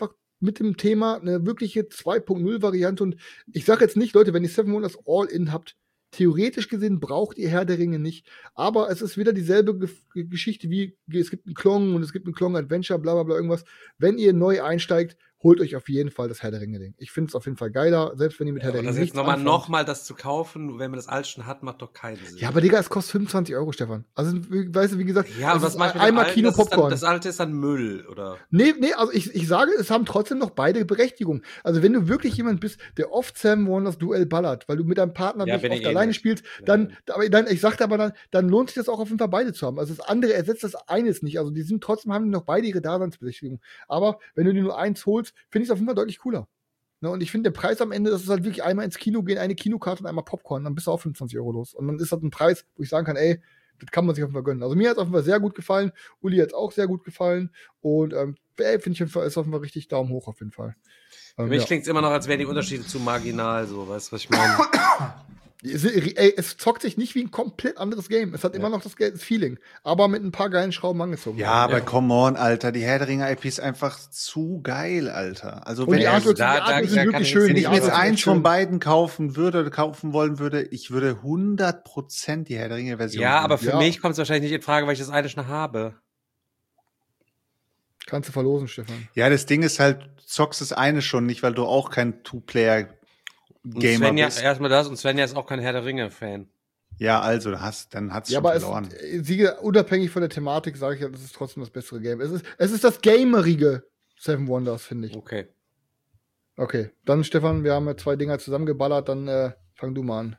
mit dem Thema eine wirkliche zwei Punkt null Variante und ich sage jetzt nicht, Leute, wenn ihr Seven Wonders All-In habt, theoretisch gesehen braucht ihr Herr der Ringe nicht, aber es ist wieder dieselbe Ge- Geschichte wie, es gibt einen Klong und es gibt einen Klong Adventure, bla bla bla irgendwas. Wenn ihr neu einsteigt, holt euch auf jeden Fall das Herr der Ringe-Ding. Ich finde es auf jeden Fall geiler, selbst wenn ihr mit Ja, Herr der aber Ringe das jetzt nichts nochmal anfangt. noch mal das zu kaufen, wenn man das alles schon hat, macht doch keinen Sinn. Ja, aber Digga, es kostet fünfundzwanzig Euro, Stefan. Also, weißt du, wie gesagt, Ja, und es was ist mache ich mit dem einmal Alten? Kino Das ist dann- Popcorn. Das alte ist dann Müll, oder? Nee, nee, also ich, ich sage, es haben trotzdem noch beide Berechtigung. Also wenn du wirklich jemand bist, der oft Seven Wonders Duell ballert, weil du mit deinem Partner Ja, nicht bin oft ich eh alleine nicht. spielst, dann, aber dann, ich sagte aber dann, dann lohnt sich das auch auf jeden Fall beide zu haben. Also das andere ersetzt das eines nicht. Also die sind trotzdem, haben die noch beide ihre Daseinsberechtigung. Aber wenn du dir nur eins holst, finde ich es auf jeden Fall deutlich cooler. Ne, und ich finde, der Preis am Ende, das ist halt wirklich einmal ins Kino gehen, eine Kinokarte und einmal Popcorn, dann bist du auch fünfundzwanzig Euro los. Und dann ist das ein Preis, wo ich sagen kann, ey, das kann man sich auf jeden Fall gönnen. Also mir hat es auf jeden Fall sehr gut gefallen, Uli hat es auch sehr gut gefallen und ähm, ey, finde ich, auf jeden Fall- ist auf jeden Fall richtig Daumen hoch auf jeden Fall. Für Ähm, mich ja. klingt es immer noch, als wären die Unterschiede zu marginal, so, weißt du, was ich meine? Es, ey, es zockt sich nicht wie ein komplett anderes Game. Es hat Ja. immer noch das, Ge- das Feeling, aber mit ein paar geilen Schrauben angezogen. Ja, aber Ja. come on, Alter, die Herr der Ringe I P ist einfach zu geil, Alter. Also Und wenn die er- Artworks, da- die da- Artworks da sind kann wirklich ich- schön. wenn Die ich mir jetzt Artworks sind eins echt von schön. beiden kaufen würde oder kaufen wollen würde, ich würde hundert Prozent die Herr der Ringe Version Ja, nehmen. aber für Ja. mich kommt es wahrscheinlich nicht in Frage, weil ich das eine schon habe. Kannst du verlosen, Stefan. Ja, das Ding ist halt, du zockst das eine schon nicht, weil du auch kein Two-Player-Gamer Und Svenja, bist. erstmal das, und Svenja ist auch kein Herr der Ringe-Fan. Ja, also, hast, dann hat's Ja, schon aber es, verloren. äh, Siege, unabhängig von der Thematik, sage ich ja, das ist trotzdem das bessere Game. Es ist, es ist das gamerige Seven Wonders, finde ich. Okay. Okay, dann Stefan, wir haben ja zwei Dinger zusammengeballert, dann äh, fang du mal an.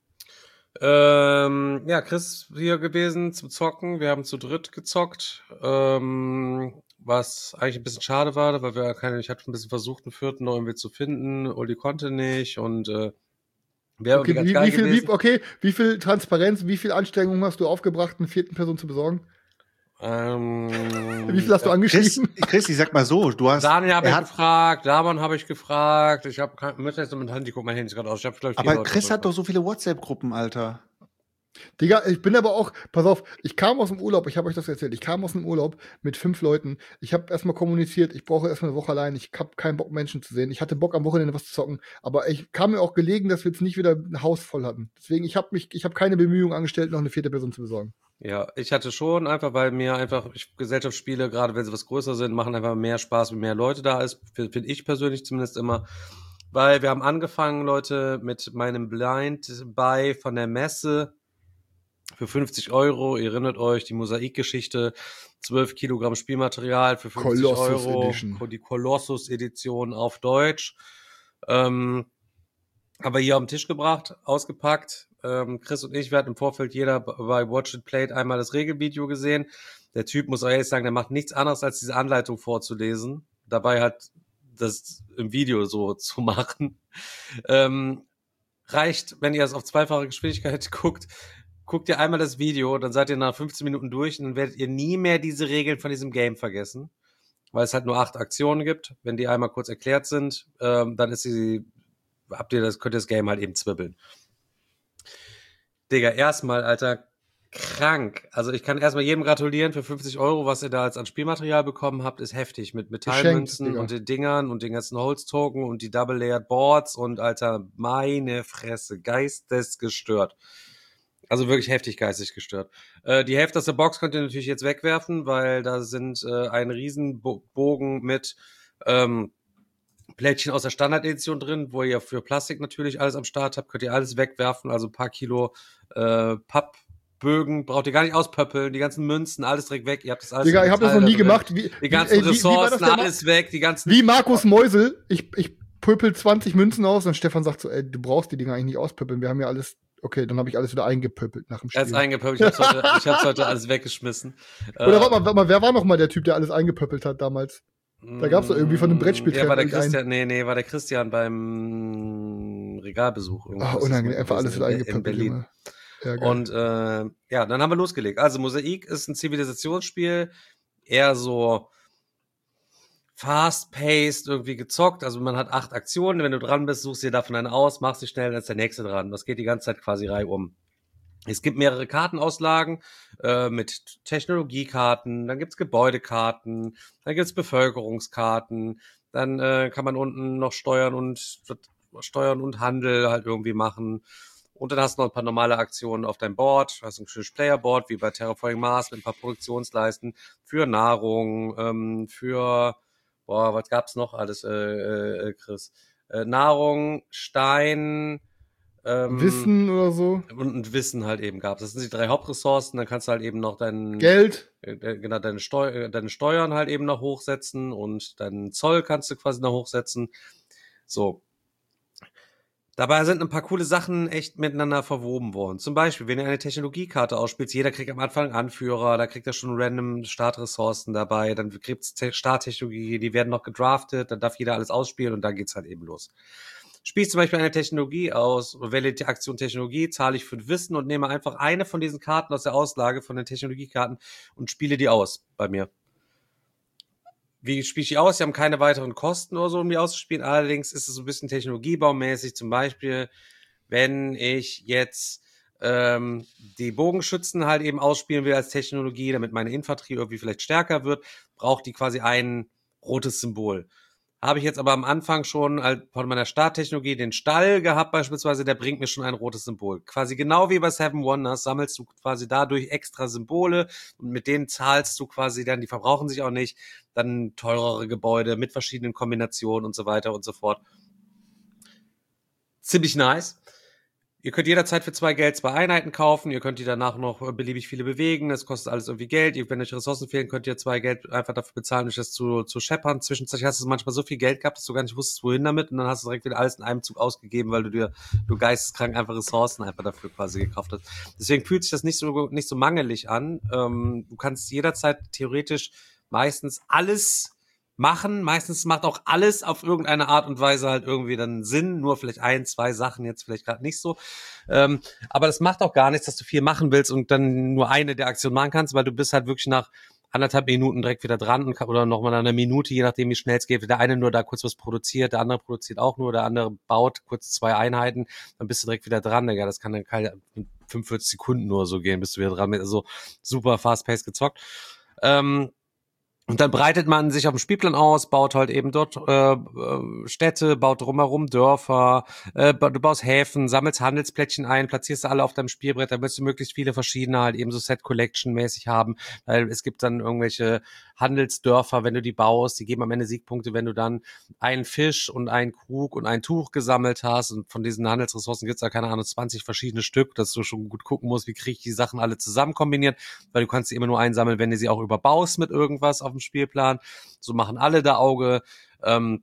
Ähm, ja, Chris hier gewesen zum Zocken. Wir haben zu dritt gezockt. Ähm, was eigentlich ein bisschen schade war, weil wir keine, ich hatte ein bisschen versucht, einen vierten noch irgendwie zu finden. Uli konnte nicht und äh, wäre Okay, irgendwie ganz wie, geil wie, viel, gewesen. wie, okay, wie viel Transparenz, wie viel Anstrengung hast du aufgebracht, eine vierten Person zu besorgen? Ähm, Wie viel hast du Chris, angeschrieben? Chris, ich sag mal so, du hast. Daniel habe er ich hat, gefragt, Daman habe ich gefragt. Ich habe kein, müsste jetzt mit dem Handy gucken, mein Handy ist gerade aus. Ich habe glaube ich vier aber Leute Chris hat gefragt. doch so viele WhatsApp-Gruppen, Alter. Digga, ich bin aber auch, pass auf, ich kam aus dem Urlaub, ich habe euch das erzählt, ich kam aus dem Urlaub mit fünf Leuten, ich habe erstmal kommuniziert, ich brauche erstmal eine Woche allein, ich habe keinen Bock, Menschen zu sehen, ich hatte Bock, am Wochenende was zu zocken, aber ich kam mir auch gelegen, dass wir jetzt nicht wieder ein Haus voll hatten. Deswegen, ich habe mich, ich habe keine Bemühungen angestellt, noch eine vierte Person zu besorgen. Ja, ich hatte schon einfach, weil mir einfach ich, Gesellschaftsspiele, gerade wenn sie was größer sind, machen einfach mehr Spaß, wenn mehr Leute da ist, finde ich persönlich zumindest immer. Weil wir haben angefangen, Leute, mit meinem Blind Buy von der Messe für fünfzig Euro. Ihr erinnert euch, die Mosaikgeschichte, zwölf Kilogramm Spielmaterial für fünfzig Colossus Euro. Edition. Die Colossus-Edition auf Deutsch. Ähm, haben wir hier auf den Tisch gebracht, ausgepackt. Ähm, Chris und ich, wir hatten im Vorfeld jeder bei Watch It Played einmal das Regelvideo gesehen. Der Typ, muss auch ehrlich sagen, der macht nichts anderes, als diese Anleitung vorzulesen. Dabei halt das im Video so zu machen. Ähm, reicht, wenn ihr es auf zweifache Geschwindigkeit guckt, guckt ihr einmal das Video, dann seid ihr nach fünfzehn Minuten durch und dann werdet ihr nie mehr diese Regeln von diesem Game vergessen. Weil es halt nur acht Aktionen gibt. Wenn die einmal kurz erklärt sind, ähm, dann ist sie, habt ihr das, könnt ihr das Game halt eben zwibbeln. Digga, erstmal, Alter, krank. Also ich kann erstmal jedem gratulieren für fünfzig Euro, was ihr da als an Spielmaterial bekommen habt, ist heftig. Mit Metallmünzen Digga. und den Dingern und den ganzen Holztoken und die Double-Layered Boards und, Alter, meine Fresse, geistesgestört. Also wirklich heftig geistig gestört. Äh, die Hälfte aus der Box könnt ihr natürlich jetzt wegwerfen, weil da sind äh, ein Riesenbogen mit ähm, Plättchen aus der Standard-Edition drin, wo ihr für Plastik natürlich alles am Start habt, könnt ihr alles wegwerfen, also ein paar Kilo äh, Pappbögen, braucht ihr gar nicht auspöppeln, die ganzen Münzen, alles direkt weg, ihr habt das alles. Digga, im ich habe das Metall noch nie da drin. gemacht. Wie, Die ganzen wie, ey, wie, wie war das Ressourcen, denn mal? alles weg, die ganzen... Wie Markus Meusel, ich, ich pöppel zwanzig Münzen aus und Stefan sagt so, ey, du brauchst die Dinger eigentlich nicht auspöppeln, wir haben ja alles, okay, dann habe ich alles wieder eingepöppelt nach dem Spiel. Er ist eingepöppelt, ich hab's heute, ich hab's heute alles weggeschmissen. Oder Äh, warte mal, warte mal, wer war noch mal der Typ, der alles eingepöppelt hat damals? Da gab's doch irgendwie von einem Brettspiel. Ja, war der irgendeinen. Christian, nee, nee, war der Christian beim Regalbesuch. Irgendwas Ach, ist unangenehm, das einfach alles gewesen wieder in- in eingepöppelt, Berlin. Junge. Ja, geil. Und äh, ja, dann haben wir losgelegt. Also Mosaik ist ein Zivilisationsspiel, eher so fast-paced irgendwie gezockt. Also man hat acht Aktionen. Wenn du dran bist, suchst dir davon eine aus, machst sie schnell, dann ist der nächste dran. Das geht die ganze Zeit quasi reihum. Es gibt mehrere Kartenauslagen äh, mit Technologiekarten, dann gibt's Gebäudekarten, dann gibt's Bevölkerungskarten, dann äh, kann man unten noch Steuern und Steuern und Handel halt irgendwie machen. Und dann hast du noch ein paar normale Aktionen auf deinem Board. Du hast ein schönes Playerboard, wie bei Terraforming Mars, mit ein paar Produktionsleisten für Nahrung, ähm, für, boah, was gab's noch alles, äh, äh, Chris? Äh, Nahrung, Stein, ähm, Wissen oder so. Und, und Wissen halt eben gab's. Das sind die drei Hauptressourcen. Dann kannst du halt eben noch dein Geld. äh, genau, deine, Steu deine Steuern halt eben noch hochsetzen und deinen Zoll kannst du quasi noch hochsetzen. So. Dabei sind ein paar coole Sachen echt miteinander verwoben worden. Zum Beispiel, wenn ihr eine Technologiekarte ausspielt, jeder kriegt am Anfang einen Anführer, da kriegt er schon random Startressourcen dabei, dann gibt's Starttechnologie, die werden noch gedraftet, dann darf jeder alles ausspielen und dann geht's halt eben los. Spielst zum Beispiel eine Technologie aus, wähle die Aktion Technologie, zahle ich fünf Wissen und nehme einfach eine von diesen Karten aus der Auslage von den Technologiekarten und spiele die aus bei mir. Wie spiele ich die aus? Sie haben keine weiteren Kosten oder so, um die auszuspielen. Allerdings ist es so ein bisschen technologiebaumäßig. Zum Beispiel, wenn ich jetzt ähm, die Bogenschützen halt eben ausspielen will als Technologie, damit meine Infanterie irgendwie vielleicht stärker wird, braucht die quasi ein rotes Symbol. Habe ich jetzt aber am Anfang schon von meiner Starttechnologie den Stall gehabt beispielsweise, der bringt mir schon ein rotes Symbol. Quasi genau wie bei Seven Wonders sammelst du quasi dadurch extra Symbole und mit denen zahlst du quasi dann, die verbrauchen sich auch nicht, dann teurere Gebäude mit verschiedenen Kombinationen und so weiter und so fort. Ziemlich nice. Ihr könnt jederzeit für zwei Geld zwei Einheiten kaufen, ihr könnt die danach noch beliebig viele bewegen, das kostet alles irgendwie Geld, wenn euch Ressourcen fehlen, könnt ihr zwei Geld einfach dafür bezahlen, euch das zu, zu scheppern. Zwischenzeitlich hast du manchmal so viel Geld gehabt, dass du gar nicht wusstest, wohin damit und dann hast du direkt wieder alles in einem Zug ausgegeben, weil du dir, du geisteskrank einfach Ressourcen einfach dafür quasi gekauft hast. Deswegen fühlt sich das nicht so, nicht so mangelig an. Ähm, du kannst jederzeit theoretisch meistens alles machen. Meistens macht auch alles auf irgendeine Art und Weise halt irgendwie dann Sinn. Nur vielleicht ein, zwei Sachen jetzt vielleicht gerade nicht so. Ähm, aber das macht auch gar nichts, dass du viel machen willst und dann nur eine der Aktionen machen kannst, weil du bist halt wirklich nach anderthalb Minuten direkt wieder dran und kann, oder nochmal eine Minute, je nachdem wie schnell es geht. Der eine nur da kurz was produziert, der andere produziert auch nur, der andere baut kurz zwei Einheiten, dann bist du direkt wieder dran. Ja, das kann dann keine fünfundvierzig Sekunden nur so gehen, bis du wieder dran bist. Also super fast-paced gezockt. Ähm, Und dann breitet man sich auf dem Spielplan aus, baut halt eben dort äh, Städte, baut drumherum Dörfer, äh, du baust Häfen, sammelst Handelsplättchen ein, platzierst sie alle auf deinem Spielbrett, da willst du möglichst viele verschiedene halt eben so Set-Collection-mäßig haben, weil es gibt dann irgendwelche Handelsdörfer, wenn du die baust, die geben am Ende Siegpunkte, wenn du dann einen Fisch und einen Krug und ein Tuch gesammelt hast und von diesen Handelsressourcen gibt's da, keine Ahnung, zwanzig verschiedene Stück, dass du schon gut gucken musst, wie kriege ich die Sachen alle zusammen kombiniert, weil du kannst sie immer nur einsammeln, wenn du sie auch überbaust mit irgendwas auf dem Spielplan. So machen alle da Auge. Ähm,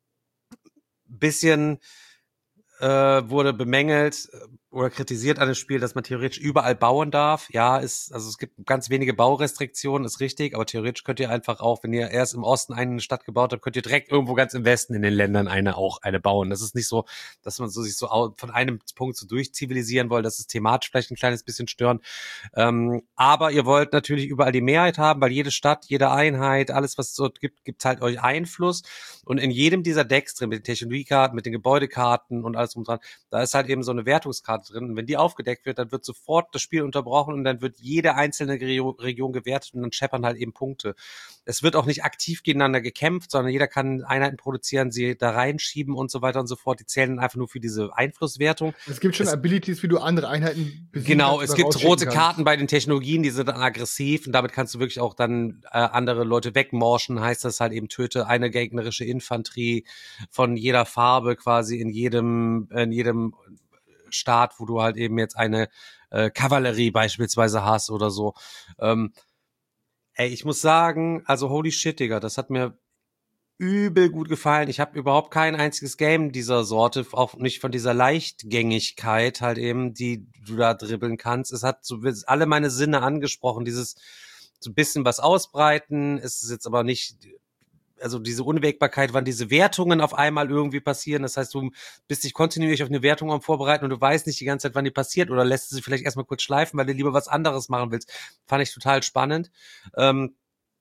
bisschen äh, wurde bemängelt oder kritisiert an dem Spiel, dass man theoretisch überall bauen darf. Ja, ist, also es gibt ganz wenige Baurestriktionen, ist richtig, aber theoretisch könnt ihr einfach auch, wenn ihr erst im Osten eine Stadt gebaut habt, könnt ihr direkt irgendwo ganz im Westen in den Ländern eine auch eine bauen. Das ist nicht so, dass man so sich so von einem Punkt so durchzivilisieren will, das ist thematisch vielleicht ein kleines bisschen störend. Ähm, aber ihr wollt natürlich überall die Mehrheit haben, weil jede Stadt, jede Einheit, alles, was es dort gibt, gibt halt euch Einfluss. Und in jedem dieser Decks drin, mit den Technologiekarten, mit den Gebäudekarten und alles drum dran, da ist halt eben so eine Wertungskarte drin. Und wenn die aufgedeckt wird, dann wird sofort das Spiel unterbrochen und dann wird jede einzelne Region gewertet und dann scheppern halt eben Punkte. Es wird auch nicht aktiv gegeneinander gekämpft, sondern jeder kann Einheiten produzieren, sie da reinschieben und so weiter und so fort. Die zählen dann einfach nur für diese Einflusswertung. Es gibt schon es, Abilities, wie du andere Einheiten besiegen Genau, kannst es gibt rote kannst. Karten bei den Technologien, die sind dann aggressiv und damit kannst du wirklich auch dann äh, andere Leute wegmorschen. Heißt das halt eben, töte eine gegnerische Infanterie von jeder Farbe quasi in jedem in jedem Staat, wo du halt eben jetzt eine äh, Kavallerie beispielsweise hast oder so. Ähm, ey, ich muss sagen, also holy shit, Digga, das hat mir übel gut gefallen. Ich habe überhaupt kein einziges Game dieser Sorte, auch nicht von dieser Leichtgängigkeit halt eben, die du da dribbeln kannst. Es hat so alle meine Sinne angesprochen, dieses so ein bisschen was ausbreiten, es ist jetzt aber nicht, also diese Unwägbarkeit, wann diese Wertungen auf einmal irgendwie passieren. Das heißt, du bist dich kontinuierlich auf eine Wertung am Vorbereiten und du weißt nicht die ganze Zeit, wann die passiert oder lässt sie vielleicht erstmal kurz schleifen, weil du lieber was anderes machen willst. Fand ich total spannend. Ähm,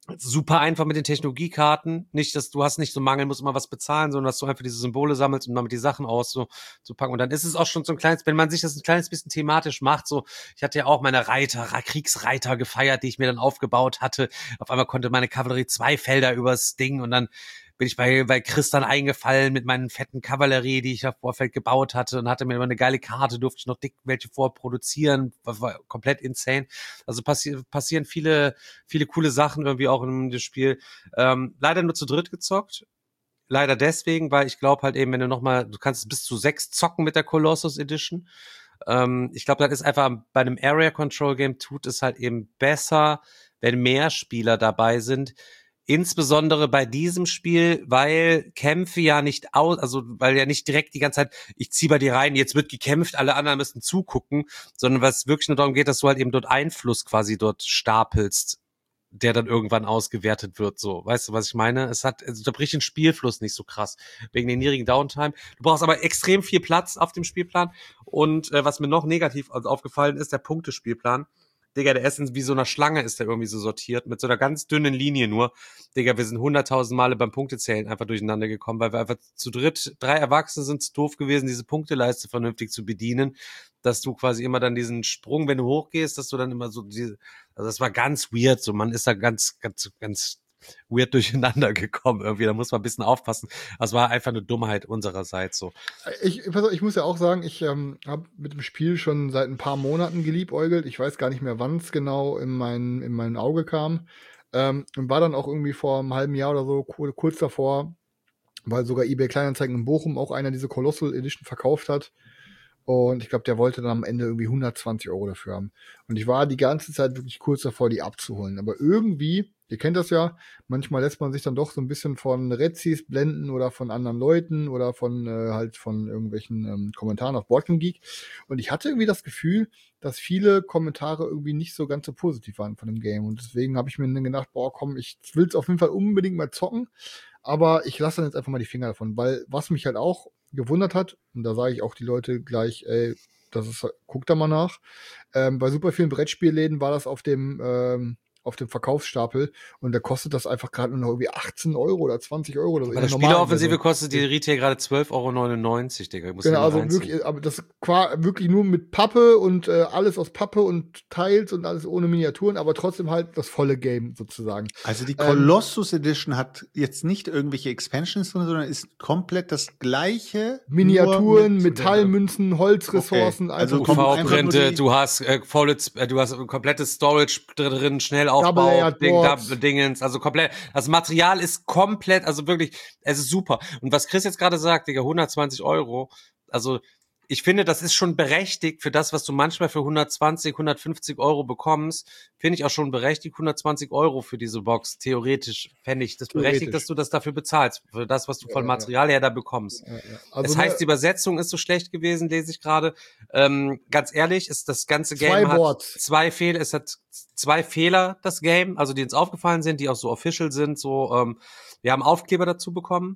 Super einfach mit den Technologiekarten. Nicht, dass du hast nicht so Mangel, musst immer was bezahlen, sondern dass du einfach diese Symbole sammelst, um damit die Sachen aus so zu packen. Und dann ist es auch schon so ein kleines, wenn man sich das ein kleines bisschen thematisch macht, so, ich hatte ja auch meine Reiter, Kriegsreiter gefeiert, die ich mir dann aufgebaut hatte. Auf einmal konnte meine Kavallerie zwei Felder übers Ding und dann bin ich bei, bei Chris dann eingefallen mit meinen fetten Kavallerie, die ich im Vorfeld gebaut hatte und hatte mir immer eine geile Karte, durfte ich noch dick welche vorproduzieren, war, war komplett insane. Also passi- passieren viele, viele coole Sachen irgendwie auch in dem Spiel. Ähm, leider nur zu dritt gezockt. Leider deswegen, weil ich glaube halt eben, wenn du nochmal, du kannst bis zu sechs zocken mit der Colossus Edition. Ähm, ich glaube, das ist einfach bei einem Area Control Game tut es halt eben besser, wenn mehr Spieler dabei sind. Insbesondere bei diesem Spiel, weil Kämpfe ja nicht aus, also weil ja nicht direkt die ganze Zeit, ich zieh bei dir rein, jetzt wird gekämpft, alle anderen müssen zugucken, sondern was wirklich nur darum geht, dass du halt eben dort Einfluss quasi dort stapelst, der dann irgendwann ausgewertet wird, so. Weißt du, was ich meine? Es hat, also da bricht den Spielfluss nicht so krass, wegen den niedrigen Downtime. Du brauchst aber extrem viel Platz auf dem Spielplan und äh, was mir noch negativ also aufgefallen ist, der Punktespielplan. Digga, der ist wie so einer Schlange, ist der irgendwie so sortiert, mit so einer ganz dünnen Linie nur. Digga, wir sind hunderttausend Male beim Punktezählen einfach durcheinander gekommen, weil wir einfach zu dritt, drei Erwachsene sind zu doof gewesen, diese Punkteleiste vernünftig zu bedienen, dass du quasi immer dann diesen Sprung, wenn du hochgehst, dass du dann immer so diese, also das war ganz weird, so man ist da ganz, ganz, ganz weird durcheinander gekommen irgendwie, da muss man ein bisschen aufpassen. Das war einfach eine Dummheit unsererseits so. Ich, ich muss ja auch sagen, ich ähm, habe mit dem Spiel schon seit ein paar Monaten geliebäugelt. Ich weiß gar nicht mehr, wann es genau in mein, in mein Auge kam. Ähm, und war dann auch irgendwie vor einem halben Jahr oder so kurz davor, weil sogar eBay Kleinanzeigen in Bochum auch einer diese Colossal Edition verkauft hat. Und ich glaube, der wollte dann am Ende irgendwie hundertzwanzig Euro dafür haben. Und ich war die ganze Zeit wirklich kurz davor, die abzuholen. Aber irgendwie, ihr kennt das ja, manchmal lässt man sich dann doch so ein bisschen von Rezis blenden oder von anderen Leuten oder von äh, halt von irgendwelchen ähm, Kommentaren auf Board Game Geek. Und ich hatte irgendwie das Gefühl, dass viele Kommentare irgendwie nicht so ganz so positiv waren von dem Game. Und deswegen habe ich mir dann gedacht, boah, komm, ich will es auf jeden Fall unbedingt mal zocken. Aber ich lasse dann jetzt einfach mal die Finger davon, weil was mich halt auch gewundert hat, und da sage ich auch die Leute gleich, ey, das ist, guckt da mal nach, ähm, bei super vielen Brettspielläden war das auf dem ähm, auf dem Verkaufsstapel und da kostet das einfach gerade nur noch irgendwie achtzehn Euro oder zwanzig Euro oder so. Bei der Spieleoffensive kostet die Retail gerade zwölf Euro neunundneunzig, Digga. Genau, also wirklich, aber das war wirklich nur mit Pappe und äh, alles aus Pappe und Teils und alles ohne Miniaturen, aber trotzdem halt das volle Game sozusagen. Also die Colossus ähm, Edition hat jetzt nicht irgendwelche Expansions drin, sondern ist komplett das gleiche. Miniaturen, mit Metallmünzen, Holzressourcen, okay. Also U V-Printe, du hast äh, volles, äh, du hast ein komplettes Storage drin, schnell Aufbau, Ding, Double Dingens, also komplett, das Material ist komplett, also wirklich, es ist super. Und was Chris jetzt gerade sagt, Digga, hundertzwanzig Euro, also ich finde, das ist schon berechtigt für das, was du manchmal für hundertzwanzig, hundertfünfzig Euro bekommst, finde ich auch schon berechtigt, hundertzwanzig Euro für diese Box. Theoretisch fände ich das berechtigt, dass du das dafür bezahlst, für das, was du von Material her da bekommst. Ja, ja. Also das heißt, die Übersetzung ist so schlecht gewesen, lese ich gerade. Ähm, ganz ehrlich, ist das ganze Game hat Boards. zwei Fehler, es hat zwei Fehler, das Game, also die uns aufgefallen sind, die auch so official sind, so, ähm, wir haben Aufkleber dazu bekommen.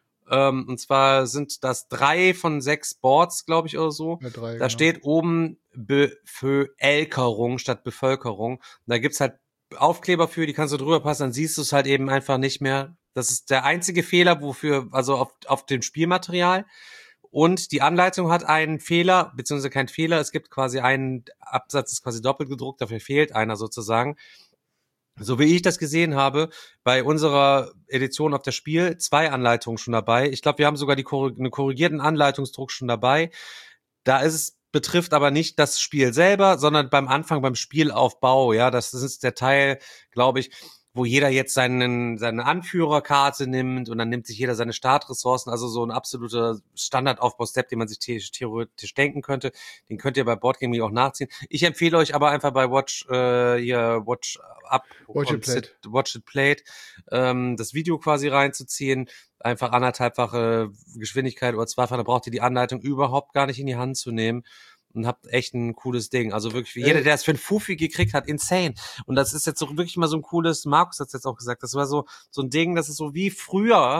Um, und zwar sind das drei von sechs Boards, glaube ich, oder so. Ja, drei, da genau. Steht oben Bevölkerung statt Bevölkerung. Und da gibt's halt Aufkleber für, die kannst du drüber passen, dann siehst du es halt eben einfach nicht mehr. Das ist der einzige Fehler, wofür, also auf, auf dem Spielmaterial. Und die Anleitung hat einen Fehler, beziehungsweise kein Fehler, es gibt quasi einen Absatz, ist quasi doppelt gedruckt, dafür fehlt einer sozusagen. So wie ich das gesehen habe, bei unserer Edition auf das Spiel, zwei Anleitungen schon dabei. Ich glaube, wir haben sogar die einen korrigierten Anleitungsdruck schon dabei. Da ist es, betrifft aber nicht das Spiel selber, sondern beim Anfang, beim Spielaufbau. Ja, das ist der Teil, glaube ich, wo jeder jetzt seinen, seine Anführerkarte nimmt und dann nimmt sich jeder seine Startressourcen, also so ein absoluter Standardaufbau-Step, den man sich the- theoretisch denken könnte. Den könnt ihr bei Boardgaming auch nachziehen. Ich empfehle euch aber einfach bei Watch, äh, hier, Watch Up, Watch It Played, Watch It Played ähm, das Video quasi reinzuziehen. Einfach anderthalbfache Geschwindigkeit oder zweifach, da braucht ihr die Anleitung überhaupt gar nicht in die Hand zu nehmen. Und habt echt ein cooles Ding. Also wirklich, für jeder, der es für ein Fuffi gekriegt hat, insane. Und das ist jetzt so wirklich mal so ein cooles, Markus hat es jetzt auch gesagt, das war so so ein Ding, das ist so wie früher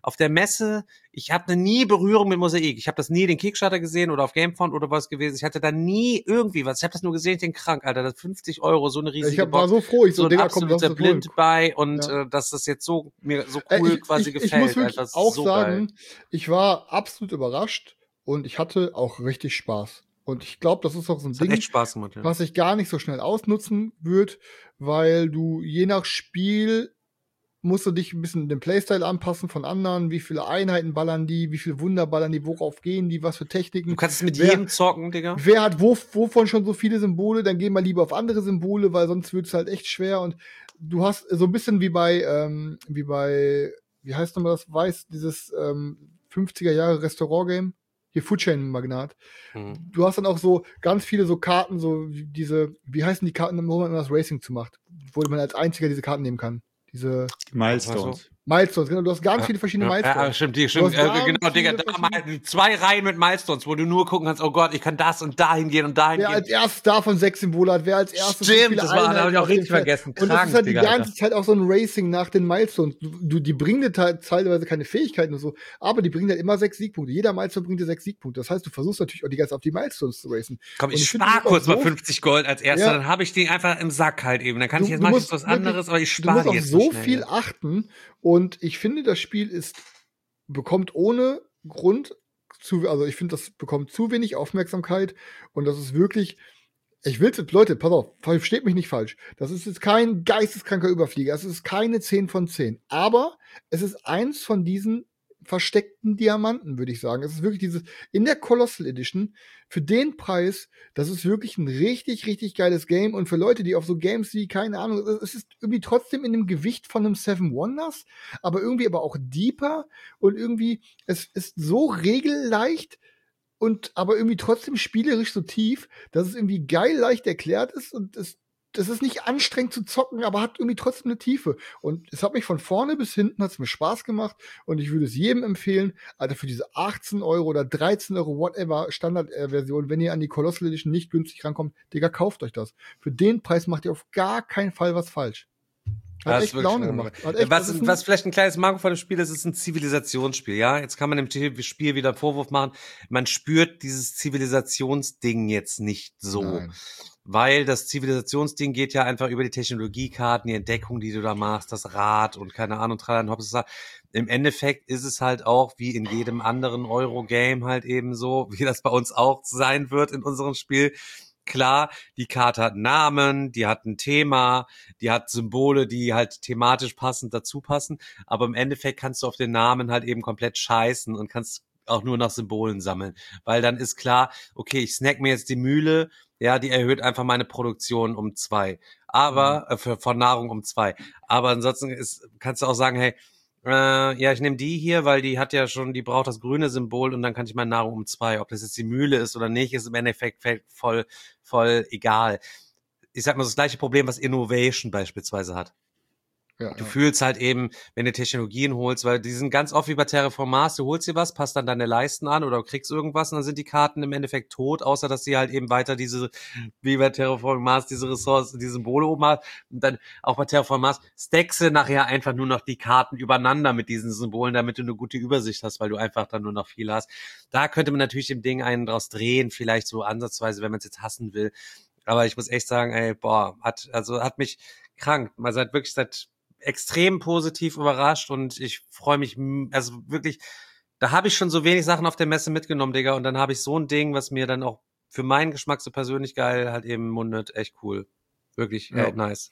auf der Messe, ich hatte nie Berührung mit Mosaik. Ich habe das nie den Kickstarter gesehen oder auf Gamefound oder was gewesen. Ich hatte da nie irgendwie was. Ich habe das nur gesehen, ich den krank, Alter. Das fünfzig Euro, so eine riesige Ich hab, Box. war so froh, ich so, so ein Digga, komm, lass absoluter das holen. Blind bei und Ja. äh, dass das jetzt so mir so Äh, cool ich, quasi ich, gefällt. ich muss wirklich Alter, auch so sagen, geil. ich war absolut überrascht und ich hatte auch richtig Spaß. Und ich glaube, das ist auch so ein Das hat Ding, echt Spaß gemacht, ja. was sich gar nicht so schnell ausnutzen wird, weil du je nach Spiel musst du dich ein bisschen den Playstyle anpassen von anderen, wie viele Einheiten ballern die, wie viele Wunder ballern die, worauf gehen die, was für Techniken. Du kannst es mit wer, jedem zocken, Digga. Wer hat wo, wovon schon so viele Symbole, dann geh mal lieber auf andere Symbole, weil sonst wird es halt echt schwer. Und du hast so ein bisschen wie bei, ähm, wie bei, wie heißt nochmal das, weiß, dieses ähm, fünfziger Jahre Restaurant-Game? Hier Food Chain Magnat. Mhm. Du hast dann auch so ganz viele so Karten, so wie diese, wie heißen die Karten, wo man immer das Racing zu macht, wo man als einziger diese Karten nehmen kann. Diese Milestones. Milestones, genau, du hast ganz viele verschiedene Ja, Milestones. ja, stimmt, die, Du stimmt, hast äh, ganz genau, Digga, viele da mal zwei Reihen mit Milestones, wo du nur gucken kannst, oh Gott, ich kann das und dahin gehen und dahin Wer gehen. als erstes davon sechs Symbole hat, wer als erstes Stimmt, so viele das war- Einheiten hab ich auch auf dem richtig Feld. vergessen. Und das Krank, ist halt Digga, die ganze Alter. Zeit auch so ein Racing nach den Milestones. Du, du, die bringen dir te- teilweise keine Fähigkeiten und so, aber die bringen halt immer sechs Siegpunkte. Jeder Milestone bringt dir sechs Siegpunkte. Das heißt, du versuchst natürlich auch die ganze Zeit auf die Milestones zu racen. Komm, Und ich finde, spar das ist auch kurz mal so- fünfzig Gold als erster, Ja. dann habe ich die einfach im Sack halt eben. Dann kann Du- ich jetzt du machen musst was wirklich- anderes, aber ich Du spare musst die auf jetzt so schnell. viel achten und ich finde, das Spiel ist bekommt ohne Grund zu, also ich finde, das bekommt zu wenig Aufmerksamkeit und das ist wirklich, ich will jetzt, Leute, pass auf, versteht mich nicht falsch. Das ist jetzt kein geisteskranker Überflieger, es ist keine zehn von zehn, aber es ist eins von diesen versteckten Diamanten, würde ich sagen. Es ist wirklich dieses, in der Colossal Edition, für den Preis, das ist wirklich ein richtig, richtig geiles Game und für Leute, die auf so Games wie, keine Ahnung, es ist irgendwie trotzdem in dem Gewicht von einem Seven Wonders, aber irgendwie aber auch deeper und irgendwie, es ist so regelleicht und aber irgendwie trotzdem spielerisch so tief, dass es irgendwie geil leicht erklärt ist und es das ist nicht anstrengend zu zocken, aber hat irgendwie trotzdem eine Tiefe. Und es hat mich von vorne bis hinten, hat es mir Spaß gemacht und ich würde es jedem empfehlen, Alter, für diese achtzehn Euro oder dreizehn Euro, whatever, Standardversion, wenn ihr an die Colossal Edition nicht günstig rankommt, Digga, kauft euch das. Für den Preis macht ihr auf gar keinen Fall was falsch. Hat Das ist echt wirklich Laune schön. gemacht. Hat echt, das Was, ist ein- was vielleicht ein kleines Manko von dem Spiel ist, ist ein Zivilisationsspiel, ja? Jetzt kann man dem Spiel wieder einen Vorwurf machen. Man spürt dieses Zivilisationsding jetzt nicht so. Nein. Weil das Zivilisationsding geht ja einfach über die Technologiekarten, die Entdeckung, die du da machst, das Rad und keine Ahnung, Tralala, Hops. Im Endeffekt ist es halt auch wie in jedem anderen Euro-Game halt eben so, wie das bei uns auch sein wird in unserem Spiel. Klar, die Karte hat Namen, die hat ein Thema, die hat Symbole, die halt thematisch passend dazu passen, aber im Endeffekt kannst du auf den Namen halt eben komplett scheißen und kannst auch nur nach Symbolen sammeln, weil dann ist klar, okay, ich snack mir jetzt die Mühle, ja, die erhöht einfach meine Produktion um zwei, aber äh, für, von Nahrung um zwei, aber ansonsten ist, kannst du auch sagen, hey, Äh, ja, ich nehme die hier, weil die hat ja schon, die braucht das grüne Symbol und dann kann ich meine Nahrung um zwei. Ob das jetzt die Mühle ist oder nicht, ist im Endeffekt voll, voll egal. Ich sag mal, das gleiche Problem, was Innovation beispielsweise hat. Ja, Du ja. fühlst halt eben, wenn du Technologien holst, weil die sind ganz oft wie bei Terraform Mars, du holst dir was, passt dann deine Leisten an oder kriegst irgendwas und dann sind die Karten im Endeffekt tot, außer dass sie halt eben weiter diese, wie bei Terraform Mars, diese Ressourcen, die Symbole oben hat. Und dann auch bei Terraform Mars stackst du nachher einfach nur noch die Karten übereinander mit diesen Symbolen, damit du eine gute Übersicht hast, weil du einfach dann nur noch viel hast. Da könnte man natürlich dem Ding einen draus drehen, vielleicht so ansatzweise, wenn man es jetzt hassen will. Aber ich muss echt sagen, ey, boah, hat, also hat mich krank. Man seid wirklich seit extrem positiv überrascht und ich freue mich, m- also wirklich, da habe ich schon so wenig Sachen auf der Messe mitgenommen, Digga, und dann habe ich so ein Ding, was mir dann auch für meinen Geschmack so persönlich geil halt eben mundet, echt cool. Wirklich, Ja. ey, nice.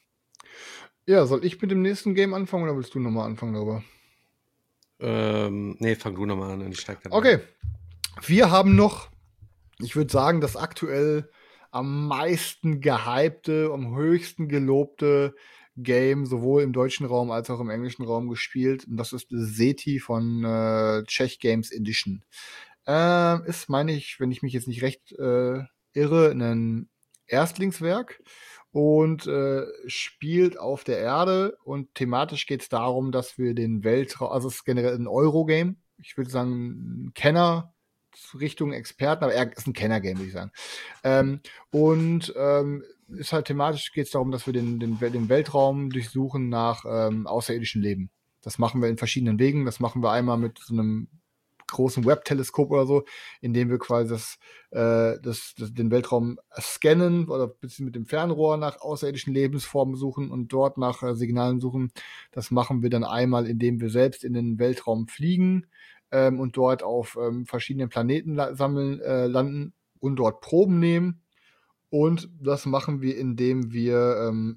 Ja, soll ich mit dem nächsten Game anfangen oder willst du nochmal anfangen darüber? Ähm, nee, fang du nochmal an und ich steig dann Okay. Wir haben noch, ich würde sagen, das aktuell am meisten gehypte, am höchsten gelobte Game, sowohl im deutschen Raum als auch im englischen Raum gespielt. Und das ist SETI von äh, Czech Games Edition. Ähm, ist, meine ich, wenn ich mich jetzt nicht recht äh, irre, ein Erstlingswerk und äh, spielt auf der Erde. Und thematisch geht es darum, dass wir den Weltraum, also es ist generell ein Eurogame. Ich würde sagen, ein Kenner Richtung Experten, aber er ist ein Kenner-Game, würde ich sagen. Ähm, und ähm, ist halt thematisch geht es darum, dass wir den, den, den Weltraum durchsuchen nach ähm, außerirdischem Leben. Das machen wir in verschiedenen Wegen. Das machen wir einmal mit so einem großen Webb-Teleskop oder so, indem wir quasi das, äh, das, das, den Weltraum scannen oder ein bisschen mit dem Fernrohr nach außerirdischen Lebensformen suchen und dort nach äh, Signalen suchen. Das machen wir dann einmal, indem wir selbst in den Weltraum fliegen ähm, und dort auf ähm, verschiedenen Planeten la- sammeln, äh, landen und dort Proben nehmen. Und das machen wir, indem wir ähm,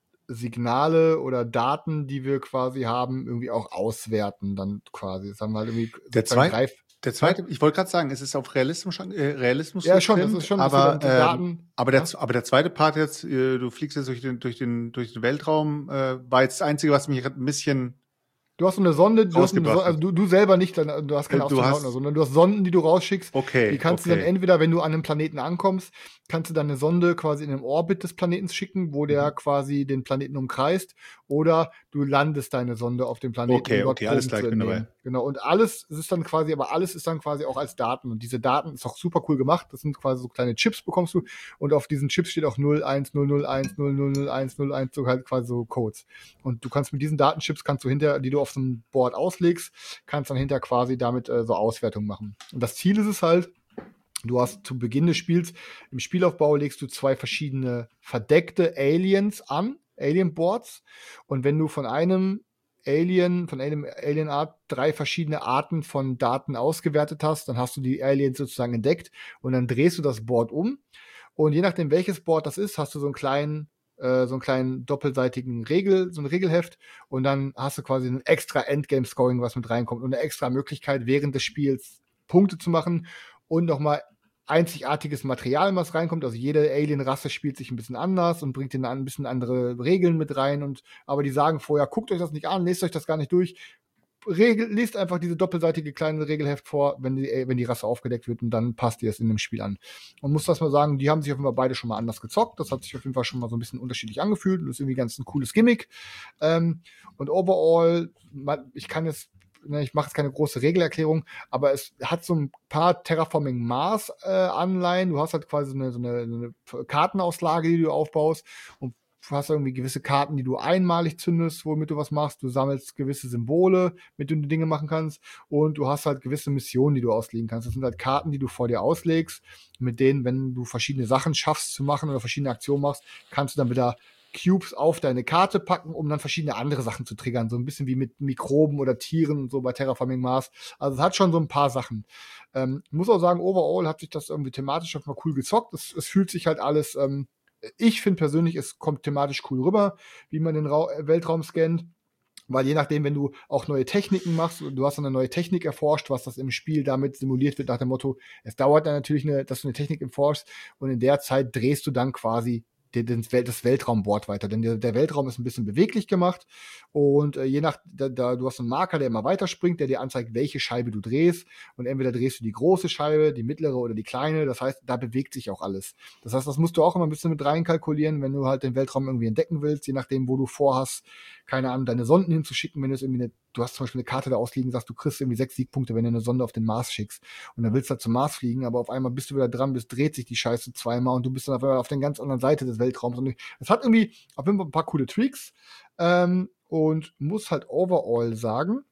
Signale oder Daten, die wir quasi haben, irgendwie auch auswerten dann quasi. Das haben wir halt irgendwie Der sozusagen zweite, greif- der zweite, ich wollte gerade sagen, es ist auf Realismus schon, äh, Realismus Ja, schon, getrimmt, das ist schon, dass wir aber, dann die ähm, Daten- aber, der, Ja. aber der zweite Part jetzt, äh, du fliegst jetzt durch den, durch den, durch den Weltraum, äh, war jetzt das Einzige, was mich ein bisschen Du hast so eine Sonde, du, hast eine Rausgebracht Sonde also du, du selber nicht, dann, du hast keine Äh, du Astronauten, hast- oder so, sondern du hast Sonden, die du rausschickst. Okay, Die kannst du okay. dann entweder, wenn du an einem Planeten ankommst, kannst du dann eine Sonde quasi in den Orbit des Planeten schicken, wo der Mhm. quasi den Planeten umkreist, oder du landest deine Sonde auf dem Planeten, Okay, um dort okay, alles Proben klar, zu ich bin entnehmen. dabei. Genau, und alles ist dann quasi, aber alles ist dann quasi auch als Daten. Und diese Daten ist auch super cool gemacht. Das sind quasi so kleine Chips, bekommst du. Und auf diesen Chips steht auch null eins null null eins null null null eins null eins, so halt quasi so Codes. Und du kannst mit diesen Datenchips, kannst du hinter, die du auf so einem Board auslegst, kannst dann hinter quasi damit äh, so Auswertung machen. Und das Ziel ist es halt, du hast zu Beginn des Spiels, im Spielaufbau legst du zwei verschiedene verdeckte Aliens an, Alien-Boards. Und wenn du von einem Alien, von einem Alien-Art drei verschiedene Arten von Daten ausgewertet hast, dann hast du die Aliens sozusagen entdeckt und dann drehst du das Board um. Und je nachdem, welches Board das ist, hast du so einen kleinen äh, so einen kleinen doppelseitigen Regel, so ein Regelheft, und dann hast du quasi ein extra Endgame-Scoring, was mit reinkommt, und eine extra Möglichkeit, während des Spiels Punkte zu machen und nochmal einzigartiges Material, was reinkommt. Also jede Alien-Rasse spielt sich ein bisschen anders und bringt ihnen ein bisschen andere Regeln mit rein. Und aber die sagen vorher, guckt euch das nicht an, lest euch das gar nicht durch. Regel, lest einfach diese doppelseitige kleine Regelheft vor, wenn die, wenn die Rasse aufgedeckt wird, und dann passt ihr es in dem Spiel an. Und muss das mal sagen, die haben sich auf jeden Fall beide schon mal anders gezockt. Das hat sich auf jeden Fall schon mal so ein bisschen unterschiedlich angefühlt und ist irgendwie ganz ein cooles Gimmick. Ähm, und overall, ich kann jetzt, ne, ich mache jetzt keine große Regelerklärung, aber es hat so ein paar Terraforming Mars äh, Anleihen. Du hast halt quasi so eine, so eine, so eine Kartenauslage, die du aufbaust, und du hast irgendwie gewisse Karten, die du einmalig zündest, womit du was machst. Du sammelst gewisse Symbole, mit denen du Dinge machen kannst. Und du hast halt gewisse Missionen, die du auslegen kannst. Das sind halt Karten, die du vor dir auslegst, mit denen, wenn du verschiedene Sachen schaffst zu machen oder verschiedene Aktionen machst, kannst du dann wieder Cubes auf deine Karte packen, um dann verschiedene andere Sachen zu triggern. So ein bisschen wie mit Mikroben oder Tieren und so bei Terraforming Mars. Also es hat schon so ein paar Sachen. Ähm, ich muss auch sagen, overall hat sich das irgendwie thematisch auf mal cool gezockt. Es, es fühlt sich halt alles... Ähm, Ich finde persönlich, es kommt thematisch cool rüber, wie man den Ra- Weltraum scannt. Weil je nachdem, wenn du auch neue Techniken machst, du hast eine neue Technik erforscht, was das im Spiel damit simuliert wird, nach dem Motto, es dauert dann natürlich, eine, dass du eine Technik erforschst, und in der Zeit drehst du dann quasi den, den, das Weltraumboard weiter. Denn der, der Weltraum ist ein bisschen beweglich gemacht, und äh, je nach, da, da, du hast einen Marker, der immer weiterspringt, der dir anzeigt, welche Scheibe du drehst, und entweder drehst du die große Scheibe, die mittlere oder die kleine. Das heißt, da bewegt sich auch alles. Das heißt, das musst du auch immer ein bisschen mit reinkalkulieren, wenn du halt den Weltraum irgendwie entdecken willst, je nachdem, wo du vorhast, keine Ahnung, deine Sonden hinzuschicken. Wenn du irgendwie eine, du hast zum Beispiel eine Karte da ausliegen, sagst, du kriegst irgendwie sechs Siegpunkte, wenn du eine Sonde auf den Mars schickst, und dann willst du halt zum Mars fliegen, aber auf einmal bist du wieder dran, bist, dreht sich die Scheiße zweimal, und du bist dann auf, auf der ganz anderen Seite des Weltraums. Und es hat irgendwie auf jeden Fall ein paar coole Tweaks, ähm, und muss halt overall sagen,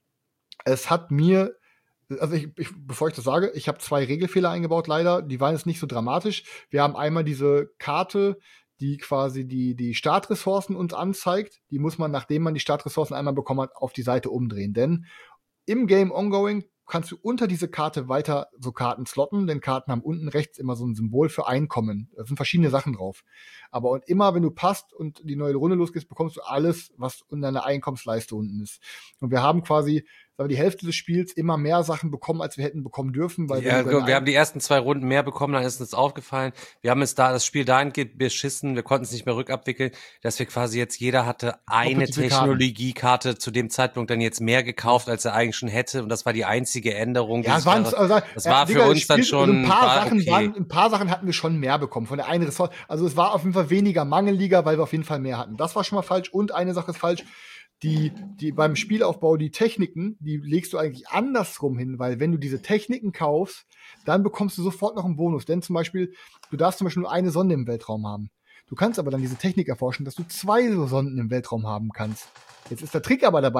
es hat mir, also ich, ich, bevor ich das sage, ich habe zwei Regelfehler eingebaut, leider. Die waren jetzt nicht so dramatisch. Wir haben einmal diese Karte, die quasi die, die Startressourcen uns anzeigt. Die muss man, nachdem man die Startressourcen einmal bekommen hat, auf die Seite umdrehen. Denn im Game Ongoing kannst du unter diese Karte weiter so Karten slotten, denn Karten haben unten rechts immer so ein Symbol für Einkommen. Da sind verschiedene Sachen drauf. Aber und immer, wenn du passt und die neue Runde losgehst, bekommst du alles, was in deiner Einkommensleiste unten ist. Und wir haben quasi, sagen wir, die Hälfte des Spiels immer mehr Sachen bekommen, als wir hätten bekommen dürfen. Weil Ja, wir wir haben die ersten zwei Runden mehr bekommen, dann ist uns aufgefallen. Wir haben es da, das Spiel dahingehend beschissen, wir konnten es nicht mehr rückabwickeln, dass wir quasi jetzt, jeder hatte eine Technologiekarte zu dem Zeitpunkt dann jetzt mehr gekauft, als er eigentlich schon hätte. Und das war die einzige Änderung. Ja, es waren, Jahres. also, das ja, war Digga, für uns dann Spiel, schon ein paar war Sachen okay. waren, ein paar Sachen hatten wir schon mehr bekommen von der einen Ressource. Also es war auf jeden Fall weniger Mangelliga, weil wir auf jeden Fall mehr hatten. Das war schon mal falsch. Und eine Sache ist falsch. Die, die beim Spielaufbau, die Techniken, die legst du eigentlich andersrum hin, weil wenn du diese Techniken kaufst, dann bekommst du sofort noch einen Bonus. Denn zum Beispiel, du darfst zum Beispiel nur eine Sonde im Weltraum haben. Du kannst aber dann diese Technik erforschen, dass du zwei so Sonden im Weltraum haben kannst. Jetzt ist der Trick aber dabei,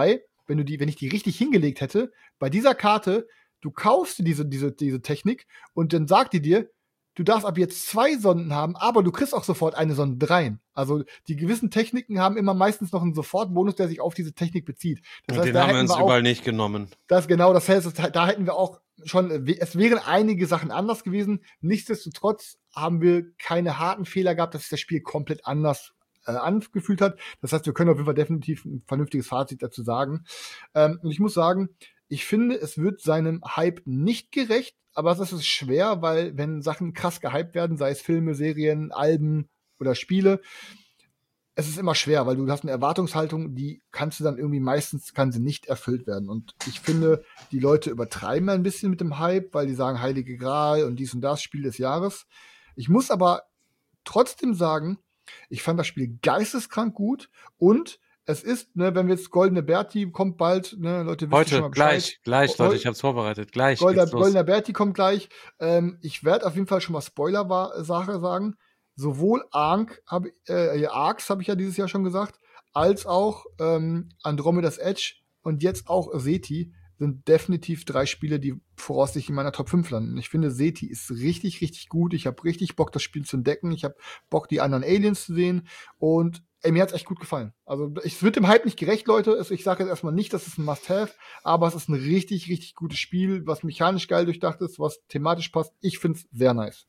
wenn du die, wenn ich die richtig hingelegt hätte, bei dieser Karte, du kaufst diese, diese, diese Technik und dann sagt die dir, du darfst ab jetzt zwei Sonden haben, aber du kriegst auch sofort eine Sonde rein. Also die gewissen Techniken haben immer meistens noch einen Sofortbonus, der sich auf diese Technik bezieht. Das und heißt, den da haben wir hätten uns wir auch, überall nicht genommen. Das genau, das heißt, da hätten wir auch schon, es wären einige Sachen anders gewesen. Nichtsdestotrotz haben wir keine harten Fehler gehabt, dass sich das Spiel komplett anders äh, angefühlt hat. Das heißt, wir können auf jeden Fall definitiv ein vernünftiges Fazit dazu sagen. Ähm, und ich muss sagen, ich finde, es wird seinem Hype nicht gerecht, aber es ist schwer, weil wenn Sachen krass gehypt werden, sei es Filme, Serien, Alben oder Spiele, es ist immer schwer, weil du hast eine Erwartungshaltung, die kannst du dann irgendwie meistens, kann sie nicht erfüllt werden. Und ich finde, die Leute übertreiben ein bisschen mit dem Hype, weil die sagen Heilige Gral und dies und das, Spiel des Jahres. Ich muss aber trotzdem sagen, ich fand das Spiel geisteskrank gut und es ist, ne, wenn wir jetzt Goldene Berti kommt bald, ne, Leute wissen Heute, schon mal Bescheid. gleich, gleich, Leute, ich hab's vorbereitet, gleich Goldener, geht's los. Goldener Berti kommt gleich. Ähm, ich werde auf jeden Fall schon mal Spoiler-Sache sagen. Sowohl Ark, hab, äh, Arx habe ich ja dieses Jahr schon gesagt, als auch ähm, Andromeda's Edge und jetzt auch Seti sind definitiv drei Spiele, die voraussichtlich in meiner Top fünf landen. Ich finde, Seti ist richtig, richtig gut. Ich habe richtig Bock, das Spiel zu entdecken. Ich habe Bock, die anderen Aliens zu sehen. Und ey, mir hat's echt gut gefallen. Also es wird dem Hype nicht gerecht, Leute. Ich sage jetzt erstmal nicht, dass es ein Must-Have, aber es ist ein richtig, richtig gutes Spiel, was mechanisch geil durchdacht ist, was thematisch passt. Ich find's sehr nice.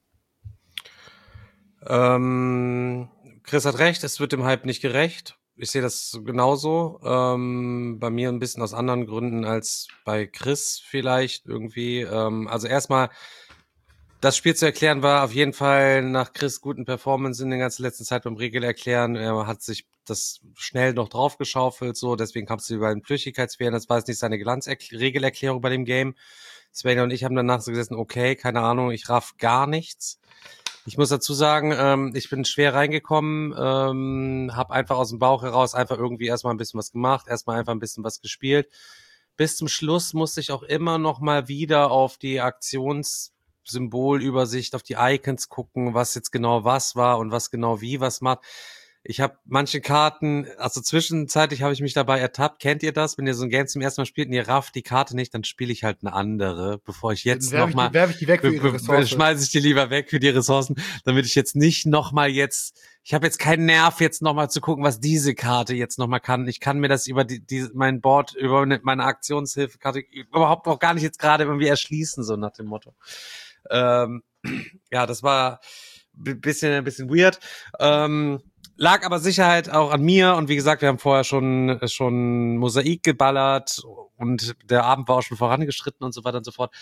Ähm, Chris hat recht, es wird dem Hype nicht gerecht. Ich sehe das genauso. Ähm, bei mir ein bisschen aus anderen Gründen als bei Chris vielleicht irgendwie. Ähm, also erstmal, das Spiel zu erklären war auf jeden Fall nach Chris' guten Performance in der ganzen letzten Zeit beim Regel erklären. Er hat sich das schnell noch draufgeschaufelt, so. Deswegen kam es über den Flüchtigkeitsfehler. Das war jetzt nicht seine Glanzregelerklärung bei dem Game. Sven und ich haben danach so gesessen, okay, keine Ahnung, ich raff gar nichts. Ich muss dazu sagen, ähm, ich bin schwer reingekommen, ähm, habe einfach aus dem Bauch heraus einfach irgendwie erstmal ein bisschen was gemacht, erstmal einfach ein bisschen was gespielt. Bis zum Schluss musste ich auch immer noch mal wieder auf die Aktionssymbolübersicht, auf die Icons gucken, was jetzt genau was war und was genau wie was macht. Ich habe manche Karten, also zwischenzeitlich habe ich mich dabei ertappt. Kennt ihr das? Wenn ihr so ein Game zum ersten Mal spielt und ihr rafft die Karte nicht, dann spiele ich halt eine andere, bevor ich jetzt nochmal... Werfe ich die weg für ihre Ressourcen. Schmeiße ich die lieber weg für die Ressourcen, damit ich jetzt nicht nochmal jetzt... Ich habe jetzt keinen Nerv, jetzt nochmal zu gucken, was diese Karte jetzt nochmal kann. Ich kann mir das über die, die mein Board, über meine Aktionshilfekarte überhaupt noch gar nicht jetzt gerade irgendwie erschließen, so nach dem Motto. Ähm, ja, das war ein bisschen, ein bisschen weird. Ähm, Lag aber Sicherheit auch an mir und wie gesagt, wir haben vorher schon schon Mosaik geballert und der Abend war auch schon vorangeschritten und so weiter und so fort.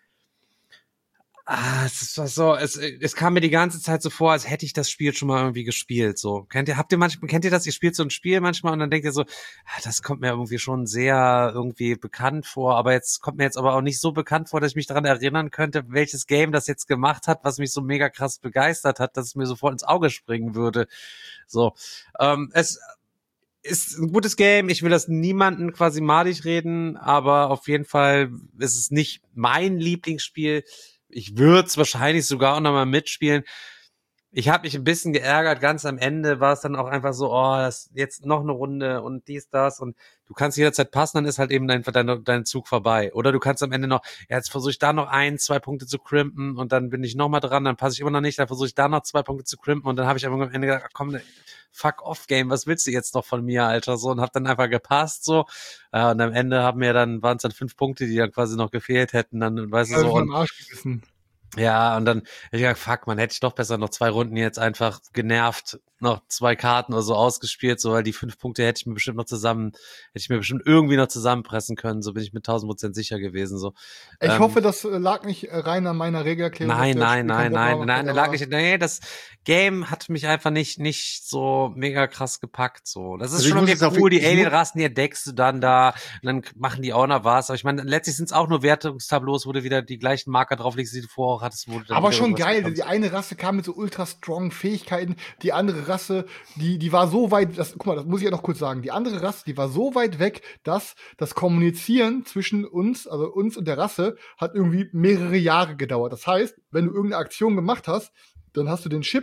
Ah, es war so, es, es kam mir die ganze Zeit so vor, als hätte ich das Spiel schon mal irgendwie gespielt. So, kennt ihr, habt ihr manchmal, kennt ihr das? Ihr spielt so ein Spiel manchmal und dann denkt ihr so, ah, das kommt mir irgendwie schon sehr irgendwie bekannt vor, aber jetzt kommt mir jetzt aber auch nicht so bekannt vor, dass ich mich daran erinnern könnte, welches Game das jetzt gemacht hat, was mich so mega krass begeistert hat, dass es mir sofort ins Auge springen würde. So, ähm, es ist ein gutes Game. Ich will das niemanden quasi madig reden, aber auf jeden Fall ist es nicht mein Lieblingsspiel. Ich würde es wahrscheinlich sogar auch nochmal mitspielen. Ich habe mich ein bisschen geärgert. Ganz am Ende war es dann auch einfach so, oh, das jetzt noch eine Runde und dies, das. Und du kannst jederzeit passen, dann ist halt eben dein, dein, dein Zug vorbei. Oder du kannst am Ende noch, ja, jetzt versuche ich da noch ein, zwei Punkte zu crimpen und dann bin ich nochmal dran, dann passe ich immer noch nicht, dann versuche ich da noch zwei Punkte zu crimpen und dann habe ich am Ende gedacht, komm, fuck off Game, was willst du jetzt noch von mir, Alter? So, und hab dann einfach gepasst, so. Äh, und am Ende haben mir dann, waren es dann fünf Punkte, die dann quasi noch gefehlt hätten, dann, weißt du, so. Und, ja, und dann hätte ich gedacht, fuck, man hätte ich doch besser noch zwei Runden jetzt einfach genervt, noch zwei Karten oder so ausgespielt, so, weil die fünf Punkte hätte ich mir bestimmt noch zusammen, hätte ich mir bestimmt irgendwie noch zusammenpressen können, so bin ich mit tausend Prozent sicher gewesen, so. Ich ähm, hoffe, das lag nicht rein an meiner Regelerklärung. Nein, nein, nein, nein, nein, nein, lag nicht, nee, das Game hat mich einfach nicht, nicht so mega krass gepackt, so. Das ist also schon irgendwie cool, die Alien-Rassen, die die entdeckst du dann da, und dann machen die auch noch was, aber ich meine, letztlich sind es auch nur Wertungstableaus, wo du wieder die gleichen Marker drauflegst, die du vorher auch hattest, wo du dann aber wieder schon was geil, bekommst. die eine Rasse kam mit so ultra strong Fähigkeiten, die andere Rasse, die, die war so weit, das, guck mal, das muss ich ja noch kurz sagen, die andere Rasse, die war so weit weg, dass das Kommunizieren zwischen uns, also uns und der Rasse, hat irgendwie mehrere Jahre gedauert. Das heißt, wenn du irgendeine Aktion gemacht hast, dann hast du den Chip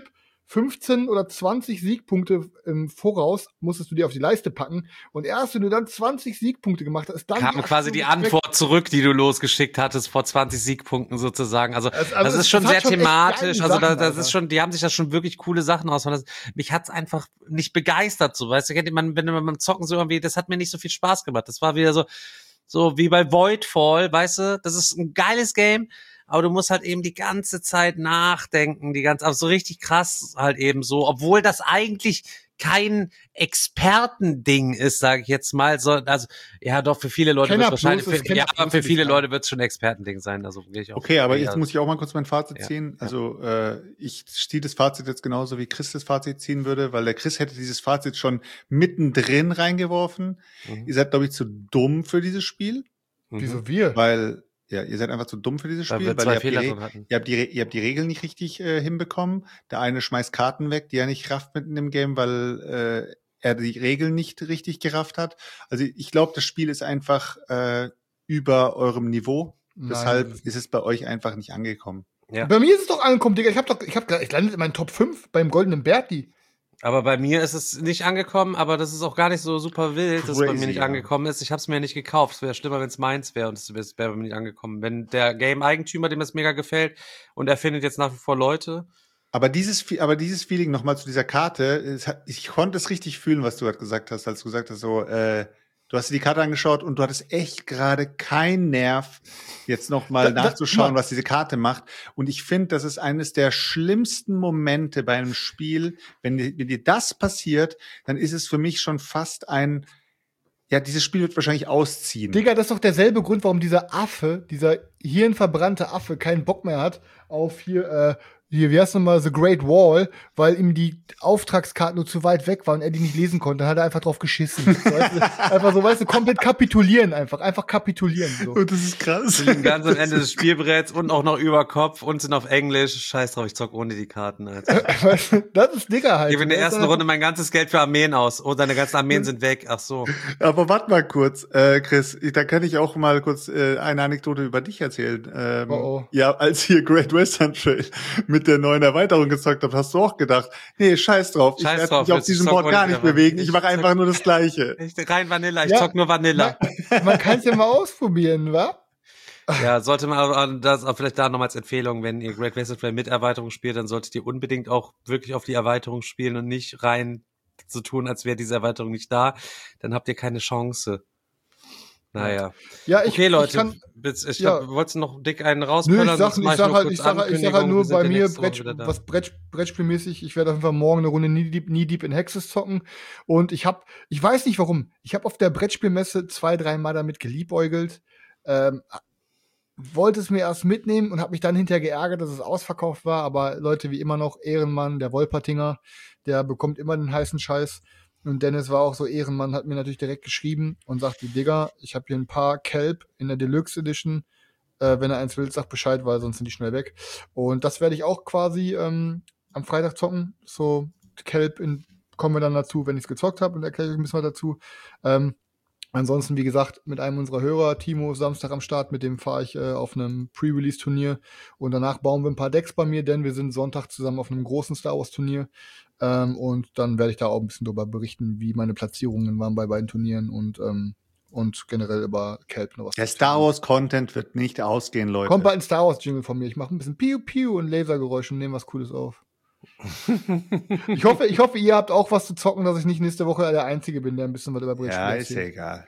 fünfzehn oder zwanzig Siegpunkte im Voraus musstest du dir auf die Leiste packen. Und erst wenn du dann zwanzig Siegpunkte gemacht hast, dann kam quasi die Antwort zurück, die du losgeschickt hattest vor zwanzig Siegpunkten sozusagen. Also, Das- also das es- ist schon das hat sehr schon echt thematisch. geile Also, da, Sachen, das Alter. ist schon, die haben sich da schon wirklich coole Sachen ausgefallen. Mich hat's einfach nicht begeistert, so, weißt du, kennt man, wenn man beim Zocken so irgendwie, das hat mir nicht so viel Spaß gemacht. Das war wieder so, so wie bei Voidfall, weißt du, das ist ein geiles Game, aber du musst halt eben die ganze Zeit nachdenken, die ganze, aber so richtig krass halt eben so, obwohl das eigentlich kein Expertending ist, sage ich jetzt mal, so, also, ja doch, für viele Leute wird Kenner es wahrscheinlich, Plus ist für, Kenner ja, aber Plus, für würde ich viele sagen. Leute wird es schon ein Expertending sein, also gehe ich auch. Okay, aber ja. jetzt muss ich auch mal kurz mein Fazit Ja, ziehen. ja. Also äh, ich ziehe das Fazit jetzt genauso, wie Chris das Fazit ziehen würde, weil der Chris hätte dieses Fazit schon mittendrin reingeworfen. Mhm. Ihr seid, glaube ich, zu dumm für dieses Spiel, Mhm. Wieso wir? weil ja, ihr seid einfach zu dumm für dieses Weil Spiel, wir weil zwei ihr habt, die Fehler Re- drin hatten. ihr, habt die Re- ihr habt die Regeln nicht richtig äh, hinbekommen. Der eine schmeißt Karten weg, die er nicht rafft mitten im Game, weil äh, er die Regeln nicht richtig gerafft hat. Also ich glaube, das Spiel ist einfach äh, über eurem Niveau. Nein, Deshalb das ist ist es bei euch einfach nicht angekommen. Ja. Bei mir ist es doch angekommen, Digga. Ich hab doch, ich hab, ich landet in meinen Top fünf beim Goldenen Berti. Aber bei mir ist es nicht angekommen, aber das ist auch gar nicht so super wild, dass es bei Crazy, mir nicht ja. angekommen ist. Ich habe es mir nicht gekauft. Es wäre schlimmer, wenn es meins wäre und es wäre bei mir nicht angekommen. Wenn der Game-Eigentümer, dem das mega gefällt und er findet jetzt nach wie vor Leute. Aber dieses, Fe- aber dieses Feeling nochmal zu dieser Karte, es hat, ich konnte es richtig fühlen, was du gerade gesagt hast, als du gesagt hast, so, äh, du hast dir die Karte angeschaut und du hattest echt gerade keinen Nerv, jetzt nochmal Da- da- nachzuschauen, Mann. was diese Karte macht. Und ich finde, das ist eines der schlimmsten Momente bei einem Spiel. Wenn, dir- wenn dir das passiert, dann ist es für mich schon fast ein, ja, dieses Spiel wird wahrscheinlich ausziehen. Digga, das ist doch derselbe Grund, warum dieser Affe, dieser hirnverbrannte Affe keinen Bock mehr hat auf hier, äh, hier, wie heißt nochmal, The Great Wall, weil ihm die Auftragskarte nur zu weit weg war und er die nicht lesen konnte. Dann hat er einfach drauf geschissen. Weißt du? Einfach so, weißt du, komplett kapitulieren einfach. Einfach kapitulieren. So. Und das ist krass. Die liegen ganz am Ende des Spielbretts und auch noch über Kopf und sind auf Englisch. Scheiß drauf, ich zock ohne die Karten. Alter. Weißt du, das ist Digga halt. Ich gebe in der Das ist ersten einfach- Runde mein ganzes Geld für Armeen aus. Oh, deine ganzen Armeen sind weg. Ach so. Aber warte mal kurz, äh, Chris, ich, da kann ich auch mal kurz äh, eine Anekdote über dich erzählen. Ähm, Oh, oh. Ja, als ihr Great Western Trail mit der neuen Erweiterung gezockt habt, hast du auch gedacht, nee, scheiß drauf, ich Scheiß werde drauf, mich auf jetzt, ich diesem zock Board gar ohne nicht die bewegen, ich Ich mache zock- einfach nur das Gleiche. Ich, rein Vanilla, ich Ja. zock nur Vanilla. Man, man kann es ja mal ausprobieren, wa? Ja, sollte man aber das auch vielleicht da nochmal als Empfehlung, wenn ihr Great Western Trail mit Erweiterung spielt, dann solltet ihr unbedingt auch wirklich auf die Erweiterung spielen und nicht rein so tun, als wäre diese Erweiterung nicht da. Dann habt ihr keine Chance. Naja. Ja, ich, Okay, Leute, ich kann, ich, ich ja. glaub, wolltest du noch dick einen Nö, rauspöllern? ich sag, Sonst mach ich sag nur halt, kurz ich sag, halt- ich sag halt Ankündigung. nur Wir sind bei ja mir, nächste Woche Brett, wieder da. was Brett, Brettspielmäßig, ich werde auf jeden Fall morgen eine Runde Knee Deep, Knee Deep in Hexes zocken. Und ich hab, ich weiß nicht warum, ich habe auf der Brettspielmesse zwei, drei Mal damit geliebäugelt, ähm, wollte es mir erst mitnehmen und habe mich dann hinterher geärgert, dass es ausverkauft war. Aber Leute, wie immer noch, Ehrenmann, der Wolpertinger, der bekommt immer den heißen Scheiß. Und Dennis war auch so Ehrenmann, hat mir natürlich direkt geschrieben und sagte, Digga, ich habe hier ein paar Kelp in der Deluxe Edition. Äh, wenn er eins will, sag Bescheid, weil sonst sind die schnell weg. Und das werde ich auch quasi ähm, am Freitag zocken. So Kelp in, kommen wir dann dazu, wenn ich es gezockt habe, und erkläre ich euch ein bisschen was dazu. Ähm, ansonsten, wie gesagt, mit einem unserer Hörer, Timo, Samstag am Start, mit dem fahre ich äh, auf einem Pre-Release-Turnier. Und danach bauen wir ein paar Decks bei mir, denn wir sind Sonntag zusammen auf einem großen Star Wars-Turnier. Ähm, und dann werde ich da auch ein bisschen drüber berichten, wie meine Platzierungen waren bei beiden Turnieren und, ähm, und generell über Kelp noch was. Der Star Wars Content wird nicht ausgehen, Leute. Kommt bald ein Star Wars Jingle von mir. Ich mache ein bisschen Piu Piu und Lasergeräusche und nehme was Cooles auf. ich hoffe, ich hoffe, ihr habt auch was zu zocken, dass ich nicht nächste Woche der Einzige bin, der ein bisschen was über Brettspiele Ja, ist ja erzählt. egal.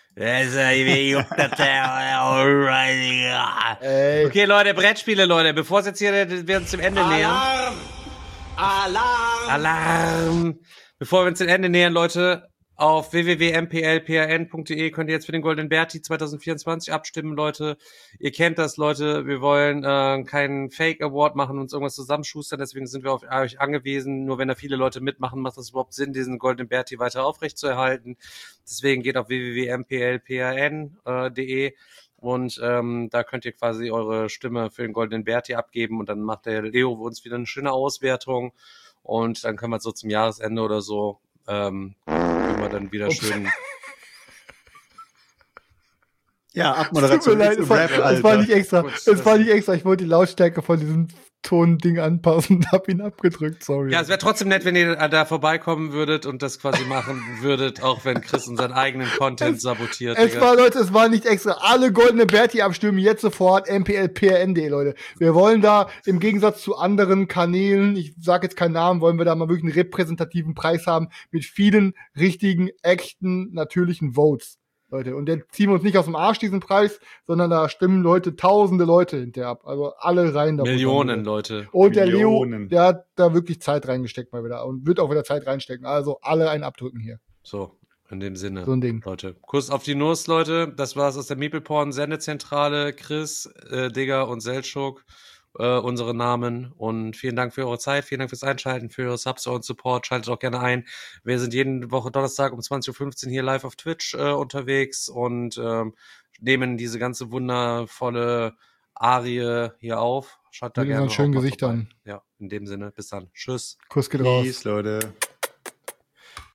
Ey, Okay, Leute, Brettspiele, Leute, bevor es jetzt hier wir uns dem Ende nähern. Alarm! Alarm! Bevor wir uns dem Ende nähern, Leute, auf w w w punkt m p l p r n punkt d e könnt ihr jetzt für den Golden Berti zwanzig vierundzwanzig abstimmen, Leute. Ihr kennt das, Leute. Wir wollen äh, keinen Fake Award machen und uns irgendwas zusammenschustern, deswegen sind wir auf euch angewiesen. Nur wenn da viele Leute mitmachen, macht das überhaupt Sinn, diesen Golden Berti weiter aufrechtzuerhalten. Deswegen geht auf w w w punkt m p l p r n punkt d e und ähm, da könnt ihr quasi eure Stimme für den Goldenen Berti abgeben und dann macht der Leo für uns wieder eine schöne Auswertung und dann können wir so zum Jahresende oder so ähm, können wir dann wieder Ups. schön Ja, Tut Abmoderation. mir leid, es war, Rap, es war Alter. nicht extra. Gut, Es war nicht extra. Ich wollte die Lautstärke von diesem Tonding anpassen und hab ihn abgedrückt. Sorry. Ja, es wäre trotzdem nett, wenn ihr da vorbeikommen würdet und das quasi machen würdet, auch wenn Chris unseren eigenen Content sabotiert. Es Digga. war, Leute, es war nicht extra. Alle goldene Berti abstimmen jetzt sofort M P L P R N punkt de, Leute. Wir wollen da im Gegensatz zu anderen Kanälen, ich sage jetzt keinen Namen, wollen wir da mal wirklich einen repräsentativen Preis haben mit vielen richtigen, echten, natürlichen Votes. Leute, und den ziehen wir uns nicht aus dem Arsch, diesen Preis, sondern da stimmen Leute, tausende Leute hinterher ab. Also alle rein da. Millionen Leute. Und der Leo, Millionen. der hat da wirklich Zeit reingesteckt mal wieder und wird auch wieder Zeit reinstecken. Also alle einen abdrücken hier. So, in dem Sinne. So ein Ding. Leute, Kuss auf die Nuss, Leute. Das war's aus der Meepleporn Sendezentrale. Chris, äh, Digger und Seltschuk, äh, unsere Namen. Und vielen Dank für eure Zeit. Vielen Dank fürs Einschalten, für eure Subs und Support. Schaltet auch gerne ein. Wir sind jede Woche Donnerstag um zwanzig Uhr fünfzehn hier live auf Twitch äh, unterwegs und ähm, nehmen diese ganze wundervolle Arie hier auf. Schaut da Mit gerne unseren schönen auch mal Gesichtern. vorbei. Ja, in dem Sinne. Bis dann. Tschüss. Kuss geht raus. Peace, Leute.